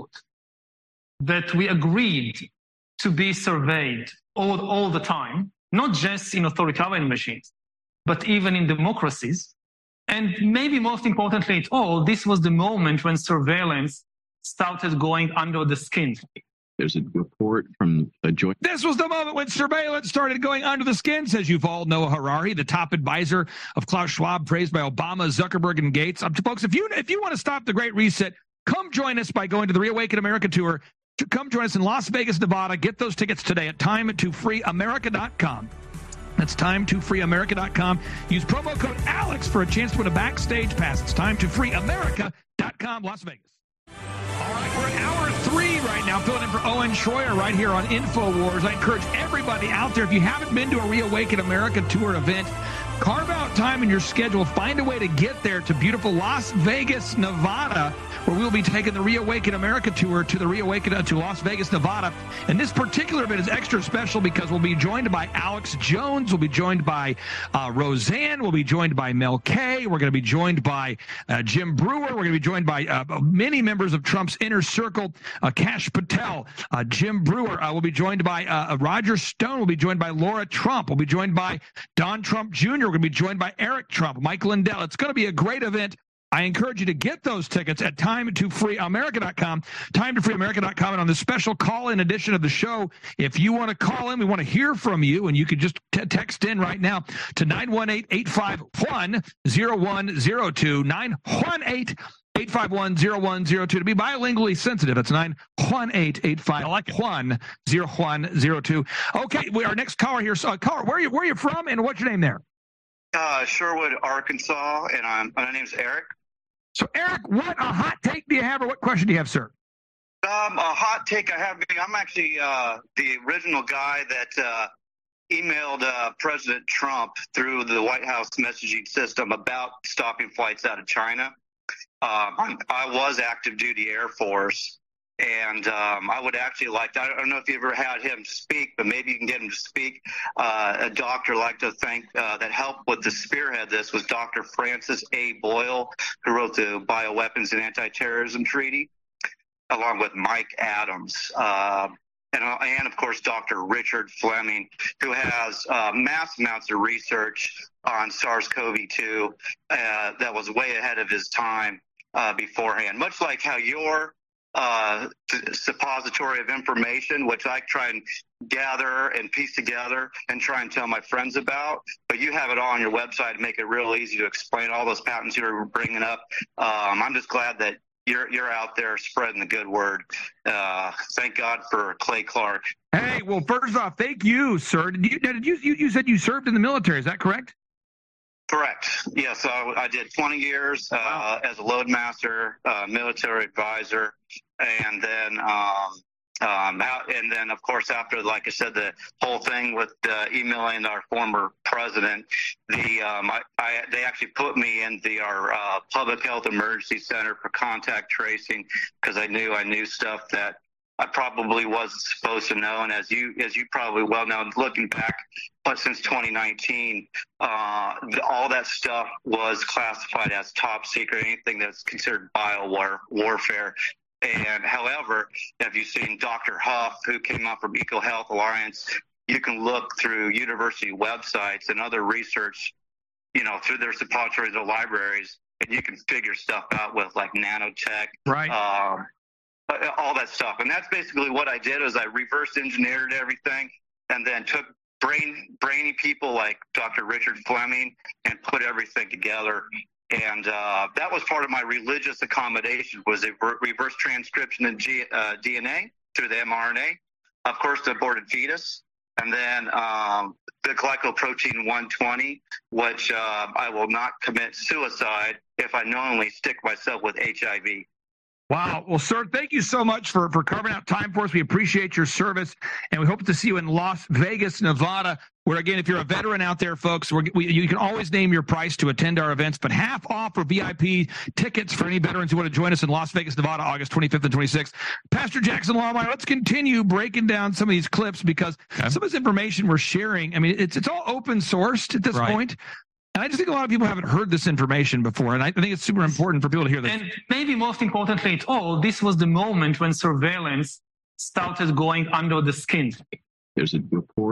that we agreed to be surveyed all the time, not just in authoritarian machines, but even in democracies. And maybe most importantly at all, this was the moment when surveillance started going under the skin. There's a report from a joint. This was the moment when surveillance started going under the skin, says Yuval Noah Harari, the top advisor of Klaus Schwab, praised by Obama, Zuckerberg, and Gates. Folks, if you want to stop the Great Reset, come join us by going to the Reawaken America Tour. Come join us in Las Vegas, Nevada. Get those tickets today at timetofreeamerica.com. That's timetofreeamerica.com. Use promo code ALEX for a chance to win a backstage pass. It's timetofreeamerica.com, Las Vegas. All right, we're in hour 3 right now, filling in for Owen Schroyer right here on InfoWars. I encourage everybody out there, if you haven't been to a Reawaken America Tour event, carve out time in your schedule. Find a way to get there to beautiful Las Vegas, Nevada, where we'll be taking the Reawaken America Tour to Las Vegas, Nevada. And this particular event is extra special because we'll be joined by Alex Jones. We'll be joined by Roseanne. We'll be joined by Mel K. We're going to be joined by Jim Brewer. We're going to be joined by many members of Trump's inner circle, Kash Patel, Jim Brewer. We'll be joined by Roger Stone. We'll be joined by Laura Trump. We'll be joined by Don Trump Jr. We're going to be joined by Eric Trump, Mike Lindell. It's going to be a great event. I encourage you to get those tickets at timetofreeamerica.com, timetofreeamerica.com, and on the special call-in edition of the show, if you want to call in, we want to hear from you, and you could just text in right now to 918-851-0102, 918-851-0102 to be bilingually sensitive. That's 918-851-0102. Okay, our next caller here. Caller, where are you from, and what's your name there? Sherwood, Arkansas, and my name's Eric. So, Eric, what a hot take do you have, or what question do you have, sir? A hot take I have, I'm actually the original guy that emailed President Trump through the White House messaging system about stopping flights out of China. I was active duty Air Force, and I would actually like to, I don't know if you ever had him speak, but maybe you can get him to speak. A doctor I'd like to thank that helped with the spearhead this was Dr. Francis A. Boyle, who wrote the Bioweapons and Anti-Terrorism Treaty, along with Mike Adams. And of course, Dr. Richard Fleming, who has mass amounts of research on SARS-CoV-2 that was way ahead of his time beforehand, much like how your suppository of information, which I try and gather and piece together and try and tell my friends about, but you have it all on your website to make it real easy to explain all those patents you were bringing up. I'm just glad that you're out there spreading the good word. Thank God for Clay Clark. Hey, well, first off, thank you, sir. You said you served in the military? Is that correct? Correct. Yes, I did 20 years as a loadmaster, military advisor, and then of course, after, like I said, the whole thing with emailing our former president, they actually put me in our public health emergency center for contact tracing because I knew stuff that I probably wasn't supposed to know. And as you probably well know, looking back, but since 2019, all that stuff was classified as top secret, anything that's considered warfare. And however, have you seen Dr. Huff, who came out from Eco Health Alliance? You can look through university websites and other research, through their suppositories or libraries, and you can figure stuff out with like nanotech, right? All that stuff. And that's basically what I did is I reverse engineered everything and then took brainy people like Dr. Richard Fleming and put everything together And that was part of my religious accommodation, was a reverse transcription in DNA through the mRNA. Of course, the aborted fetus. And then the glycoprotein 120, which I will not commit suicide if I knowingly stick myself with HIV. Wow. Well, sir, thank you so much for carving out time for us. We appreciate your service, and we hope to see you in Las Vegas, Nevada, where, again, if you're a veteran out there, folks, you can always name your price to attend our events, but half off for VIP tickets for any veterans who want to join us in Las Vegas, Nevada, August 25th and 26th. Pastor Jackson Lawmeyer, let's continue breaking down some of these clips, because some of this information we're sharing, I mean, it's all open sourced at this point. And I just think a lot of people haven't heard this information before, and I think it's super important for people to hear this. And maybe most importantly, this was the moment when surveillance started going under the skin. There's a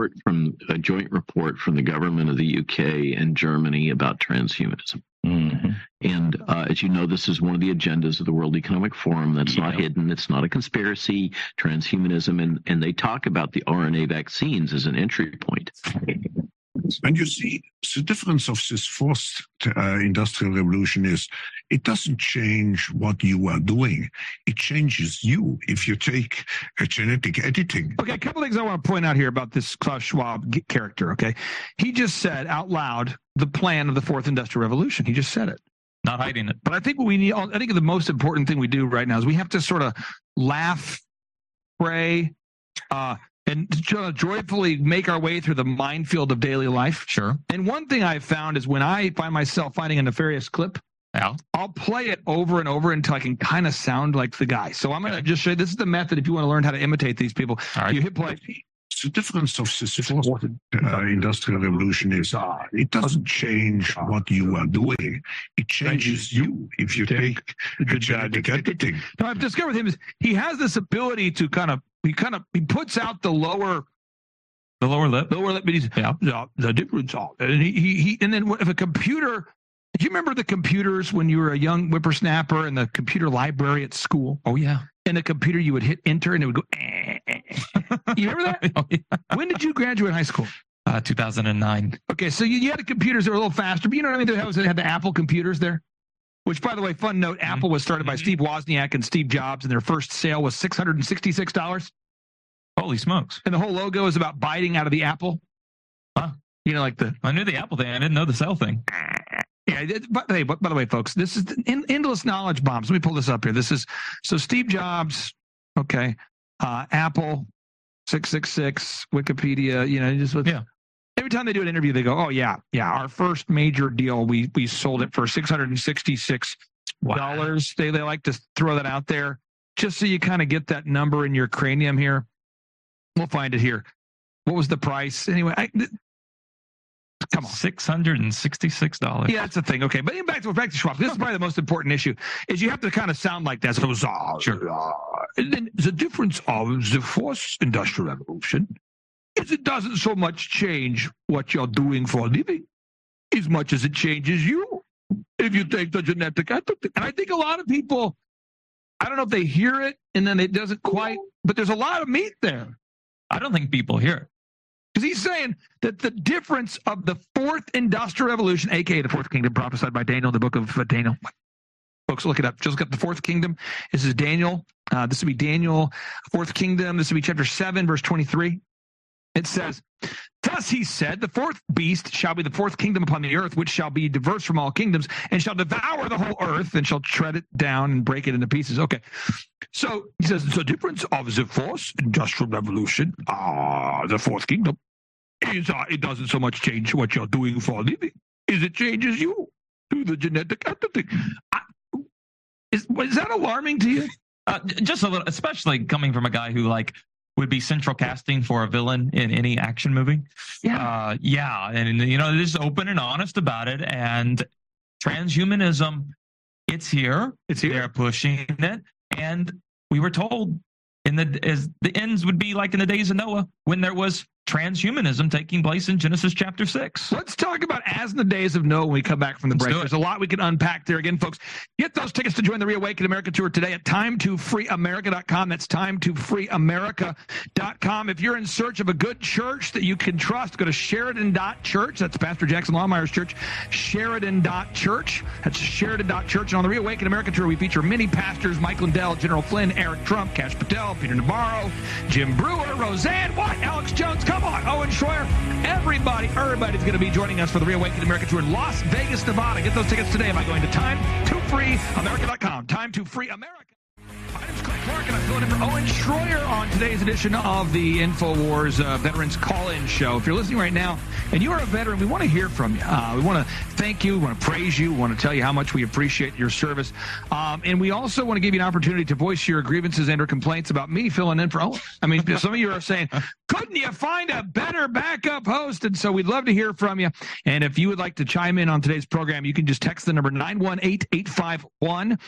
joint report from the government of the UK and Germany about transhumanism. Mm-hmm. And as you know, this is one of the agendas of the World Economic Forum. That's not hidden. It's not a conspiracy, transhumanism. And they talk about the RNA vaccines as an entry point. And you see, the difference of this fourth industrial revolution is it doesn't change what you are doing. It changes you if you take a genetic editing. Okay, a couple things I want to point out here about this Klaus Schwab character, okay? He just said out loud the plan of the fourth industrial revolution. He just said it. Not hiding it. But I think what we need, I think the most important thing we do right now is we have to sort of laugh, pray, and joyfully make our way through the minefield of daily life. Sure. And one thing I've found is when I find myself finding a nefarious clip, I'll play it over and over until I can kind of sound like the guy. So I'm going to just show you, this is the method if you want to learn how to imitate these people. All right. You hit play. The difference of this fourth industrial revolution is it doesn't change what you are doing. It changes you if you take a genetic editing. Now, I've discovered with him is he has this ability to he puts out the lower lip, but he's the difference. And he and then if a computer, do you remember the computers when you were a young whippersnapper in the computer library at school? Oh yeah. In the computer, you would hit enter and it would go. You remember that? Oh, yeah. When did you graduate high school? 2009. Okay, so you had the computers that were a little faster, but you know what I mean? They had the Apple computers there. Which, by the way, fun note, Apple was started by Steve Wozniak and Steve Jobs, and their first sale was $666. Holy smokes. And the whole logo is about biting out of the apple. Huh? You know, like I knew the Apple thing. I didn't know the cell thing. Yeah, by the way, folks, this is endless knowledge bombs. Let me pull this up here. So Steve Jobs, okay, Apple, 666, Wikipedia, Every time they do an interview, they go, oh, yeah, our first major deal, we sold it for $666. Wow. They like to throw that out there just so you kind of get that number in your cranium here. We'll find it here. What was the price? Anyway, come on. $666. Yeah, that's the thing. Okay, but back to Schwab. This is probably the most important issue, is you have to kind of sound like that. So, and then the difference of the fourth industrial revolution is it doesn't so much change what you're doing for a living as much as it changes you if you take the genetic editing. And I think a lot of people, I don't know if they hear it and then it doesn't quite, but there's a lot of meat there. I don't think people hear it. Because he's saying that the difference of the fourth industrial revolution, a.k.a. the fourth kingdom prophesied by Daniel in the book of Daniel. Folks, look it up. Just look up the fourth kingdom. This is Daniel. This would be Daniel, fourth kingdom. This would be chapter 7, verse 23. It says, thus he said, the fourth beast shall be the fourth kingdom upon the earth, which shall be diverse from all kingdoms, and shall devour the whole earth, and shall tread it down and break it into pieces. Okay. So he says, the difference of the fourth industrial revolution, the fourth kingdom, is it doesn't so much change what you're doing for a living, is it changes you through the genetic editing. Is that alarming to you? Just a little, especially coming from a guy who would be central casting for a villain in any action movie. Yeah. And just open and honest about it. And transhumanism, it's here. They're pushing it. And we were told as the ends would be like in the days of Noah, when there was transhumanism taking place in Genesis chapter 6. Let's talk about as in the days of Noah when we come back from the break. There's a lot we can unpack there. Again, folks, get those tickets to join the Reawaken America Tour today at timetofreeamerica.com. That's timetofreeamerica.com. If you're in search of a good church that you can trust, go to Sheridan.church. That's Pastor Jackson Lawmire's church, Sheridan.church. That's Sheridan.church. And on the Reawaken America Tour, we feature many pastors: Mike Lindell, General Flynn, Eric Trump, Cash Patel, Peter Navarro, Jim Brewer, Roseanne White, Alex Jones. Come on, Owen Schroyer. Everybody's going to be joining us for the Reawaken America Tour in Las Vegas, Nevada. Get those tickets today by going to timetofreeamerica.com. Time to Free America. My name is Clay Clark, and I'm filling in for Owen Schroyer on today's edition of the InfoWars Veterans Call-In Show. If you're listening right now and you are a veteran, we want to hear from you. We want to thank you. We want to praise you. We want to tell you how much we appreciate your service. And we also want to give you an opportunity to voice your grievances and or complaints about me filling in for Owen. I mean, some of you are saying, couldn't you find a better backup host? And so we'd love to hear from you. And if you would like to chime in on today's program, you can just text the number 918-851-0102,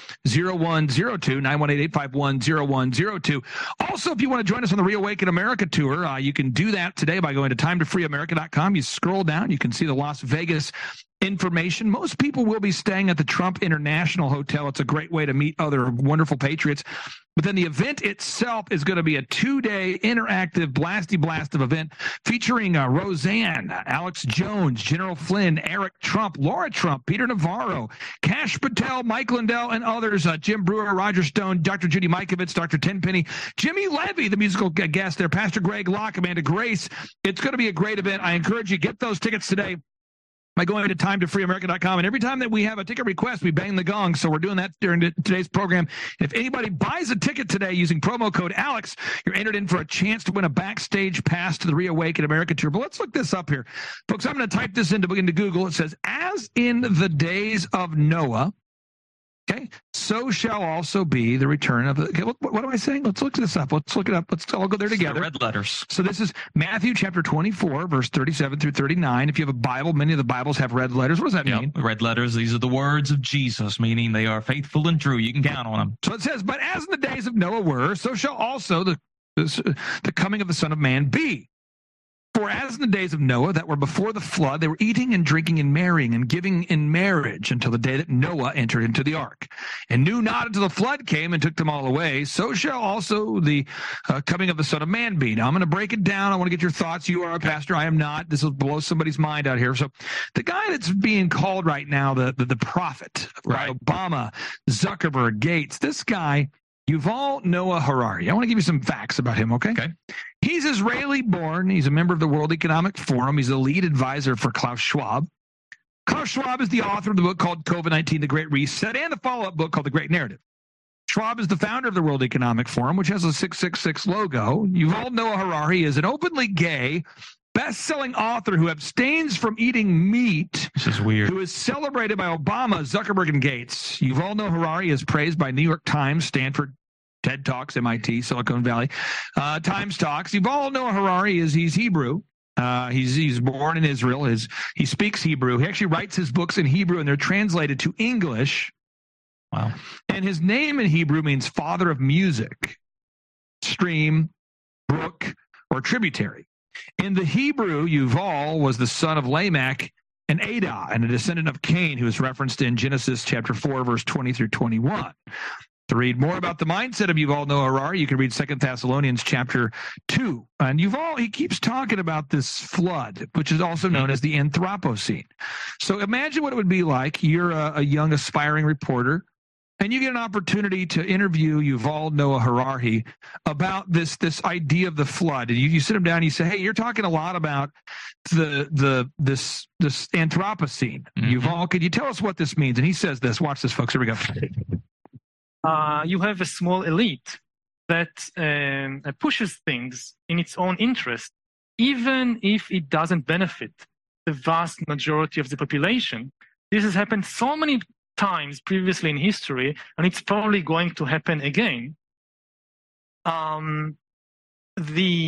918-851-0102. Also, if you want to join us on the Reawaken America Tour, you can do that today by going to timetofreeamerica.com. You scroll down, you can see the Las Vegas information. Most people will be staying at the Trump International Hotel. It's a great way to meet other wonderful patriots. But then the event itself is going to be a 2-day interactive blasty-blastive event featuring Roseanne, Alex Jones, General Flynn, Eric Trump, Laura Trump, Peter Navarro, Cash Patel, Mike Lindell, and others, Jim Brewer, Roger Stone, Dr. Judy Mikovits, Dr. Tenpenny, Jimmy Levy, the musical guest there, Pastor Greg Locke, Amanda Grace. It's going to be a great event. I encourage you, get those tickets today by going to timetofreeamerica.com. And every time that we have a ticket request, we bang the gong. So we're doing that during today's program. If anybody buys a ticket today using promo code Alex, you're entered in for a chance to win a backstage pass to the Reawaken America Tour. But let's look this up here. Folks, I'm going to type this into Google. It says, as in the days of Noah, okay, so shall also be the return of the... Okay, what am I saying? Let's look this up. Let's look it up. Let's all go there together. The red letters. So this is Matthew chapter 24, verse 37 through 39. If you have a Bible, many of the Bibles have red letters. What does that mean? Red letters, these are the words of Jesus, meaning they are faithful and true. You can count on them. So it says, but as in the days of Noah were, so shall also the coming of the Son of Man be. For as in the days of Noah that were before the flood, they were eating and drinking and marrying and giving in marriage until the day that Noah entered into the ark, and knew not until the flood came and took them all away. So shall also the coming of the Son of Man be. Now, I'm going to break it down. I want to get your thoughts. You are a pastor. I am not. This will blow somebody's mind out here. So the guy that's being called right now the prophet, right? Obama, Zuckerberg, Gates, this guy, Yuval Noah Harari. I want to give you some facts about him, okay? He's Israeli-born. He's a member of the World Economic Forum. He's the lead advisor for Klaus Schwab. Klaus Schwab is the author of the book called COVID-19, The Great Reset, and the follow-up book called The Great Narrative. Schwab is the founder of the World Economic Forum, which has a 666 logo. Yuval Noah Harari is an openly gay, best-selling author who abstains from eating meat. This is weird. Who is celebrated by Obama, Zuckerberg, and Gates. Yuval Noah Harari is praised by New York Times, Stanford, TED Talks, MIT, Silicon Valley, Times Talks. Yuval Noah Harari he's Hebrew. He's born in Israel. He speaks Hebrew. He actually writes his books in Hebrew, and they're translated to English. Wow. And his name in Hebrew means father of music, stream, brook, or tributary. In the Hebrew, Yuval was the son of Lamech and Adah, and a descendant of Cain, who is referenced in Genesis chapter 4, verse 20 through 21. To read more about the mindset of Yuval Noah Harari, you can read 2 Thessalonians chapter 2. And Yuval, he keeps talking about this flood, which is also known as the Anthropocene. So imagine what it would be like. You're a young aspiring reporter, and you get an opportunity to interview Yuval Noah Harari about this idea of the flood. And you sit him down and you say, hey, you're talking a lot about this Anthropocene. Yuval, could you tell us what this means? And he says this. Watch this, folks. Here we go. You have a small elite that pushes things in its own interest, even if it doesn't benefit the vast majority of the population. This has happened so many times previously in history, and it's probably going to happen again. One of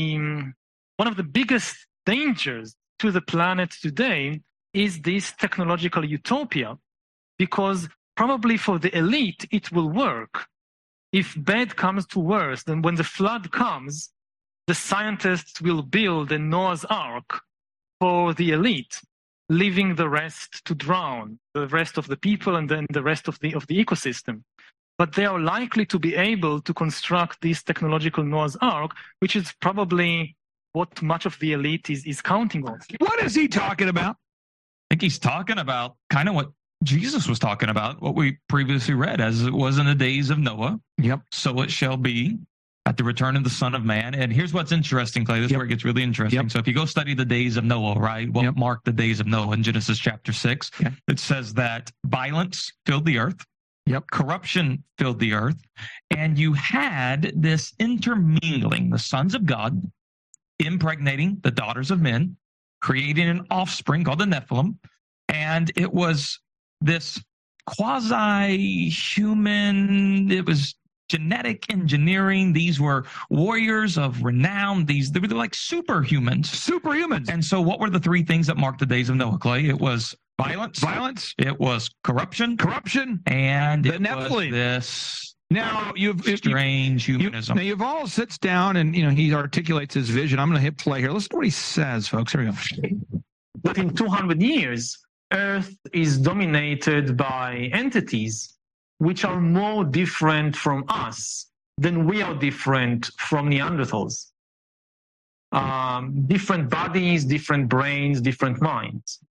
the biggest dangers to the planet today is this technological utopia, because probably for the elite, it will work. If bad comes to worse, then when the flood comes, the scientists will build a Noah's Ark for the elite, leaving the rest to drown, the rest of the people and then the rest of the ecosystem. But they are likely to be able to construct this technological Noah's Ark, which is probably what much of the elite is counting on. What is he talking about? I think he's talking about kind of what Jesus was talking about, what we previously read, as it was in the days of Noah. Yep. So it shall be at the return of the Son of Man. And here's what's interesting, Clay. This is where it gets really interesting. So if you go study the days of Noah, right, what marked the days of Noah in Genesis chapter 6, it says that violence filled the earth. Corruption filled the earth. And you had this intermingling, the sons of God impregnating the daughters of men, creating an offspring called the Nephilim. And it was this quasi-human, it was genetic engineering. These were warriors of renown. They were like superhumans. And so what were the three things that marked the days of Noah, Clay? It was violence. It was corruption. And the it Nephilim. was this now strange humanism. Now Yuval sits down and he articulates his vision. I'm going to hit play here. Listen to what he says, folks. Here we go. But in 200 years, Earth is dominated by entities which are more different from us than we are different from Neanderthals. Different bodies, different brains, different minds.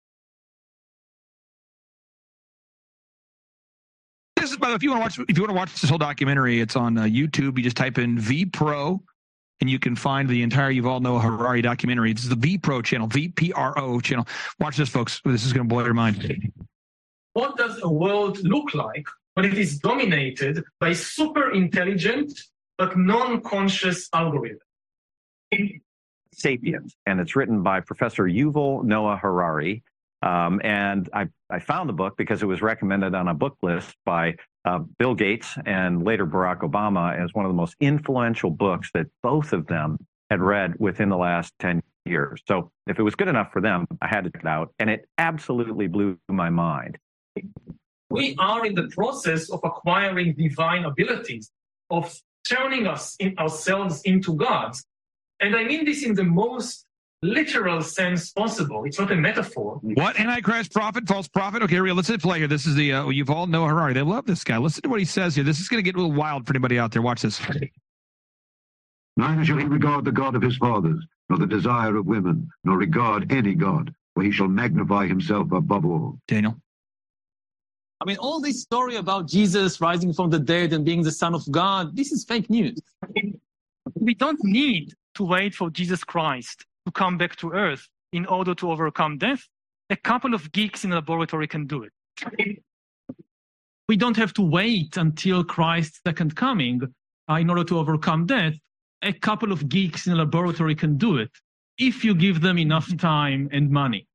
This is, by the way, if you want to watch this whole documentary, it's on YouTube. You just type in VPro, and you can find the entire Yuval Noah Harari documentary. This is the VPro channel, VPRO channel. Watch this, folks. This is going to blow your mind. What does a world look like when it is dominated by super intelligent but non-conscious algorithms? Sapiens, and it's written by Professor Yuval Noah Harari. And I found the book because it was recommended on a book list by Bill Gates and later Barack Obama as one of the most influential books that both of them had read within the last 10 years. So if it was good enough for them, I had to check it out. And it absolutely blew my mind. We are in the process of acquiring divine abilities, of turning ourselves into gods. And I mean this in the most literal sense possible. It's not a metaphor. What? Antichrist, prophet, false prophet? Okay, let's hit play here. This is the Yuval Noah Harari. They love this guy. Listen to what he says here. This is going to get a little wild for anybody out there. Watch this. Neither shall he regard the God of his fathers, nor the desire of women, nor regard any God, for he shall magnify himself above all. Daniel? I mean, all this story about Jesus rising from the dead and being the Son of God, this is fake news. We don't need to wait for Jesus Christ to come back to Earth in order to overcome death. A couple of geeks in a laboratory can do it. We don't have to wait until Christ's second coming in order to overcome death. A couple of geeks in a laboratory can do it if you give them enough time and money.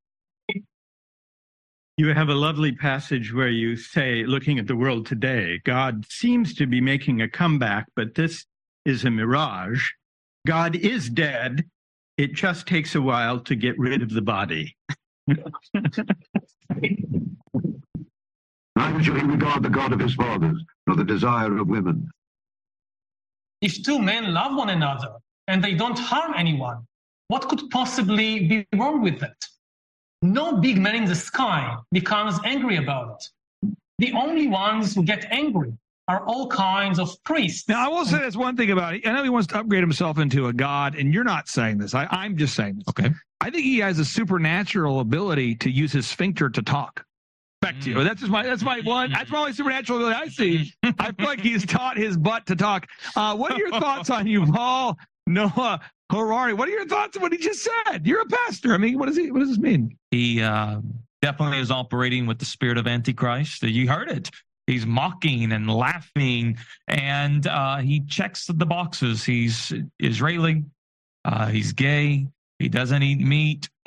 You have a lovely passage where you say, looking at the world today, God seems to be making a comeback, but this is a mirage. God is dead. It just takes a while to get rid of the body. Neither shall he regard the God of his fathers, nor the desire of women. If two men love one another and they don't harm anyone, what could possibly be wrong with that? No big man in the sky becomes angry about it. The only ones who get angry are all kinds of priests. Now, I will say there's one thing about it. I know he wants to upgrade himself into a god, and you're not saying this. I'm just saying this. Okay. I think he has a supernatural ability to use his sphincter to talk. Back to you. That's my only supernatural ability I see. I feel like he's taught his butt to talk. What are your thoughts on Yuval Noah Harari? What are your thoughts on what he just said? You're a pastor. I mean, what does this mean? He definitely is operating with the spirit of Antichrist. You heard it. He's mocking and laughing, and he checks the boxes. He's Israeli. He's gay. He doesn't eat meat,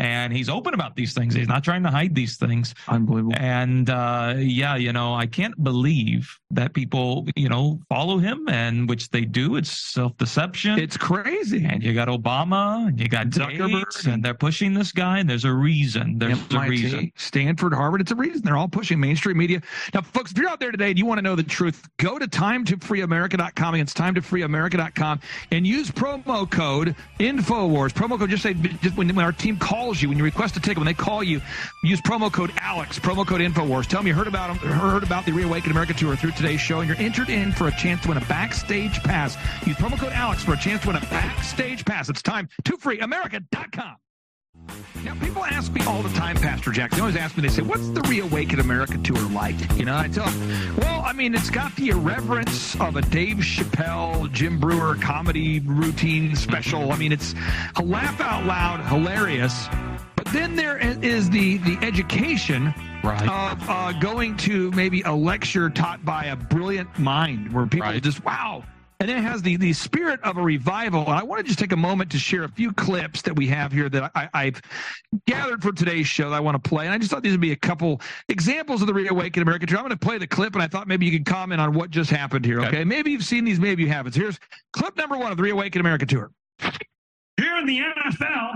And he's open about these things. He's not trying to hide these things. Unbelievable. And I can't believe that people, follow him, and which they do. It's self-deception. It's crazy. And you got Obama, and you got Zuckerberg, and they're pushing this guy, and there's a reason. There's MIT, a reason. Stanford, Harvard. It's a reason. They're all pushing mainstream media. Now, folks, if you're out there today and you want to know the truth, go to timetofreeamerica.com. It's timetofreeamerica.com and use promo code INFOWARS. Promo code, just when our team calls you, when you request a ticket, when they call you, use promo code ALEX, promo code INFOWARS. Tell them you heard about the Reawaken America Tour through today's show, and you're entered in for a chance to win a backstage pass. Use promo code ALEX for a chance to win a backstage pass. It's timetofreeamerica.com. Now, people ask me all the time, Pastor Jack, they always ask me, they say, what's the Reawaken America Tour like? I tell them, well, it's got the irreverence of a Dave Chappelle, Jim Brewer comedy routine special. It's a laugh out loud, hilarious. But then there is the education of going to maybe a lecture taught by a brilliant mind where people just, wow. And then it has the spirit of a revival. And I want to just take a moment to share a few clips that we have here that I've gathered for today's show that I want to play. And I just thought these would be a couple examples of the Reawaken America Tour. I'm going to play the clip, and I thought maybe you could comment on what just happened here, okay? Maybe you've seen these, maybe you haven't. So here's clip number 1 of the Reawaken America Tour. Here in the NFL...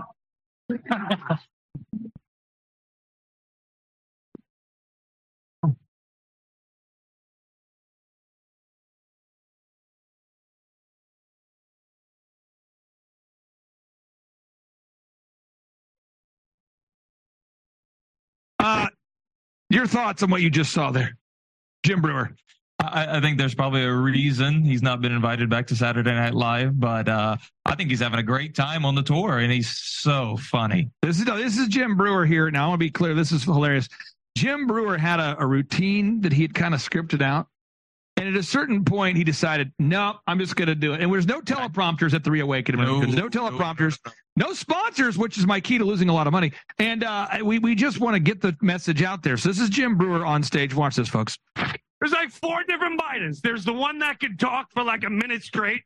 Your thoughts on what you just saw there, Jim Brewer? I think there's probably a reason he's not been invited back to Saturday Night Live, but I think he's having a great time on the tour, and he's so funny. This is Jim Brewer here. Now, I want to be clear. This is hilarious. Jim Brewer had a routine that he had kind of scripted out. And at a certain point, he decided, no, I'm just going to do it. And there's no teleprompters at the Reawaken America. No teleprompters, no sponsors, which is my key to losing a lot of money. And we just want to get the message out there. So this is Jim Brewer on stage. Watch this, folks. There's like 4 different Bidens. There's the one that can talk for like a minute straight.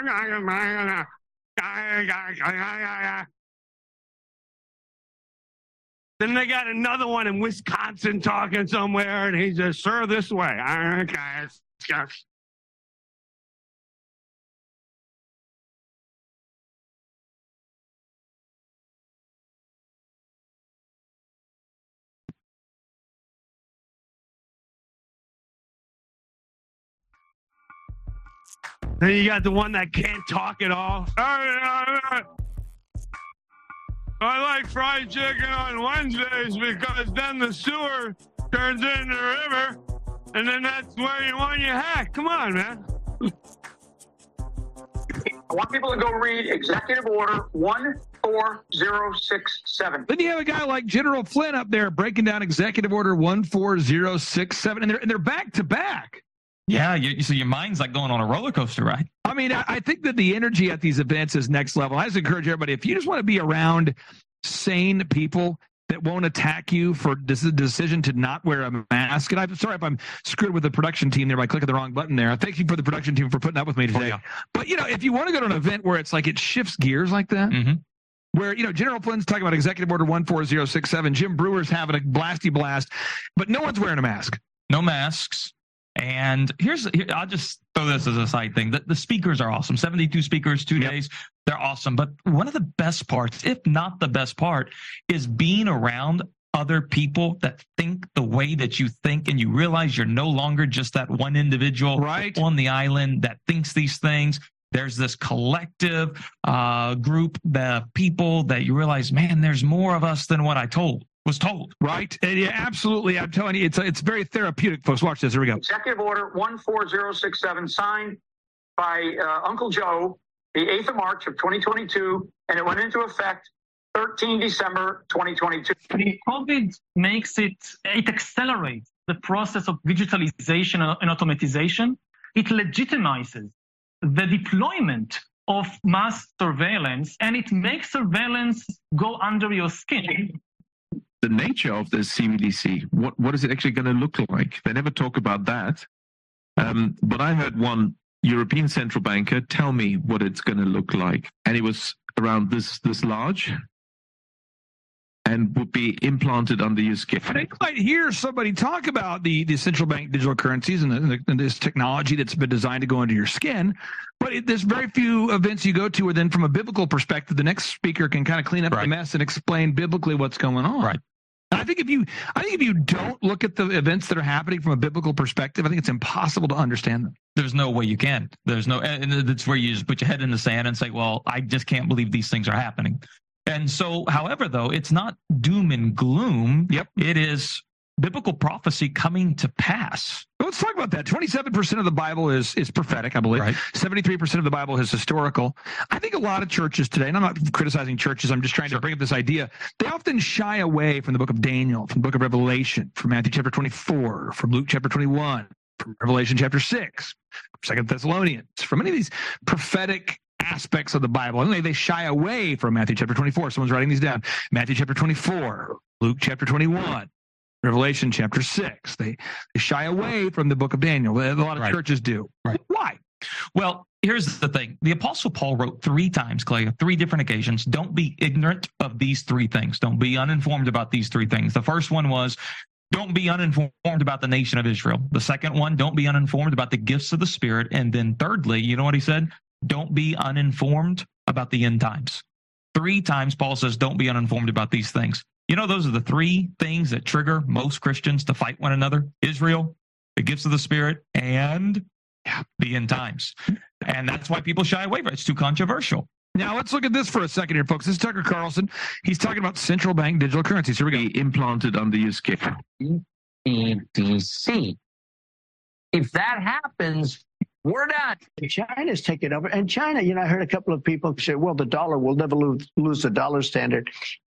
Then they got another one in Wisconsin talking somewhere, and he says, sir, this way. Then you got the one that can't talk at all. I like fried chicken on Wednesdays because then the sewer turns into the river, and then that's where you want your hack. Come on, man. I want people to go read Executive Order 14067. Then you have a guy like General Flynn up there breaking down Executive Order 14067, and they're back to back. Yeah, so your mind's like going on a roller coaster ride. I think that the energy at these events is next level. I just encourage everybody, if you just want to be around sane people that won't attack you for the decision to not wear a mask. And I'm sorry if I'm screwed with the production team there by clicking the wrong button there. Thank you for the production team for putting up with me today. Oh, yeah. But, if you want to go to an event where it's like it shifts gears like that, where, General Flynn's talking about Executive Order 14067, Jim Brewer's having a blasty blast, but no one's wearing a mask. No masks. And I'll just throw this as a side thing. The speakers are awesome. 72 speakers, 2 days. They're awesome. But one of the best parts, if not the best part, is being around other people that think the way that you think, and you realize you're no longer just that one individual on the island that thinks these things. There's this collective group of people that you realize, man, there's more of us than what I was told. Right. And yeah, absolutely. I'm telling you, it's very therapeutic, folks. Watch this. Here we go. Executive Order 14067 signed by Uncle Joe the 8th of March of 2022, and it went into effect 13 December 2022. The COVID makes it accelerates the process of digitalization and automatization. It legitimizes the deployment of mass surveillance, and it makes surveillance go under your skin. The nature of this CBDC, what is it actually going to look like? They never talk about that. But I heard one European central banker tell me what it's going to look like. And it was around this large. and would be implanted under your skin. I might hear somebody talk about the central bank digital currencies and this technology that's been designed to go into your skin, but there's very few events you go to where then from a biblical perspective, the next speaker can kind of clean up the mess and explain biblically what's going on. Right. I think if you don't look at the events that are happening from a biblical perspective, I think it's impossible to understand them. There's no way you can. And that's where you just put your head in the sand and say, well, I just can't believe these things are happening. And so, however, though, it's not doom and gloom. Yep. It is biblical prophecy coming to pass. Let's talk about that. 27% of the Bible is prophetic, I believe. Right. 73% of the Bible is historical. I think a lot of churches today, and I'm not criticizing churches, I'm just trying to bring up this idea, they often shy away from the book of Daniel, from the book of Revelation, from Matthew chapter 24, from Luke chapter 21, from Revelation chapter 6, 2 Thessalonians, from any of these prophetic aspects of the Bible. And they shy away from Matthew chapter 24. Someone's writing these down. Matthew chapter 24, Luke chapter 21, Revelation chapter 6. They shy away from the book of Daniel. A lot of churches do. Right. Why? Well, here's the thing. The Apostle Paul wrote 3 times, Clay, 3 different occasions, don't be ignorant of these 3 things. Don't be uninformed about these 3 things. The first one was, don't be uninformed about the nation of Israel. The second one, don't be uninformed about the gifts of the Spirit. And then thirdly, you know what he said? Don't be uninformed about the end times. 3 times Paul says, don't be uninformed about these things. You know, those are the 3 things that trigger most Christians to fight one another: Israel, the gifts of the Spirit, and the end times. And that's why people shy away from it. It's too controversial. Now, let's look at this for a second here, folks. This is Tucker Carlson. He's talking about central bank digital currencies. Here we go. Implanted under your skin. EDC. If that happens, we're done. China's taking over. And China, I heard a couple of people say, well, the dollar will never lose the dollar standard.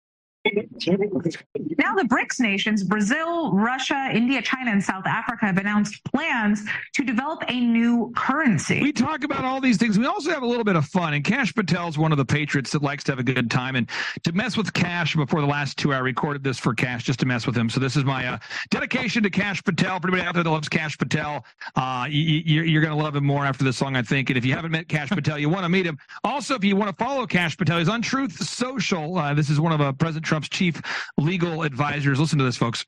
Now the BRICS nations, Brazil, Russia, India, China, and South Africa, have announced plans to develop a new currency. We talk about all these things. We also have a little bit of fun. And Kash Patel's one of the patriots that likes to have a good time. And to mess with Kash before the last 2 hours, I recorded this for Kash just to mess with him. So this is my dedication to Kash Patel. For anybody out there that loves Kash Patel, you're going to love him more after this song, I think. And if you haven't met Kash Patel, you want to meet him. Also, if you want to follow Kash Patel, he's on Truth Social. This is one of President Trump's chief legal advisors. Listen to this, folks.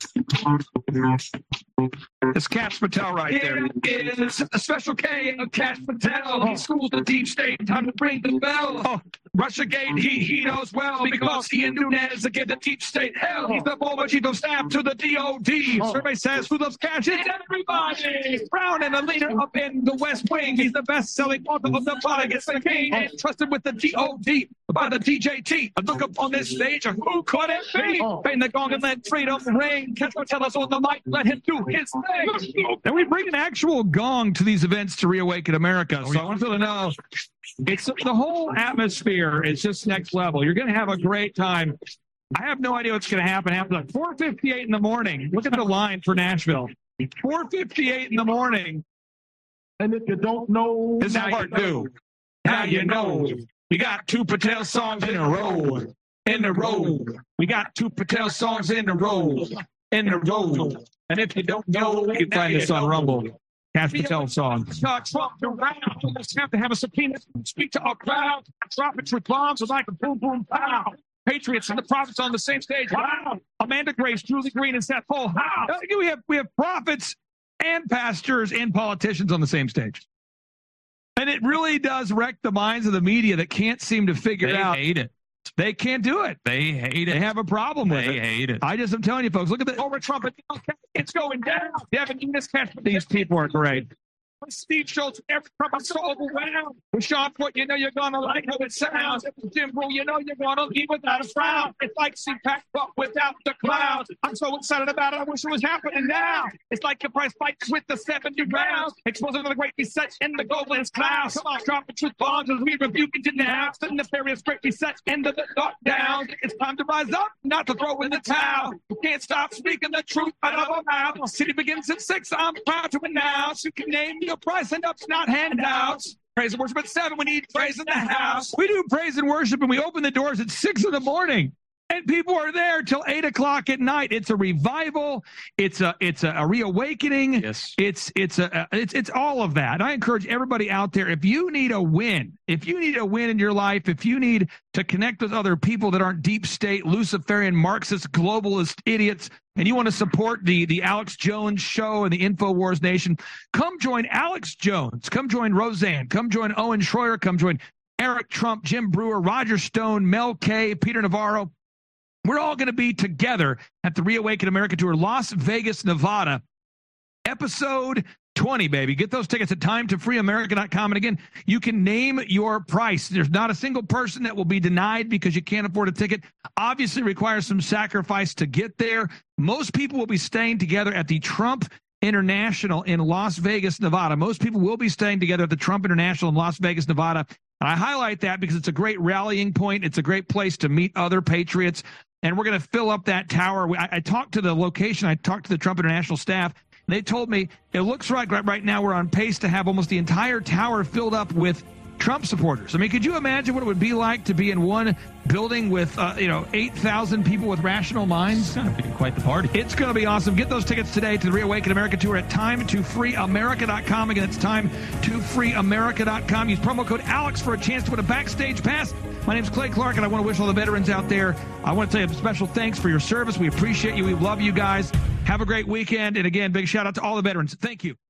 It's Kash Patel right there. It is a special K of Kash Patel. He schools the deep state. Time to ring the bell. Oh, Russiagate, he knows well because he and Nunes give the deep state hell. He's the former chief of staff to the DOD. Survey says who loves cash? It's everybody. Brown and a leader up in the West Wing. He's the best-selling author of the product. It's the king and trusted with the DOD by the DJT. I look up on this stage. Who could it be? Bang the gong and let freedom ring. Kash Patel us on the mic. Let him do his thing. And we bring an actual gong to these events to reawaken America. So I want you to know, it's the whole atmosphere is just next level. You're going to have a great time. I have no idea what's going to happen after 4:58 in the morning. Look at the line for Nashville. 4:58 in the morning. And if you don't know, this is part 2. Now you know. We got 2 Patel songs in a row. In a row. We got 2 Patel songs in a row. In a row. And if you don't know, you can find this on Rumble. Kash Patel song. Trump around. Let's have to have a subpoena to speak to our crowd. Drop it with bombs like a boom, boom, pow. Patriots and the prophets on the same stage. Wow. Amanda Grace, Julie Green, and Seth Full House. We have prophets and pastors and politicians on the same stage. And it really does wreck the minds of the media that can't seem to figure it out. They hate it. They can't do it. They hate it. They have a problem with it. They hate it. I'm telling you, folks, look at the over Trump. It's going down. Devin, you miscatch. These people are great. Steve Schultz, every Trump, I'm so overwhelmed. With Sean Foote, you know you're going to like how it sounds. With Jim Brew, you know you're going to leave without a frown. It's like CPAC, but without the clouds. I'm so excited about it. I wish it was happening now. It's like your price fights with the 70 rounds. Exposing the great reset in the globalist clouds. Come on, drop it with bombs as we rebuke and denounce the nefarious great reset into the lockdown. It's time to rise up, not to throw in the towel. We can't stop speaking the truth out of our mouth. City begins at 6. I'm proud to announce you can name your price and ups, not handouts. Praise and worship at 7. We need praise in the house. We do praise and worship, and we open the doors at 6 in the morning. And people are there till 8 o'clock at night. It's a revival. It's a reawakening. Yes. It's all of that. I encourage everybody out there, if you need a win in your life, if you need to connect with other people that aren't deep state, Luciferian, Marxist, globalist idiots, and you want to support the Alex Jones show and the InfoWars Nation, come join Alex Jones. Come join Roseanne. Come join Owen Schroyer. Come join Eric Trump, Jim Brewer, Roger Stone, Mel K, Peter Navarro. We're all going to be together at the Reawaken America Tour, Las Vegas, Nevada, episode 20, baby. Get those tickets at timetofreeamerica.com. And again, you can name your price. There's not a single person that will be denied because you can't afford a ticket. Obviously requires some sacrifice to get there. Most people will be staying together at the Trump International in Las Vegas, Nevada. Most people will be staying together at the Trump International in Las Vegas, Nevada. And I highlight that because it's a great rallying point. It's a great place to meet other patriots. And we're going to fill up that tower. I talked to the location. I talked to the Trump International staff. They told me it looks like right now we're on pace to have almost the entire tower filled up with Trump supporters. I mean, could you imagine what it would be like to be in one building with 8,000 people with rational minds? It's going to be quite the party. It's going to be awesome. Get those tickets today to the Reawaken America Tour at timetofreeamerica.com. Again, it's timetofreeamerica.com. Use promo code Alex for a chance to win a backstage pass. My name's Clay Clark, and I want to wish all the veterans out there, I want to say a special thanks for your service. We appreciate you. We love you guys. Have a great weekend. And again, big shout out to all the veterans. Thank you.